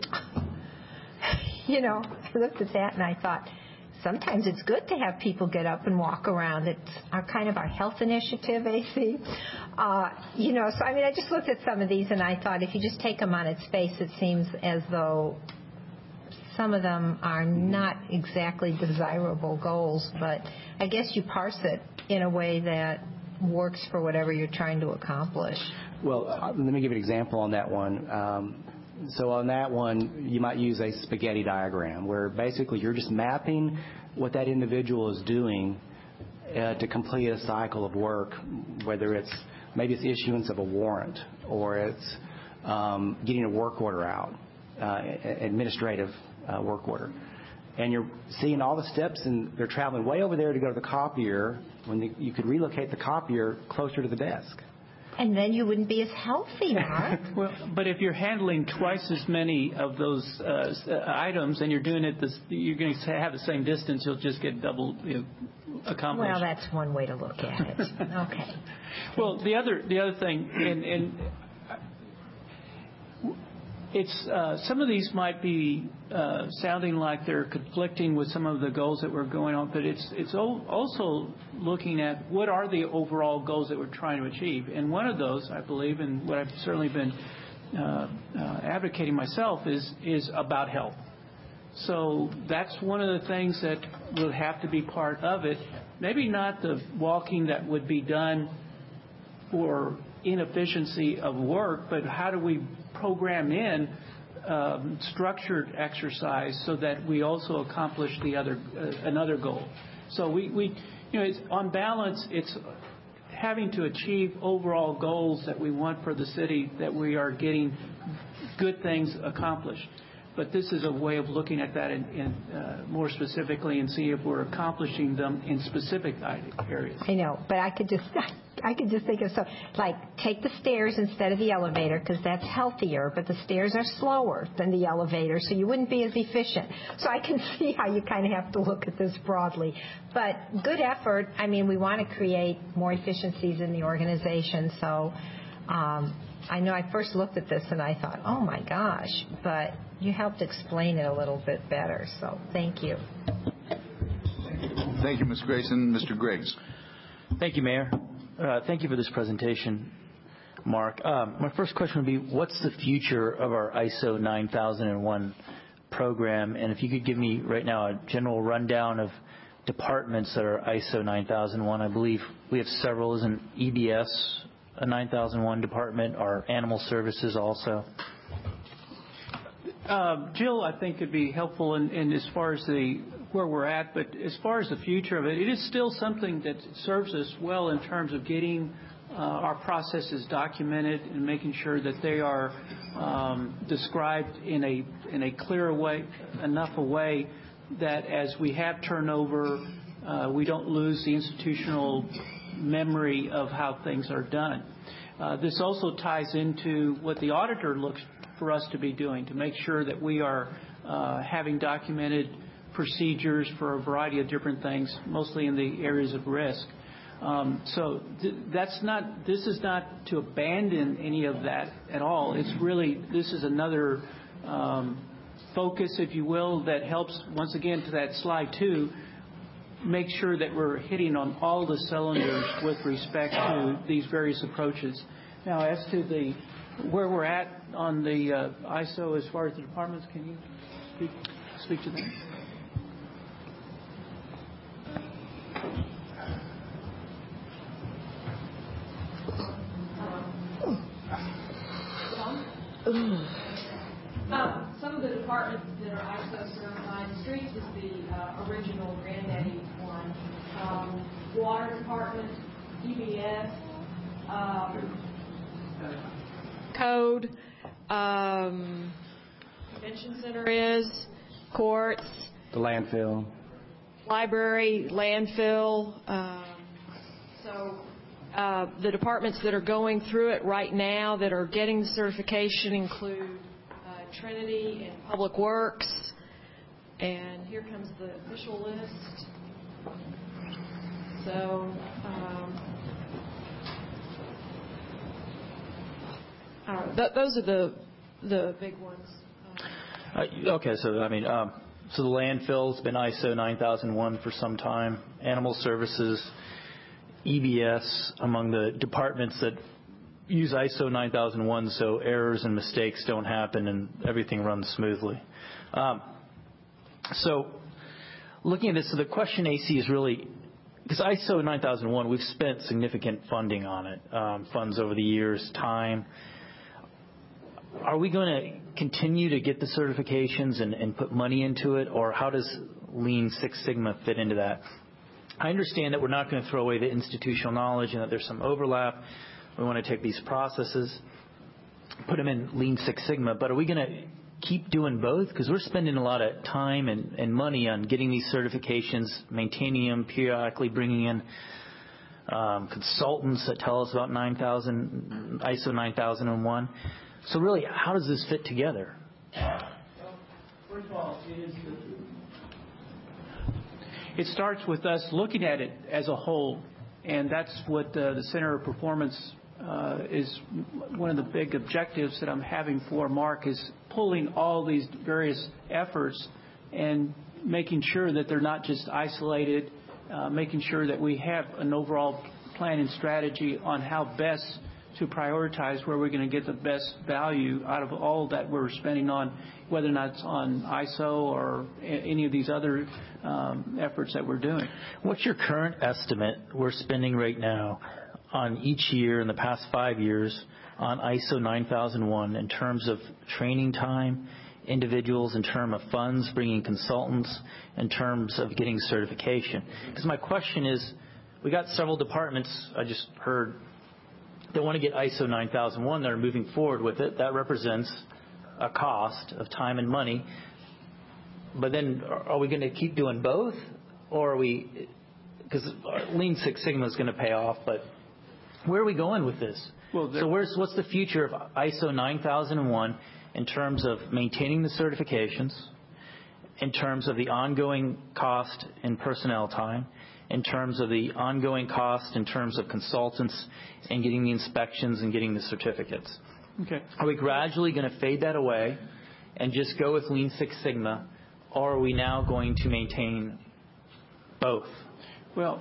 I looked at that and I thought, sometimes it's good to have people get up and walk around. It's kind of our health initiative, AC. So I just looked at some of these and I thought if you just take them on its face, it seems as though some of them are not exactly desirable goals, but I guess you parse it in a way that works for whatever you're trying to accomplish. Well, let me give you an example on that one. So on that one, you might use a spaghetti diagram where basically you're just mapping what that individual is doing to complete a cycle of work, whether it's maybe it's the issuance of a warrant or it's getting a work order out, administrative work order. And you're seeing all the steps, and they're traveling way over there to go to the copier when you could relocate the copier closer to the desk. And then you wouldn't be as healthy, Mark. Well, but if you're handling twice as many of those items and you're doing it, you're going to have the same distance. You'll just get double accomplished. Well, that's one way to look at it. Okay. Well, the other thing, and it's some of these might be sounding like they're conflicting with some of the goals that we're going on, but it's also looking at what are the overall goals that we're trying to achieve. And one of those, I believe, and what I've certainly been advocating myself is about health. So that's one of the things that will have to be part of it. Maybe not the walking that would be done for inefficiency of work, but how do we program in structured exercise so that we also accomplish another goal. So we it's, on balance, it's having to achieve overall goals that we want for the city, that we are getting good things accomplished. But this is a way of looking at that in more specifically and see if we're accomplishing them in specific areas. I know, but I could just think of something like take the stairs instead of the elevator because that's healthier, but the stairs are slower than the elevator, so you wouldn't be as efficient. So I can see how you kind of have to look at this broadly. But good effort. I mean, we want to create more efficiencies in the organization, so I know I first looked at this and I thought, oh my gosh, but you helped explain it a little bit better, so thank you. Thank you, Ms. Grayson. Mr. Griggs. Thank you, Mayor. Thank you for this presentation, Mark. My first question would be, what's the future of our ISO 9001 program? And if you could give me right now a general rundown of departments that are ISO 9001. I believe we have several. Isn't EBS a 9001 department, or Animal Services also? Jill, I think, could be helpful in as far as where we're at, but as far as the future of it, it is still something that serves us well in terms of getting our processes documented and making sure that they are described in a clear way, enough a way that as we have turnover, we don't lose the institutional memory of how things are done. This also ties into what the auditor looks for us to be doing, to make sure that we are having documented procedures for a variety of different things, mostly in the areas of risk. So this is not to abandon any of that at all. It's really, this is another focus, if you will, that helps, once again, to that slide 2, make sure that we're hitting on all the cylinders with respect to these various approaches. Now, as to where we're at on the ISO as far as the departments, can you speak to that? Some of the departments that are ISO certified. Streets is the original granddaddy one. Water department, EBS, code, convention center is, courts, The landfill. library, landfill. The departments that are going through it right now that are getting the certification include Trinity and Public Works. And here comes the official list. So, those are the big ones. Okay, so so the landfill's been ISO 9001 for some time. Animal Services, EBS, among the departments that use ISO 9001, so errors and mistakes don't happen and everything runs smoothly. So looking at this, so the question, AC, is really, because ISO 9001, we've spent significant funding on it, funds over the years, time. Are we going to continue to get the certifications and put money into it, or how does Lean Six Sigma fit into that? I understand that we're not going to throw away the institutional knowledge and that there's some overlap. We want to take these processes, put them in Lean Six Sigma, but are we going to keep doing both? Because we're spending a lot of time and money on getting these certifications, maintaining them, periodically bringing in consultants that tell us about ISO 9001. So really, how does this fit together? First of all, it starts with us looking at it as a whole, and that's what the Center of Performance is one of the big objectives that I'm having for Mark, is pulling all these various efforts and making sure that they're not just isolated, making sure that we have an overall plan and strategy on how best to prioritize where we're going to get the best value out of all that we're spending on, whether or not it's on ISO or any of these other efforts that we're doing. What's your current estimate we're spending right now on each year in the past 5 years on ISO 9001 in terms of training time, individuals, in terms of funds, bringing consultants, in terms of getting certification? Because my question is, we got several departments, I just heard, that want to get ISO 9001 that are moving forward with it. That represents a cost of time and money. But then are we going to keep doing both? Or are we, because Lean Six Sigma is going to pay off, but where are we going with this? So what's the future of ISO 9001 in terms of maintaining the certifications, in terms of the ongoing cost in personnel time, in terms of the ongoing cost in terms of consultants and getting the inspections and getting the certificates? Okay. Are we gradually going to fade that away and just go with Lean Six Sigma, or are we now going to maintain both? Well,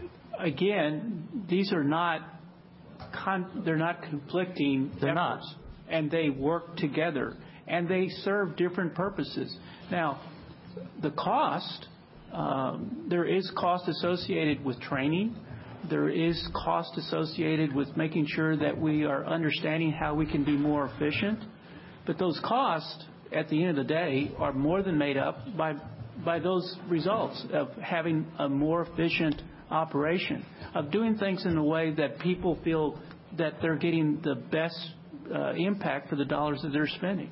again, these are not they're not conflicting efforts. Not. And they work together, and they serve different purposes. Now, the cost, there is cost associated with training. There is cost associated with making sure that we are understanding how we can be more efficient. But those costs, at the end of the day, are more than made up by those results of having a more efficient operation, of doing things in a way that people feel that they're getting the best impact for the dollars that they're spending.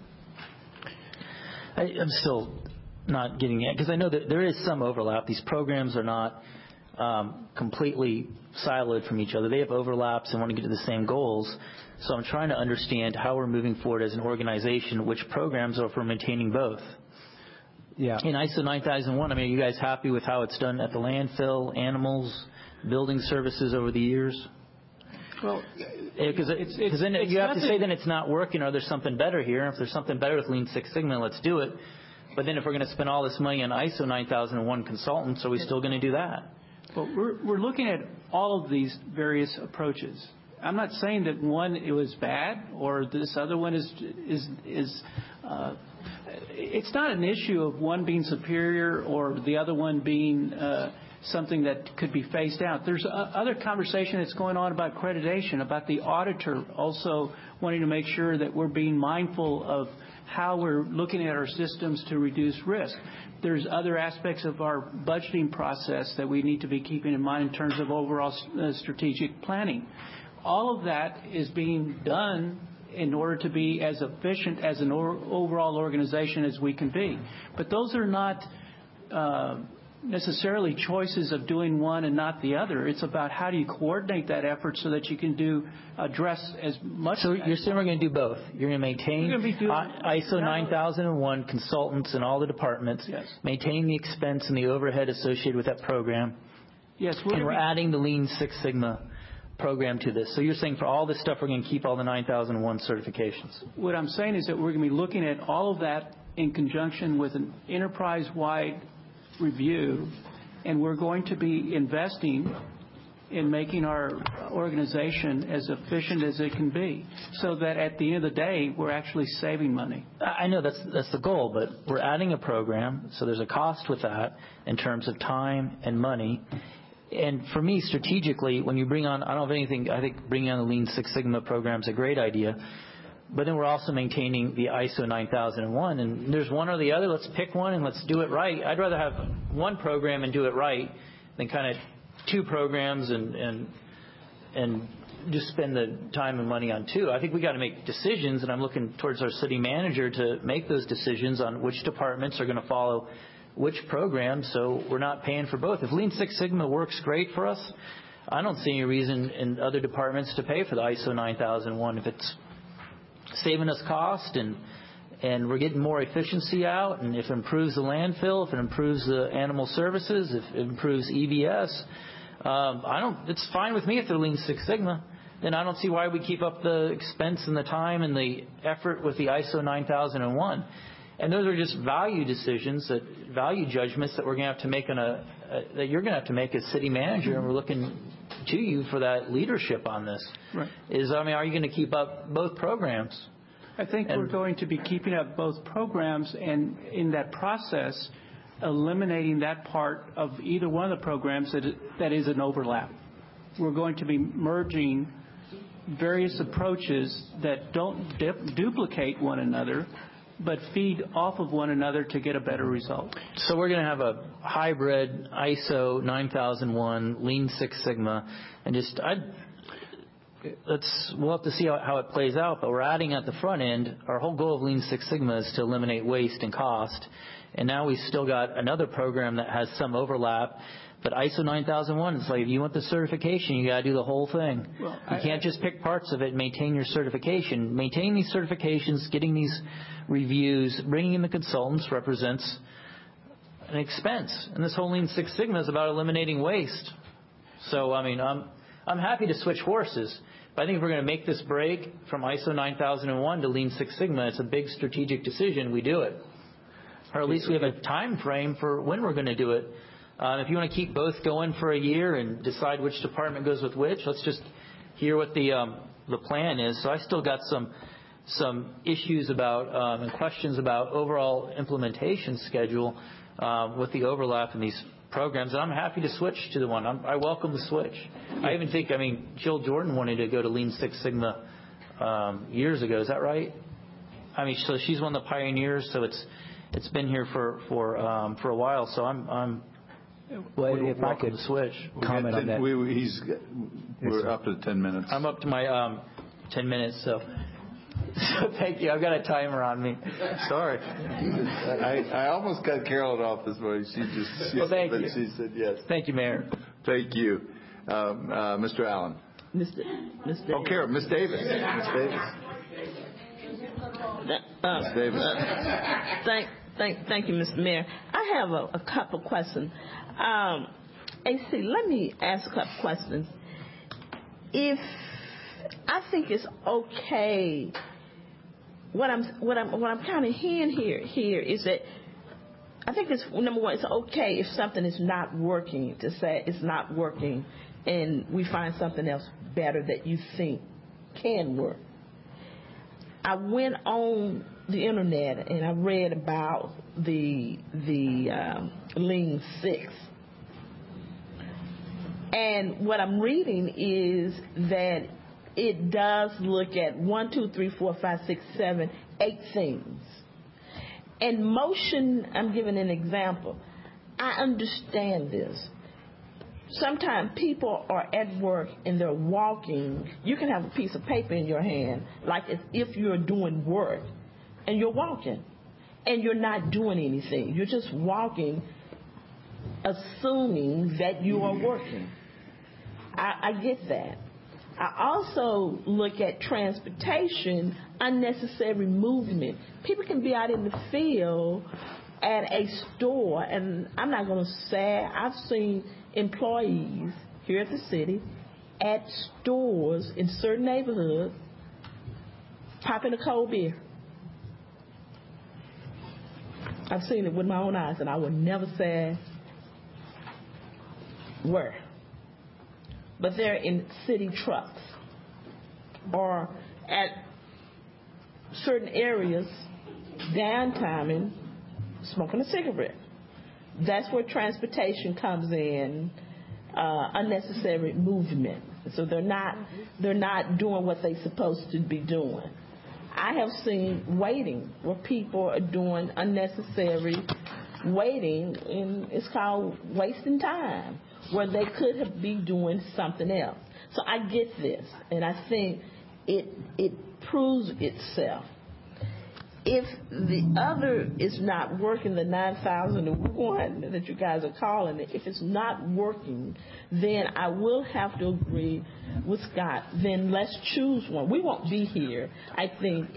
I'm still not getting it, because I know that there is some overlap. These programs are not completely siloed from each other. They have overlaps and want to get to the same goals. So I'm trying to understand how we're moving forward as an organization, which programs are for maintaining both. Yeah. In ISO 9001, are you guys happy with how it's done at the landfill, animals, building services over the years? Well, because then you have to say then it's not working, or there's something better here. If there's something better with Lean Six Sigma, let's do it. But then if we're going to spend all this money on ISO 9001 consultants, are we still going to do that? Well, we're looking at all of these various approaches. I'm not saying that one it was bad or this other one is it's not an issue of one being superior or the other one being something that could be phased out. There's other conversation that's going on about accreditation, about the auditor also wanting to make sure that we're being mindful of how we're looking at our systems to reduce risk. There's other aspects of our budgeting process that we need to be keeping in mind in terms of overall strategic planning. All of that is being done in order to be as efficient as an overall organization as we can be. But those are not necessarily choices of doing one and not the other. It's about how do you coordinate that effort so that you can address as much. So you're saying we're going to do both. You're going to maintain ISO 9001 consultants in all the departments, yes, maintain the expense and the overhead associated with that program. Yes, and we're adding the Lean Six Sigma program to this. So you're saying for all this stuff we're going to keep all the 9001 certifications. What I'm saying is that we're going to be looking at all of that in conjunction with an enterprise-wide review, and we're going to be investing in making our organization as efficient as it can be, so that at the end of the day, we're actually saving money. I know that's the goal, but we're adding a program, so there's a cost with that in terms of time and money. And for me, strategically, when you bring on, I don't have anything, I think bringing on the Lean Six Sigma program is a great idea. But then we're also maintaining the ISO 9001. And there's one or the other. Let's pick one and let's do it right. I'd rather have one program and do it right than kind of two programs and just spend the time and money on two. I think we got to make decisions, and I'm looking towards our city manager to make those decisions on which departments are going to follow which program, so we're not paying for both. If Lean Six Sigma works great for us, I don't see any reason in other departments to pay for the ISO 9001. If it's saving us cost and we're getting more efficiency out, and if it improves the landfill, if it improves the animal services, if it improves EVS, it's fine with me if they're Lean Six Sigma. Then I don't see why we keep up the expense and the time and the effort with the ISO 9001. And those are just value decisions, value judgments that we're going to have to make that you're going to have to make as city manager, and we're looking to you for that leadership on this. Right. Are you going to keep up both programs? I think we're going to be keeping up both programs, and in that process, eliminating that part of either one of the programs that is an overlap. We're going to be merging various approaches that don't duplicate one another, but feed off of one another to get a better result. So we're going to have a hybrid ISO 9001, Lean Six Sigma, and we'll have to see how it plays out, but we're adding at the front end. Our whole goal of Lean Six Sigma is to eliminate waste and cost, and now we've still got another program that has some overlap. But ISO 9001, it's like if you want the certification, you got to do the whole thing. Well, you can't just pick parts of it and maintain your certification. Maintaining these certifications, getting these reviews, bringing in the consultants represents an expense. And this whole Lean Six Sigma is about eliminating waste. So, I mean, I'm happy to switch horses. But I think if we're going to make this break from ISO 9001 to Lean Six Sigma, it's a big strategic decision. We do it. Or at least we have a time frame for when we're going to do it. If you want to keep both going for a year and decide which department goes with which, let's just hear what the plan is. So I still got some issues about and questions about overall implementation schedule with the overlap in these programs, and I'm happy to switch to the one. I welcome the switch. I even think, Jill Jordan wanted to go to Lean Six Sigma years ago. Is that right? So she's one of the pioneers. So it's been here for a while. So if I could switch, comment on that. We're up to 10 minutes. I'm up to my 10 minutes, so thank you. I've got a timer on me. Sorry. I almost got Carolyn off this morning. Thank you. She said yes. Thank you, Mayor. Thank you. Mr. Allen. Miss Carol, Miss Davis. Miss Davis. Miss Davis. Thank you, Mr. Mayor. I have a couple questions. AC, let me ask a couple questions. If I think it's okay, what I'm kind of hearing here is that I think it's number one. It's okay if something is not working to say it's not working, and we find something else better that you think can work. I went on the internet and I read about the Lean Six. And what I'm reading is that it does look at 1, 2, 3, 4, 5, 6, 7, 8 things. And motion, I'm giving an example. I understand this. Sometimes people are at work and they're walking. You can have a piece of paper in your hand, like as if you're doing work, and you're walking, and you're not doing anything. You're just walking, assuming that you are working. I get that. I also look at transportation, unnecessary movement. People can be out in the field at a store, and I'm not going to say, I've seen employees here at the city at stores in certain neighborhoods popping a cold beer. I've seen it with my own eyes, and I would never say where. But they're in city trucks or at certain areas downtiming, smoking a cigarette. That's where transportation comes in, unnecessary movement. So they're not doing what they're supposed to be doing. I have seen waiting where people are doing unnecessary waiting, and it's called wasting time, where they could have been doing something else. So I get this, and I think it proves itself. If the other is not working, the 9001 that you guys are calling it, if it's not working, then I will have to agree with Scott. Then let's choose one. We won't be here, I think,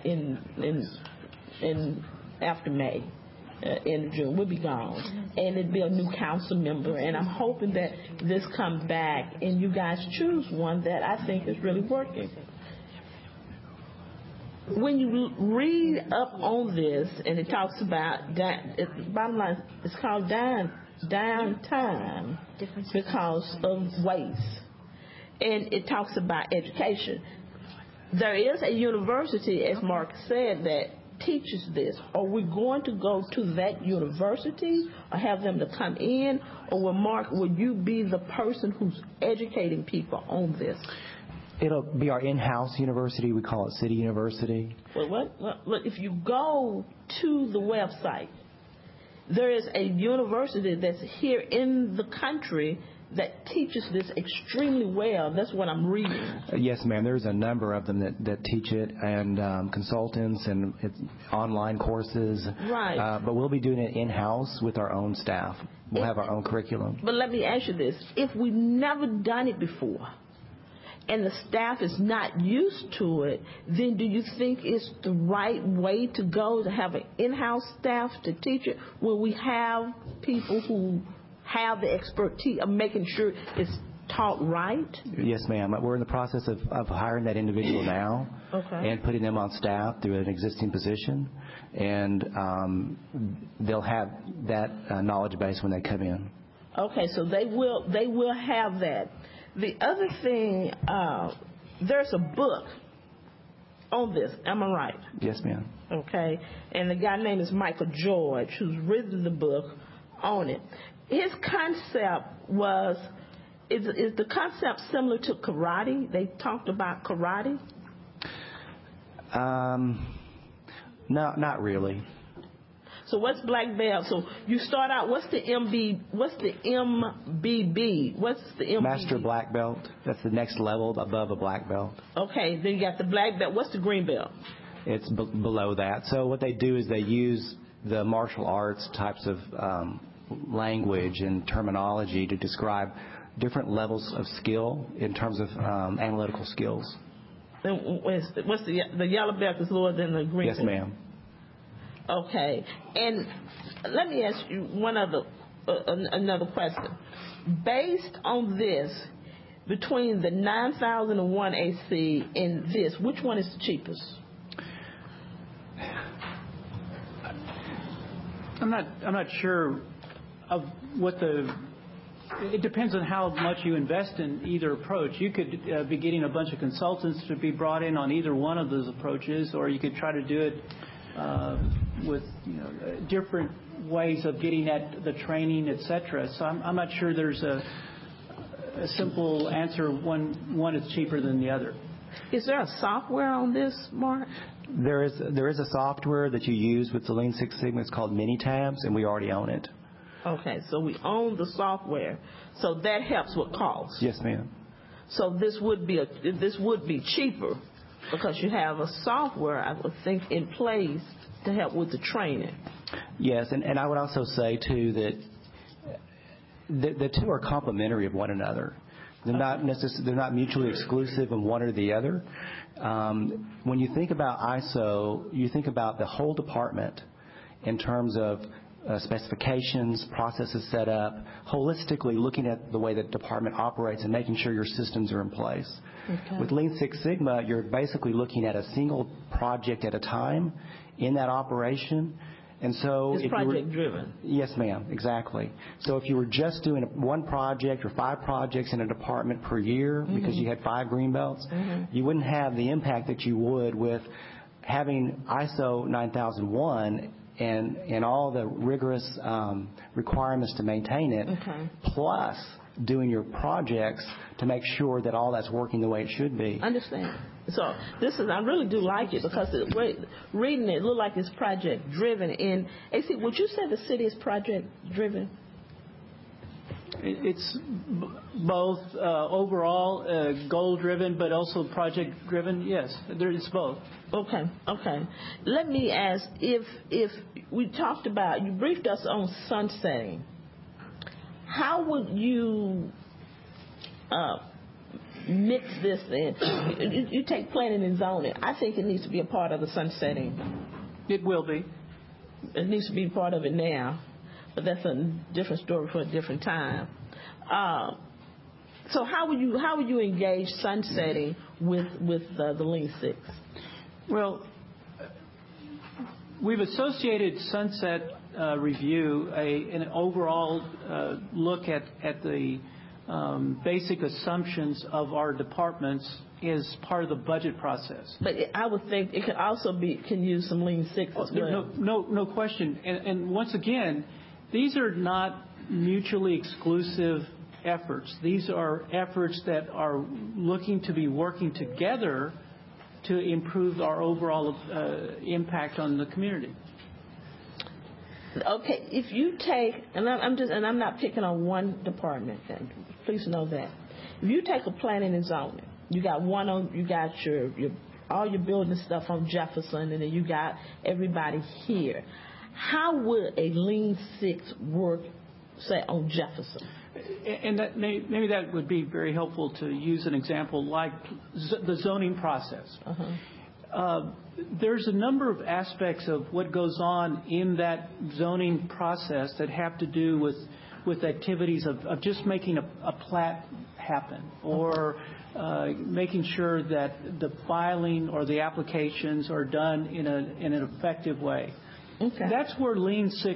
in after May. In June, we'll be gone, and it'll be a new council member, and I'm hoping that this comes back and you guys choose one that I think is really working. When you read up on this, and it talks about bottom line, it's called downtime because of waste, and it talks about education. There is a university, as Mark said, that teaches this. Are we going to go to that university or have them to come in, or will you be the person who's educating people on this? It'll be our in-house university. We call it City University. Well, if you go to the website, there is a university that's here in the country that teaches this extremely well. That's what I'm reading. Yes, ma'am. There's a number of them that teach it, and consultants, and it's online courses. Right. But we'll be doing it in-house with our own staff. We'll have our own curriculum. But let me ask you this. If we've never done it before, and the staff is not used to it, then do you think it's the right way to go to have an in-house staff to teach it when we have people who have the expertise of making sure it's taught right? Yes, ma'am. We're in the process of hiring that individual now, and putting them on staff through an existing position, and they'll have that knowledge base when they come in. Okay, so they will have that. The other thing, there's a book on this. Am I right? Yes, ma'am. Okay, and the guy named is Michael George, who's written the book on it. His concept is the concept similar to karate? They talked about karate? No, not really. So what's black belt? So you start out, what's the MBB? What's the MBB? Master black belt. That's the next level above a black belt. Okay, then you got the black belt. What's the green belt? It's below that. So what they do is they use the martial arts types of language and terminology to describe different levels of skill in terms of analytical skills. What's the yellow belt is lower than the green? Yes, ma'am. Okay, and let me ask you another question. Based on this, between the 9001 AC and this, which one is the cheapest? I'm not sure of what it depends on how much you invest in either approach. You could be getting a bunch of consultants to be brought in on either one of those approaches, or you could try to do it with different ways of getting at the training, etc. So I'm not sure there's a simple answer. One is cheaper than the other. Is there a software on this, Mark? There is a software that you use with the Lean Six Sigma. It's called Minitabs, and we already own it. Okay, so we own the software, so that helps with costs. Yes, ma'am. So this would be cheaper because you have a software, I would think, in place to help with the training. Yes, and I would also say too that the two are complementary of one another. They're not mutually exclusive of one or the other. When you think about ISO, you think about the whole department in terms of specifications, processes set up, holistically looking at the way the department operates and making sure your systems are in place. Okay. With Lean Six Sigma, you're basically looking at a single project at a time in that operation. And so it's project driven. Yes, ma'am, exactly. So if you were just doing one project or 5 projects in a department per year because you had 5 green belts, you wouldn't have the impact that you would with having ISO 9001 and all the rigorous requirements to maintain it, plus doing your projects to make sure that all that's working the way it should be. Understand. So I really do like it because reading it looked like it's project driven. And AC, would you say the city is project driven? It's both overall goal driven, but also project driven. Yes, it's both. Okay. Let me ask, if we talked about, you briefed us on sunsetting, how would you mix this in? You take planning and zoning. I think it needs to be a part of the sunsetting. It will be. It needs to be part of it now, but that's a different story for a different time. So how would you engage sunsetting with the Lean Six? Well, we've associated sunset review an overall look at the basic assumptions of our departments is part of the budget process. But I would think it could also can use some Lean Six as well. No question. And once again, these are not mutually exclusive efforts. These are efforts that are looking to be working together to improve our overall impact on the community. Okay, if you take, and I'm not picking on one department. Please know that. If you take a planning and zoning, you got all your building stuff on Jefferson, and then you got everybody here. How would a Lean Six work, say, on Jefferson? And that maybe that would be very helpful to use an example like the zoning process. There's a number of aspects of what goes on in that zoning process that have to do with activities of just making a plat happen or making sure that the filing or the applications are done in an effective way. Okay. That's where Lean Six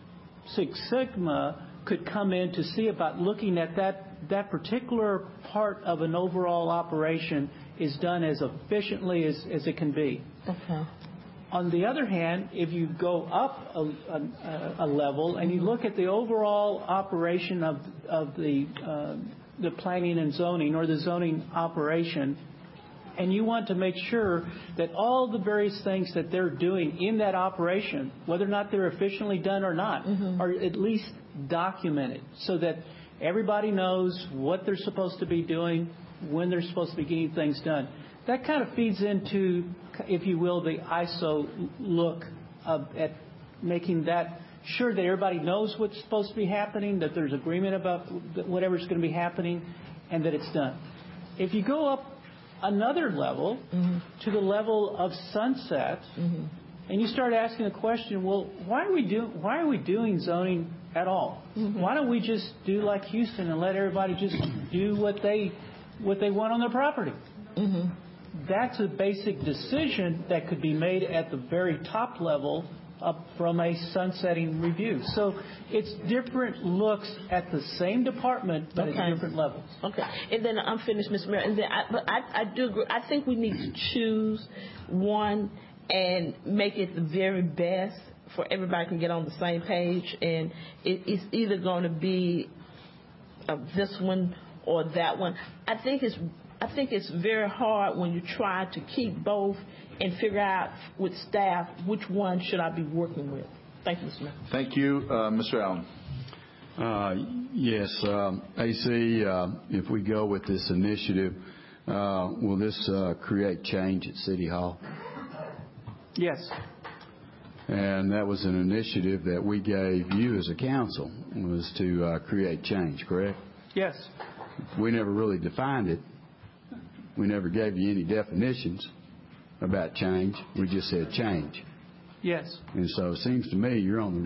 Sigma could come in to see about looking at that particular part of an overall operation is done as efficiently as it can be. Okay. On the other hand, if you go up a level and you look at the overall operation of the planning and zoning or the zoning operation, and you want to make sure that all the various things that they're doing in that operation, whether or not they're efficiently done or not, are at least documented so that everybody knows what they're supposed to be doing, when they're supposed to be getting things done. That kind of feeds into, if you will, the ISO look at making that sure that everybody knows what's supposed to be happening, that there's agreement about whatever's going to be happening, and that it's done. If you go up another level to the level of sunset, and you start asking the question, well, why are we doing zoning at all? Why don't we just do like Houston and let everybody just do what they want on their property? That's a basic decision that could be made at the very top level up from a sunsetting review. So it's different looks at the same department, but at different levels. Okay. And then I'm finished, Ms. Mayor. And then I do agree. I think we need to choose one and make it the very best for everybody can get on the same page. And it's either going to be this one or that one. I think it's I think it's very hard when you try to keep both and figure out with staff which one should I be working with. Thank you, Mr. Mayor. Thank you. Mr. Allen. Yes, AC, if we go with this initiative, will this create change at City Hall? Yes. And that was an initiative that we gave you as a council, was to create change, correct? Yes. We never really defined it. We never gave you any definitions about change. We just said change. Yes. And so it seems to me you're on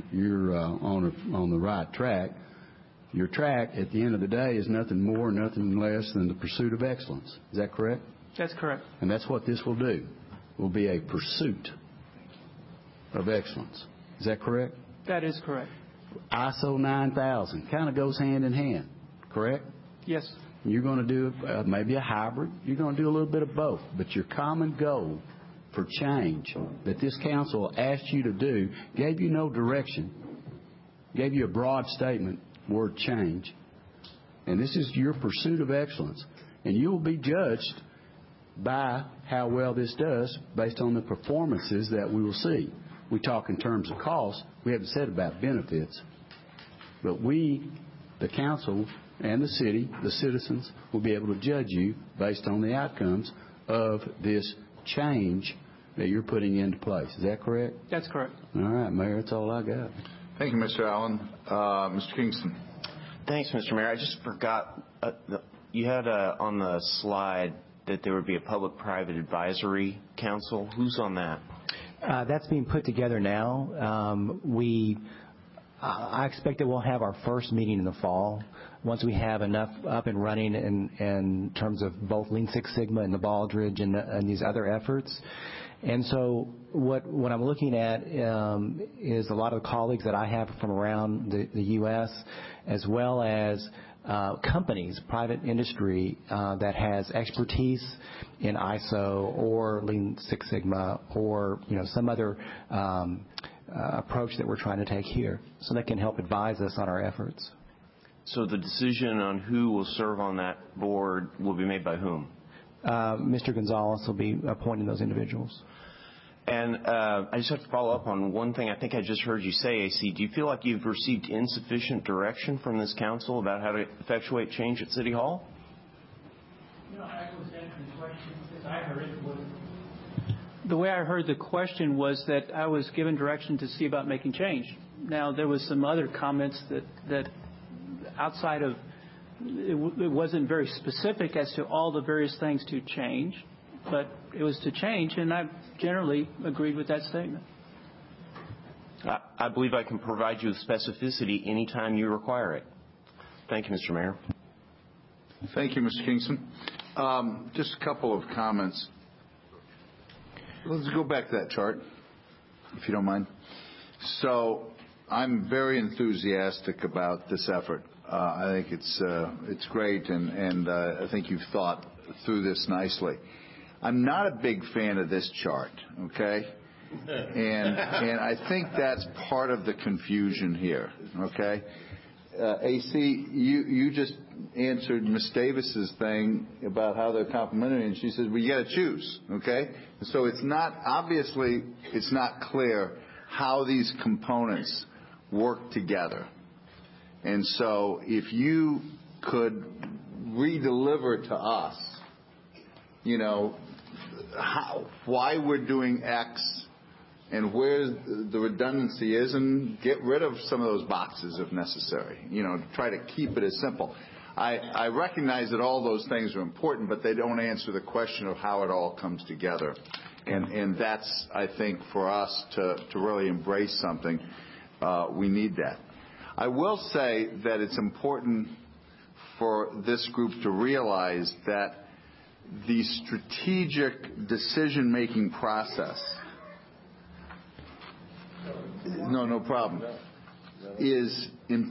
the right track. Your track, at the end of the day, is nothing more, nothing less than the pursuit of excellence. Is that correct? That's correct. And that's what this will do. It will be a pursuit of excellence. Is that correct? That is correct. ISO 9000 kind of goes hand in hand, correct? Yes. You're going to do maybe a hybrid. You're going to do a little bit of both. But your common goal for change that this council asked you to do gave you no direction, gave you a broad statement, word change. And this is your pursuit of excellence. And you will be judged by how well this does based on the performances that we will see. We talk in terms of cost. We haven't said about benefits. But we, the council and the city, the citizens, will be able to judge you based on the outcomes of this change that you're putting into place. Is that correct? That's correct. All right, Mayor, that's all I got. Thank you, Mr. Allen. Mr. Kingston. Thanks, Mr. Mayor. I just forgot, you had on the slide that there would be a public-private advisory council. Who's on that? That's being put together now. I expect that we'll have our first meeting in the fall once we have enough up and running in terms of both Lean Six Sigma and the Baldrige and these other efforts. And so what I'm looking at is a lot of the colleagues that I have from around the U.S. as well as companies, private industry that has expertise in ISO or Lean Six Sigma or some other approach that we're trying to take here, so that can help advise us on our efforts. So the decision on who will serve on that board will be made by whom? Mr. Gonzalez will be appointing those individuals. And I just have to follow up on one thing I think I just heard you say, AC. Do you feel like you've received insufficient direction from this council about how to effectuate change at City Hall? No, I was answering the question because I heard it. The way I heard the question was that I was given direction to see about making change. Now, there was some other comments that outside of, it wasn't very specific as to all the various things to change, but it was to change, and I generally agreed with that statement. I believe I can provide you with specificity anytime you require it. Thank you, Mr. Mayor. Thank you, Mr. Kingston. Just a couple of comments. Let's go back to that chart, if you don't mind. So I'm very enthusiastic about this effort. I think it's great, and I think you've thought through this nicely. I'm not a big fan of this chart, okay? And I think that's part of the confusion here, okay? AC, you just answered Ms. Davis's thing about how they're complementary, and she said, well, you got to choose, okay? So it's not clear how these components work together. And so if you could re-deliver to us, why we're doing X and where the redundancy is, and get rid of some of those boxes if necessary, to try to keep it as simple. I recognize that all those things are important, but they don't answer the question of how it all comes together. And that's, I think, for us to really embrace something, we need that. I will say that it's important for this group to realize that the strategic decision-making process, no problem, is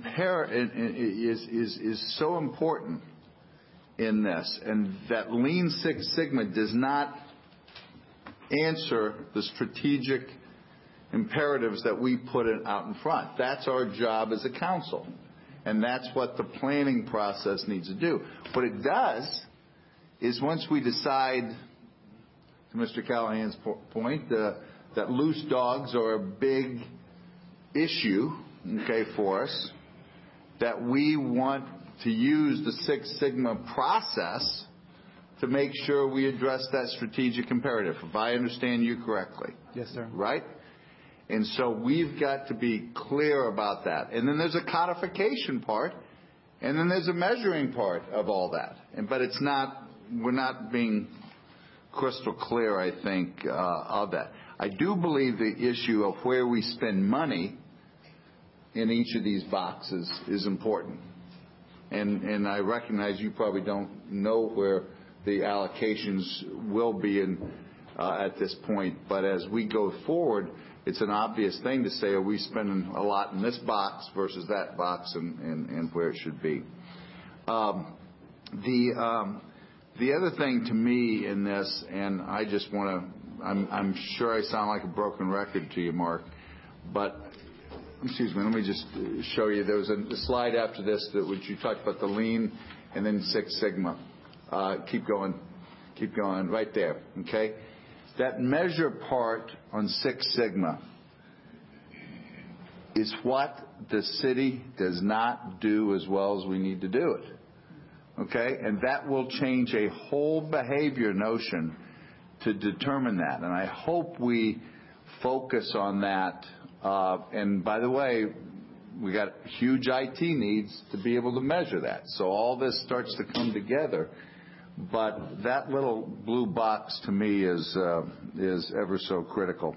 so important in this, and that Lean Six Sigma does not answer the strategic imperatives that we put out in front. That's our job as a council, and that's what the planning process needs to do. What it does is once we decide, to Mr. Callahan's point, that loose dogs are a big issue, okay, for us, that we want to use the Six Sigma process to make sure we address that strategic imperative, if I understand you correctly. Yes, sir. Right? And so we've got to be clear about that. And then there's a codification part, and then there's a measuring part of all that. But it's not, we're not being crystal clear, I think, of that. I do believe the issue of where we spend money in each of these boxes is important. And I recognize you probably don't know where the allocations will be at this point. But as we go forward, it's an obvious thing to say, are we spending a lot in this box versus that box and where it should be. The other thing to me in this, and I just want to, I'm sure I sound like a broken record to you, Mark, but excuse me, let me just show you. There was a slide after this which you talked about the lean and then Six Sigma. Keep going, right there, okay? That measure part on Six Sigma is what the city does not do as well as we need to do it, okay? And that will change a whole behavior notion to determine that. And I hope we focus on that. And by the way, we got huge IT needs to be able to measure that. So all this starts to come together. But that little blue box to me is ever so critical.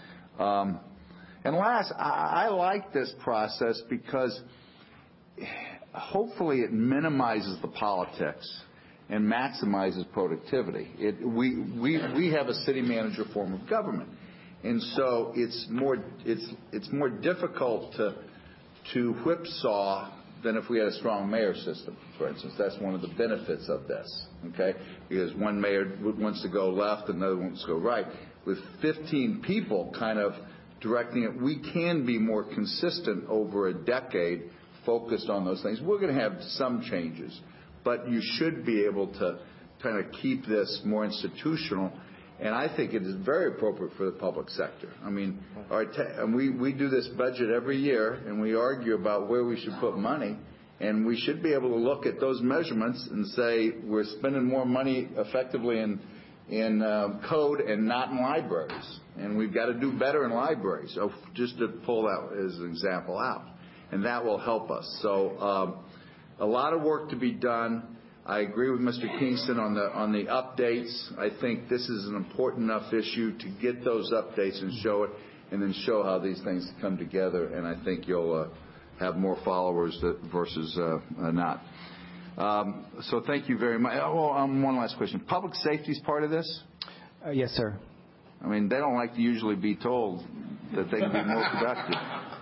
And last, I like this process because hopefully it minimizes the politics and maximizes productivity. We have a city manager form of government, and so it's more difficult to whipsaw than if we had a strong mayor system, for instance. That's one of the benefits of this, okay? Because one mayor wants to go left, another wants to go right. With 15 people kind of directing it, we can be more consistent over a decade focused on those things. We're going to have some changes, but you should be able to kind of keep this more institutional. And I think it is very appropriate for the public sector. I mean, we do this budget every year, and we argue about where we should put money, and we should be able to look at those measurements and say we're spending more money effectively in code and not in libraries, and we've got to do better in libraries. So just to pull that as an example out, and that will help us. So a lot of work to be done. I agree with Mr. Kingston on the updates. I think this is an important enough issue to get those updates and show it, and then show how these things come together. And I think you'll have more followers versus not. So thank you very much. One last question. Public safety is part of this? Yes, sir. I mean, they don't like to usually be told that they can be more productive.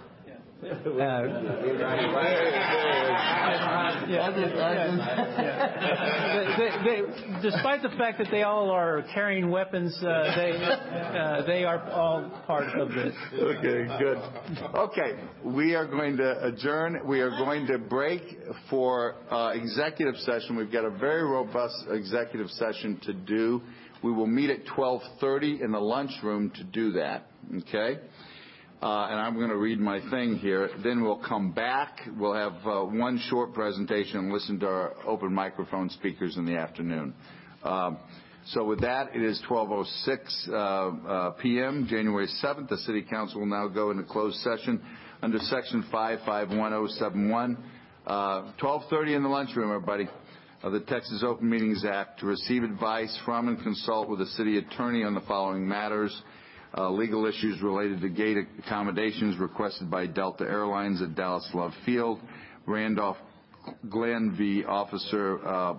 Despite the fact that they all are carrying weapons, they are all part of this. Okay, good. Okay, we are going to adjourn. We are going to break for executive session. We've got a very robust executive session to do. We will meet at 12:30 in the lunchroom to do that. Okay. And I'm going to read my thing here. Then we'll come back. We'll have one short presentation and listen to our open microphone speakers in the afternoon. So with that, it is 12:06 p.m., January 7th. The City Council will now go into closed session under Section 551071. 12:30 in the lunchroom, everybody, of the Texas Open Meetings Act to receive advice from and consult with the city attorney on the following matters. Legal issues related to gate accommodations requested by Delta Airlines at Dallas Love Field, Randolph Glenn v. Officer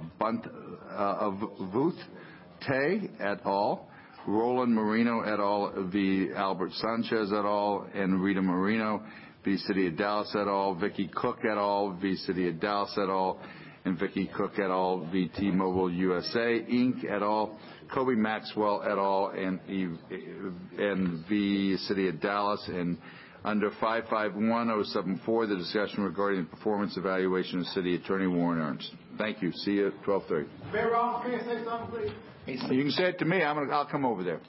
Vuth Tay et al., Roland Marino et al. V. Albert Sanchez et al., and Rita Marino v. City of Dallas et al., Vicky Cook et al. v. City of Dallas et al., and Vicky Cook et al. v. T-Mobile USA Inc. et al., Kobe Maxwell et al. and v. City of Dallas, and Under 551074, the discussion regarding the performance evaluation of City Attorney Warren Ernst. Thank you. See you at 12:30. Mayor Rollins, can I say something, please? You can say it to me. I'll come over there.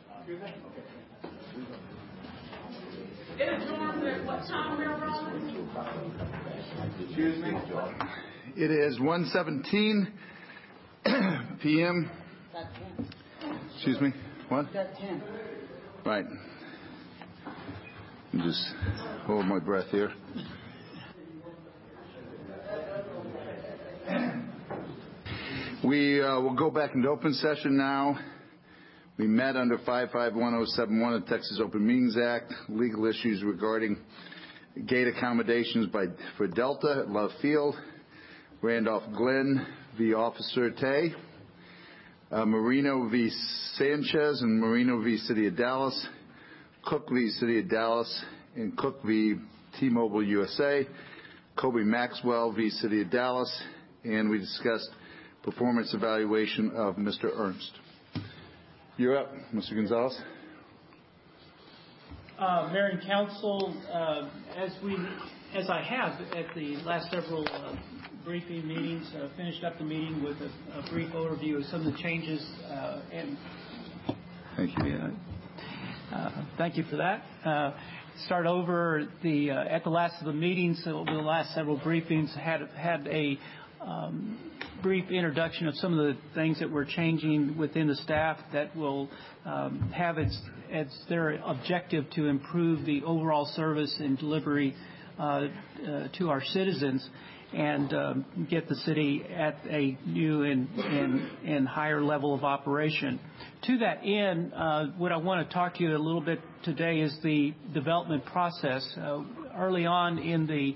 It adjourns at what time, Mayor Rollins? Excuse me? It is 1:17 p.m. Excuse me? What? Right. Just hold my breath here. We will go back into open session now. We met under 551071 of the Texas Open Meetings Act, legal issues regarding gate accommodations for Delta at Love Field, Randolph Glenn v. Officer Tay, Marino v. Sanchez and Marino v. City of Dallas, Cook v. City of Dallas, and Cook v. T-Mobile USA, Kobe Maxwell v. City of Dallas, and we discussed performance evaluation of Mr. Ernst. You're up, Mr. Gonzalez. Mayor and Council, as I have at the last several briefing meetings, finished up the meeting with a brief overview of some of the changes and thank you. Thank you for that. Start over at the last of the meetings, over the last several briefings, had a brief introduction of some of the things that we're changing within the staff that will have its their objective to improve the overall service and delivery to our citizens and get the city at a new and higher level of operation. To that end, what I want to talk to you a little bit today is the development process. Early on in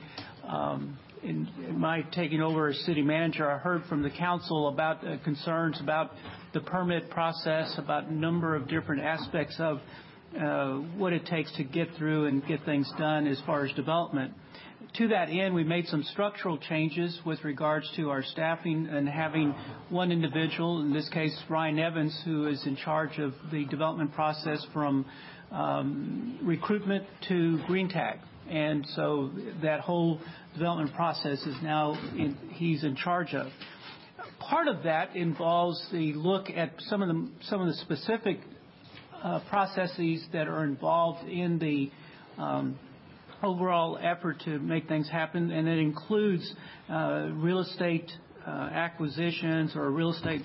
my taking over as city manager, I heard from the council about concerns about the permit process, about a number of different aspects of what it takes to get through and get things done as far as development. To that end, we made some structural changes with regards to our staffing and having one individual, in this case Ryan Evans, who is in charge of the development process from recruitment to green tag. And so that whole development process is now he's in charge of. Part of that involves the look at some of the specific processes that are involved in the overall effort to make things happen, and it includes real estate acquisitions or real estate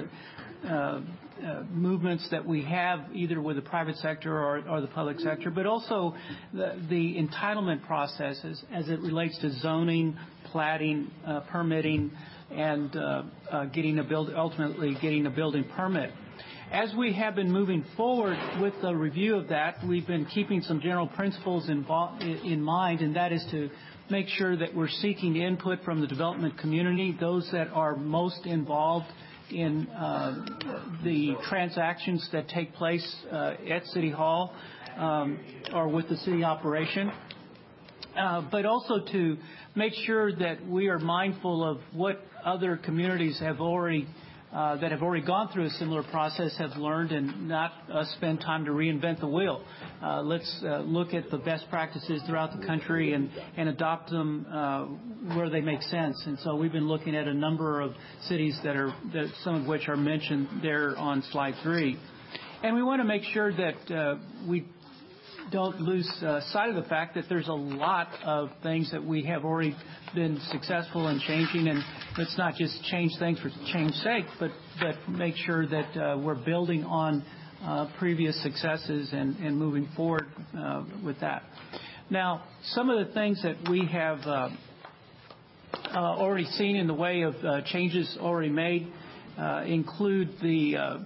movements that we have either with the private sector or the public sector, but also the entitlement processes as it relates to zoning, platting, permitting, and ultimately getting a building permit. As we have been moving forward with the review of that, we've been keeping some general principles in mind, and that is to make sure that we're seeking input from the development community, those that are most involved in the transactions that take place at City Hall or with the city operation, but also to make sure that we are mindful of what other communities have already gone through a similar process have learned, and not spend time to reinvent the wheel. Let's look at the best practices throughout the country and adopt them where they make sense. And so we've been looking at a number of cities that some of which are mentioned there on slide 3. And we want to make sure that we don't lose sight of the fact that there's a lot of things that we have already been successful in changing, and let's not just change things for change's sake, but make sure that we're building on previous successes and moving forward with that. Now, some of the things that we have already seen in the way of changes already made include the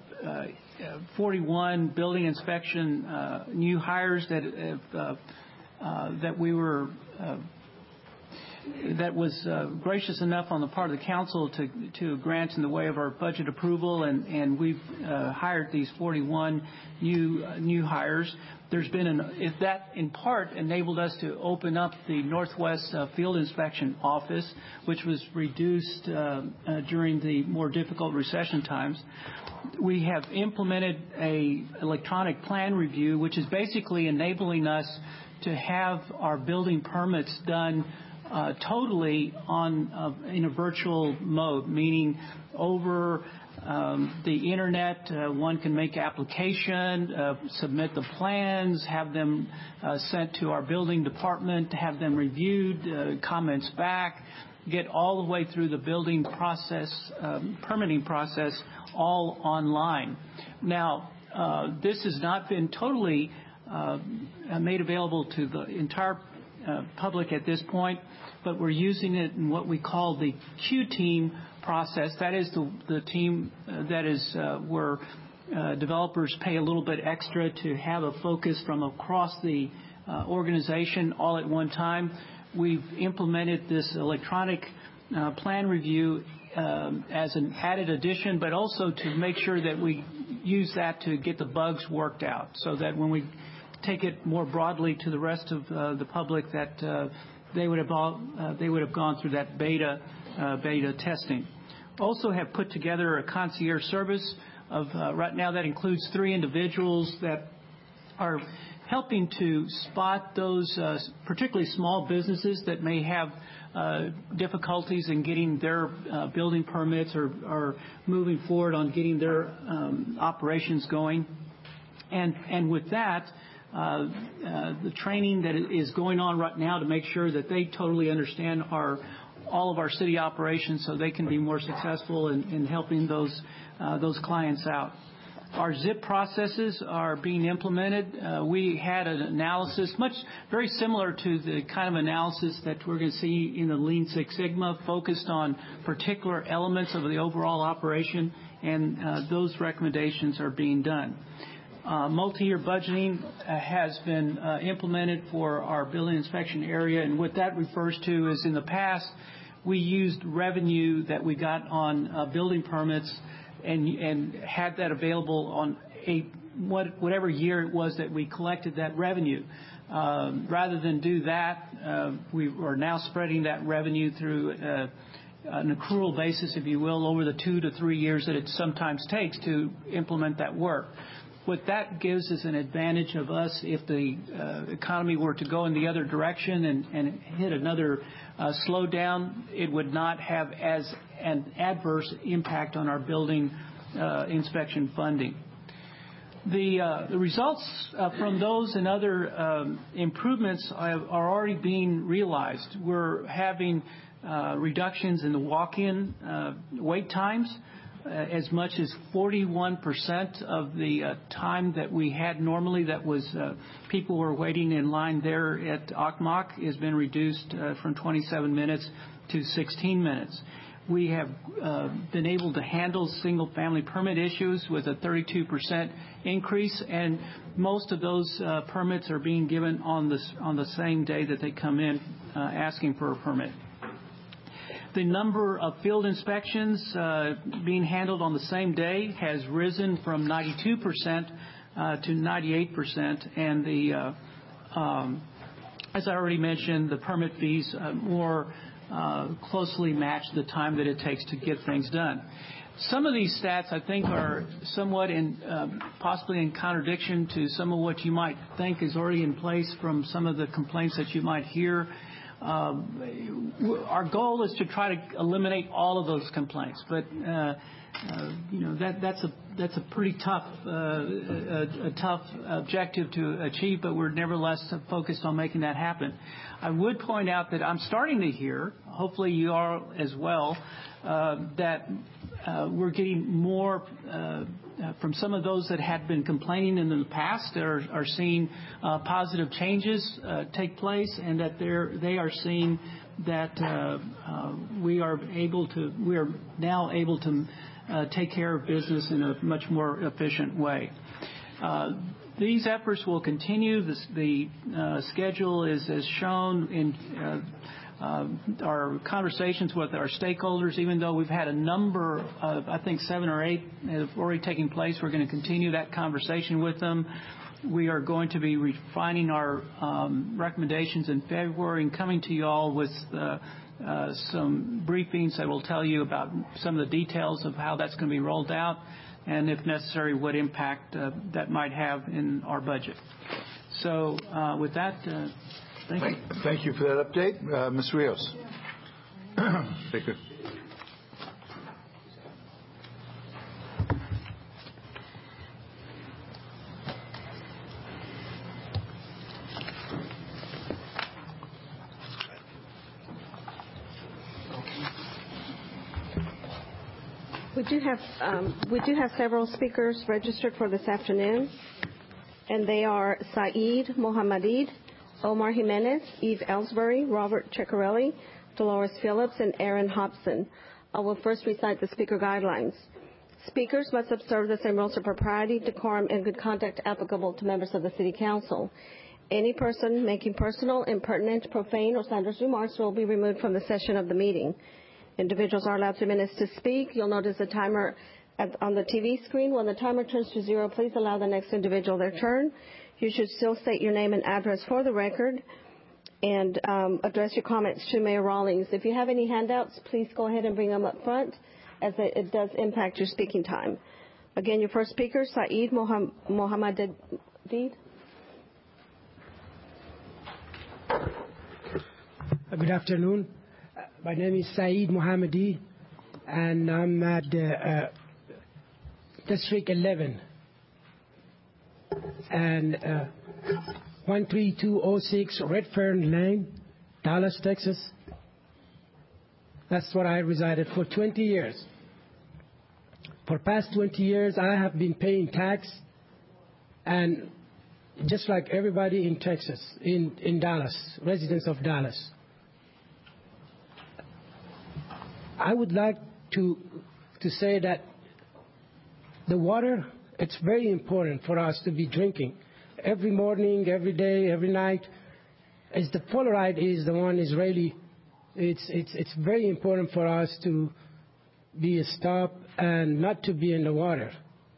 41 building inspection new hires that was gracious enough on the part of the council to grant in the way of our budget approval, and we've hired these 41 new hires. There's been that in part enabled us to open up the Northwest Field Inspection Office, which was reduced during the more difficult recession times. We have implemented a electronic plan review, which is basically enabling us to have our building permits done totally in a virtual mode, meaning over the internet. One can make application, submit the plans, have them sent to our building department, have them reviewed, comments back, get all the way through the building process, permitting process, all online. Now, this has not been totally made available to the entire public at this point, but we're using it in what we call the Q-team process. That is the team that is where developers pay a little bit extra to have a focus from across the organization all at one time. We've implemented this electronic plan review as an added addition, but also to make sure that we use that to get the bugs worked out, so that when we take it more broadly to the rest of the public, that they would have gone through that beta testing. Also have put together a concierge service of right now that includes 3 individuals that are helping to spot those particularly small businesses that may have difficulties in getting their building permits or moving forward on getting their operations going. And with that, the training that is going on right now to make sure that they totally understand all of our city operations, so they can be more successful in helping those clients out. Our ZIP processes are being implemented. We had an analysis very similar to the kind of analysis that we're going to see in the Lean Six Sigma, focused on particular elements of the overall operation, and those recommendations are being done. Multi-year budgeting has been implemented for our building inspection area, and what that refers to is in the past we used revenue that we got on building permits and had that available on whatever year it was that we collected that revenue. Rather than do that, we are now spreading that revenue through an accrual basis, if you will, over the 2 to 3 years that it sometimes takes to implement that work. What that gives is an advantage of us if the economy were to go in the other direction and hit another slowdown. It would not have as an adverse impact on our building inspection funding. The results from those and other improvements are already being realized. We're having reductions in the walk-in wait times. As much as 41% of the time that we had normally that was people were waiting in line there at Ocmok has been reduced from 27 minutes to 16 minutes. We have been able to handle single-family permit issues with a 32% increase, and most of those permits are being given on the same day that they come in asking for a permit. The number of field inspections being handled on the same day has risen from 92% to 98%, and as I already mentioned, the permit fees more closely match the time that it takes to get things done. Some of these stats, I think, are somewhat possibly in contradiction to some of what you might think is already in place from some of the complaints that you might hear. Our goal is to try to eliminate all of those complaints, but that's a pretty tough objective to achieve. But we're nevertheless focused on making that happen. I would point out that I'm starting to hear, hopefully you are as well, that we're getting more from some of those that had been complaining in the past. Are seeing positive changes take place, and that they are seeing that we are now able to take care of business in a much more efficient way. These efforts will continue. The schedule is as shown in our conversations with our stakeholders. Even though we've had a number of, I think 7 or 8 have already taken place, we're going to continue that conversation with them. We are going to be refining our recommendations in February and coming to you all with some briefings that will tell you about some of the details of how that's going to be rolled out, and if necessary, what impact that might have in our budget. So with that, thank you. Thank you for that update. Ms. Rios. Speaker. We do have several speakers registered for this afternoon, and they are Saeed Mohammadid, Omar Jimenez, Eve Ellsbury, Robert Ceccarelli, Dolores Phillips, and Aaron Hobson. I will first recite the speaker guidelines. Speakers must observe the same rules of propriety, decorum, and good conduct applicable to members of the City Council. Any person making personal, impertinent, profane, or slanderous remarks will be removed from the session of the meeting. Individuals are allowed 2 minutes to speak. You'll notice the timer on the TV screen. When the timer turns to 0, please allow the next individual their turn. You should still state your name and address for the record and address your comments to Mayor Rawlings. If you have any handouts, please go ahead and bring them up front, as it does impact your speaking time. Again, your first speaker, Saeed Mohammadid. Good afternoon. My name is Saeed Mohammadi, and I'm at District 11 and 13206 Redfern Lane, Dallas, Texas. That's where I resided for 20 years. For past 20 years, I have been paying tax, and just like everybody in Texas, in Dallas, residents of Dallas. I would like to say that the water, it's very important for us to be drinking every morning, every day, every night. As the fluoride is the one is really, it's very important for us to be stopped and not to be in the water.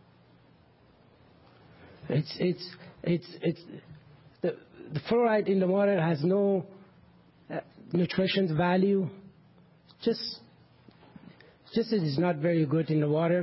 The fluoride in the water has no nutrition value. Just it is not very good in the water.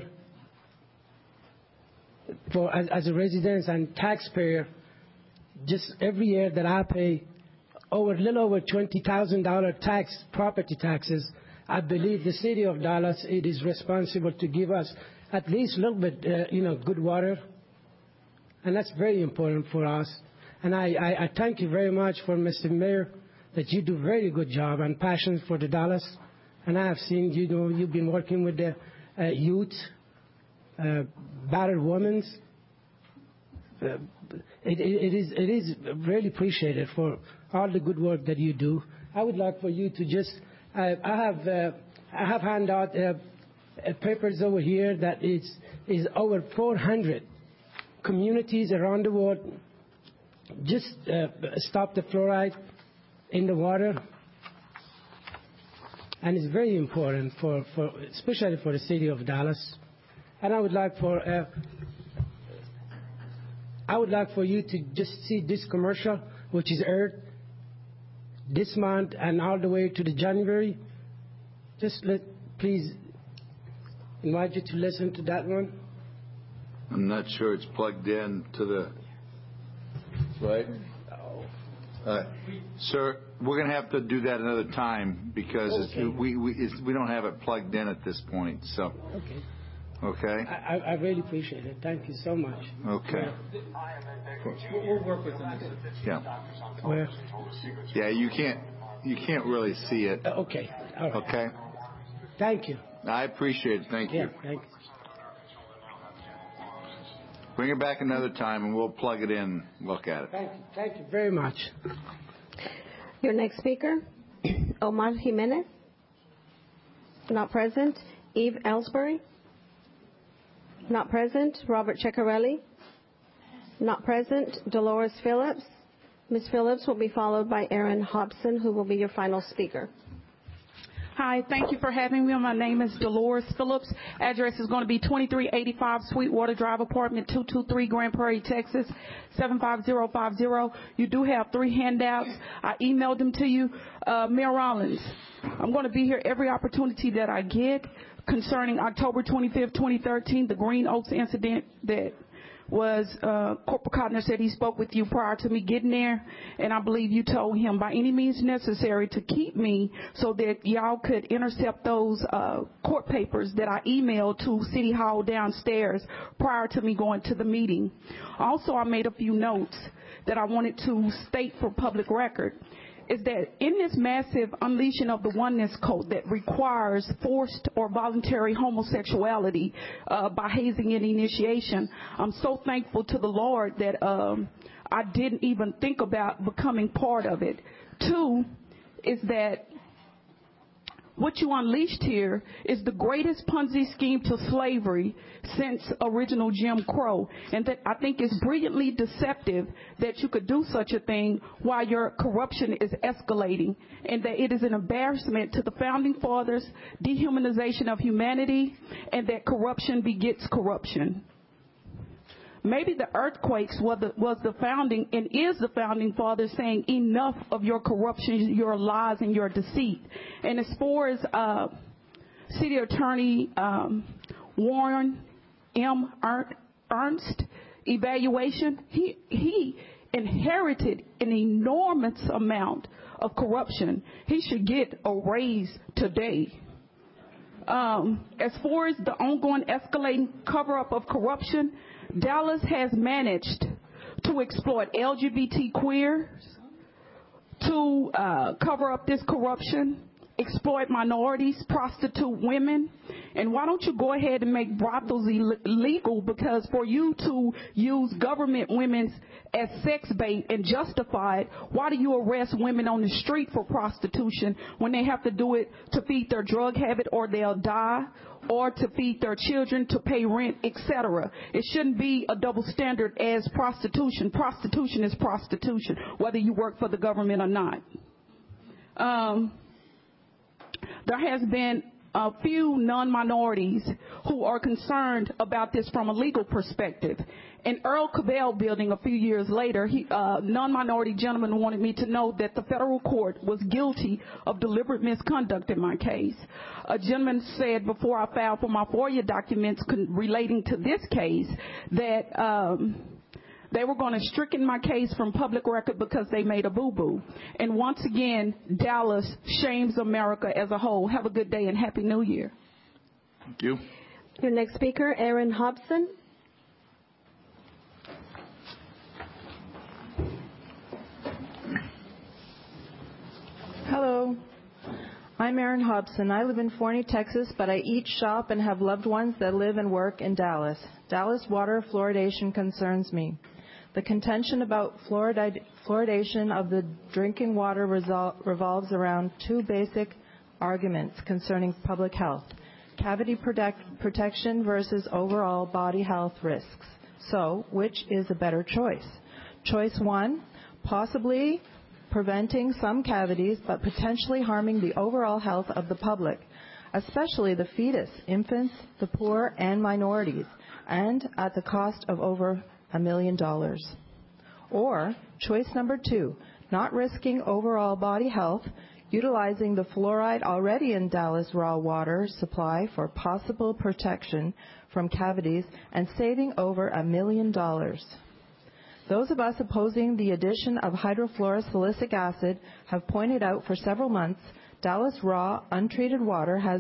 As a resident and taxpayer, just every year that I pay a little over $20,000 property taxes, I believe the city of Dallas, it is responsible to give us at least a little bit, good water, and that's very important for us. And I thank you very much for Mr. Mayor that you do a very good job and passion for the Dallas. And I have seen, you've been working with the youth, battered women. It is really appreciated for all the good work that you do. I would like for you to just, I have handed out papers over here that is over 400 communities around the world just stop the fluoride in the water. And it's very important for especially for the city of Dallas. And I would like for you to just see this commercial, which is aired this month and all the way to the January. Please invite you to listen to that one. I'm not sure it's plugged in to the right. Sir, we're going to have to do that another time because we don't have it plugged in at this point. So. Okay. I really appreciate it. Thank you so much. Okay. We'll work with them. Yeah. Where? Yeah, you can't really see it. Okay. All right. Okay. Thank you. I appreciate it. Thank you. Thank you. Bring it back another time and we'll plug it in and look at it. Thank you very much. Your next speaker, Omar Jimenez. Not present. Eve Ellsbury. Not present. Robert Ceccarelli. Not present. Dolores Phillips. Ms. Phillips will be followed by Aaron Hobson, who will be your final speaker. Hi, thank you for having me. My name is Dolores Phillips. Address is going to be 2385 Sweetwater Drive, apartment 223, Grand Prairie, Texas, 75050. You do have 3 handouts. I emailed them to you. Mayor Rawlings, I'm going to be here every opportunity that I get concerning October 25th, 2013, the Green Oaks incident that was Corporal Cotner said he spoke with you prior to me getting there, and I believe you told him by any means necessary to keep me so that y'all could intercept those court papers that I emailed to City Hall downstairs prior to me going to the meeting. Also, I made a few notes that I wanted to state for public record. Is that in this massive unleashing of the oneness code that requires forced or voluntary homosexuality by hazing and initiation, I'm so thankful to the Lord that I didn't even think about becoming part of it. Two is that what you unleashed here is the greatest Ponzi scheme to slavery since original Jim Crow. And that I think is brilliantly deceptive that you could do such a thing while your corruption is escalating, and that it is an embarrassment to the Founding Fathers, dehumanization of humanity, and that corruption begets corruption. Maybe the earthquakes was the founding and is the Founding Fathers saying enough of your corruption, your lies, and your deceit. And as far as City Attorney Warren M. Ernst evaluation, he inherited an enormous amount of corruption. He should get a raise today. As far as the ongoing escalating cover-up of corruption, Dallas has managed to exploit LGBT queers to cover up this corruption, exploit minorities, prostitute women. And why don't you go ahead and make brothels illegal? Because for you to use government women as sex bait and justify it, why do you arrest women on the street for prostitution when they have to do it to feed their drug habit or they'll die, or to feed their children, to pay rent, etc.? It shouldn't be a double standard as prostitution. Prostitution is prostitution, whether you work for the government or not. There has been a few non-minorities who are concerned about this from a legal perspective. In Earl Cabell building a few years later, non-minority gentleman wanted me to know that the federal court was guilty of deliberate misconduct in my case. A gentleman said before I filed for my FOIA documents relating to this case that they were going to stricken my case from public record because they made a boo-boo. And once again, Dallas shames America as a whole. Have a good day and Happy New Year. Thank you. Your next speaker, Aaron Hobson. Hello. I'm Erin Hobson. I live in Forney, Texas, but I eat, shop, and have loved ones that live and work in Dallas. Dallas water fluoridation concerns me. The contention about fluoridation of the drinking water revolves around two basic arguments concerning public health: cavity protection versus overall body health risks. So, which is a better choice? Choice one, possibly preventing some cavities but potentially harming the overall health of the public, especially the fetus, infants, the poor, and minorities, and at the cost of over $1 million. Or choice number two, not risking overall body health, utilizing the fluoride already in Dallas raw water supply for possible protection from cavities and saving over $1 million. Those of us opposing the addition of hydrofluorosilicic acid have pointed out for several months Dallas raw untreated water has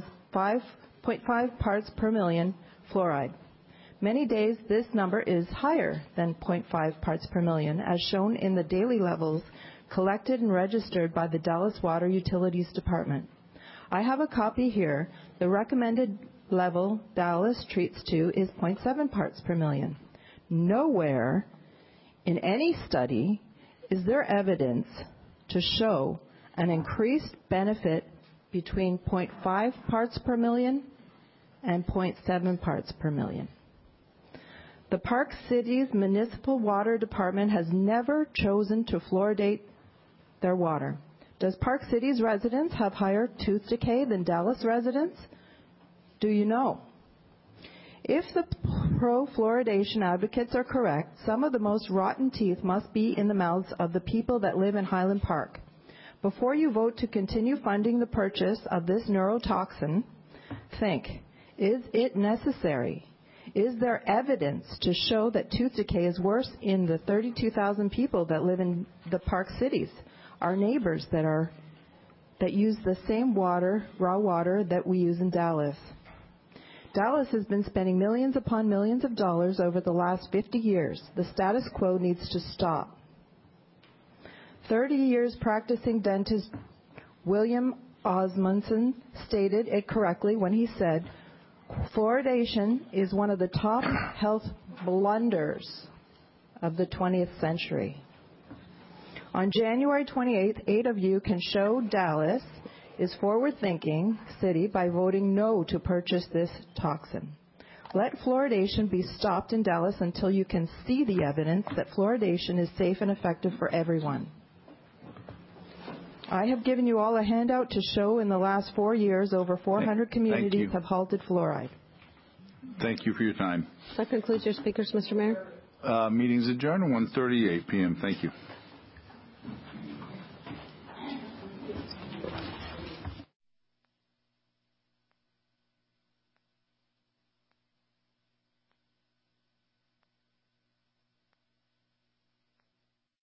5.5 parts per million fluoride. Many days this number is higher than 0.5 parts per million, as shown in the daily levels collected and registered by the Dallas Water Utilities Department. I have a copy here. The recommended level Dallas treats to is 0.7 parts per million. Nowhere in any study is there evidence to show an increased benefit between 0.5 parts per million and 0.7 parts per million. The Park City's Municipal Water Department has never chosen to fluoridate their water. Does Park City's residents have higher tooth decay than Dallas residents? Do you know? If the pro-fluoridation advocates are correct, some of the most rotten teeth must be in the mouths of the people that live in Highland Park. Before you vote to continue funding the purchase of this neurotoxin, think, is it necessary? Is there evidence to show that tooth decay is worse in the 32,000 people that live in the Park Cities, our neighbors that use the same water, raw water, that we use in Dallas? Dallas has been spending millions upon millions of dollars over the last 50 years. The status quo needs to stop. 30 years practicing dentist William Osmundson stated it correctly when he said, fluoridation is one of the top health blunders of the 20th century. On January 28th, 8 of you can show Dallas is forward-thinking city by voting no to purchase this toxin. Let fluoridation be stopped in Dallas until you can see the evidence that fluoridation is safe and effective for everyone. I have given you all a handout to show in the last 4 years over 400 communities have halted fluoride. Thank you for your time. That concludes your speakers, Mr. Mayor. Meeting's adjourned at 1:38 p.m. Thank you.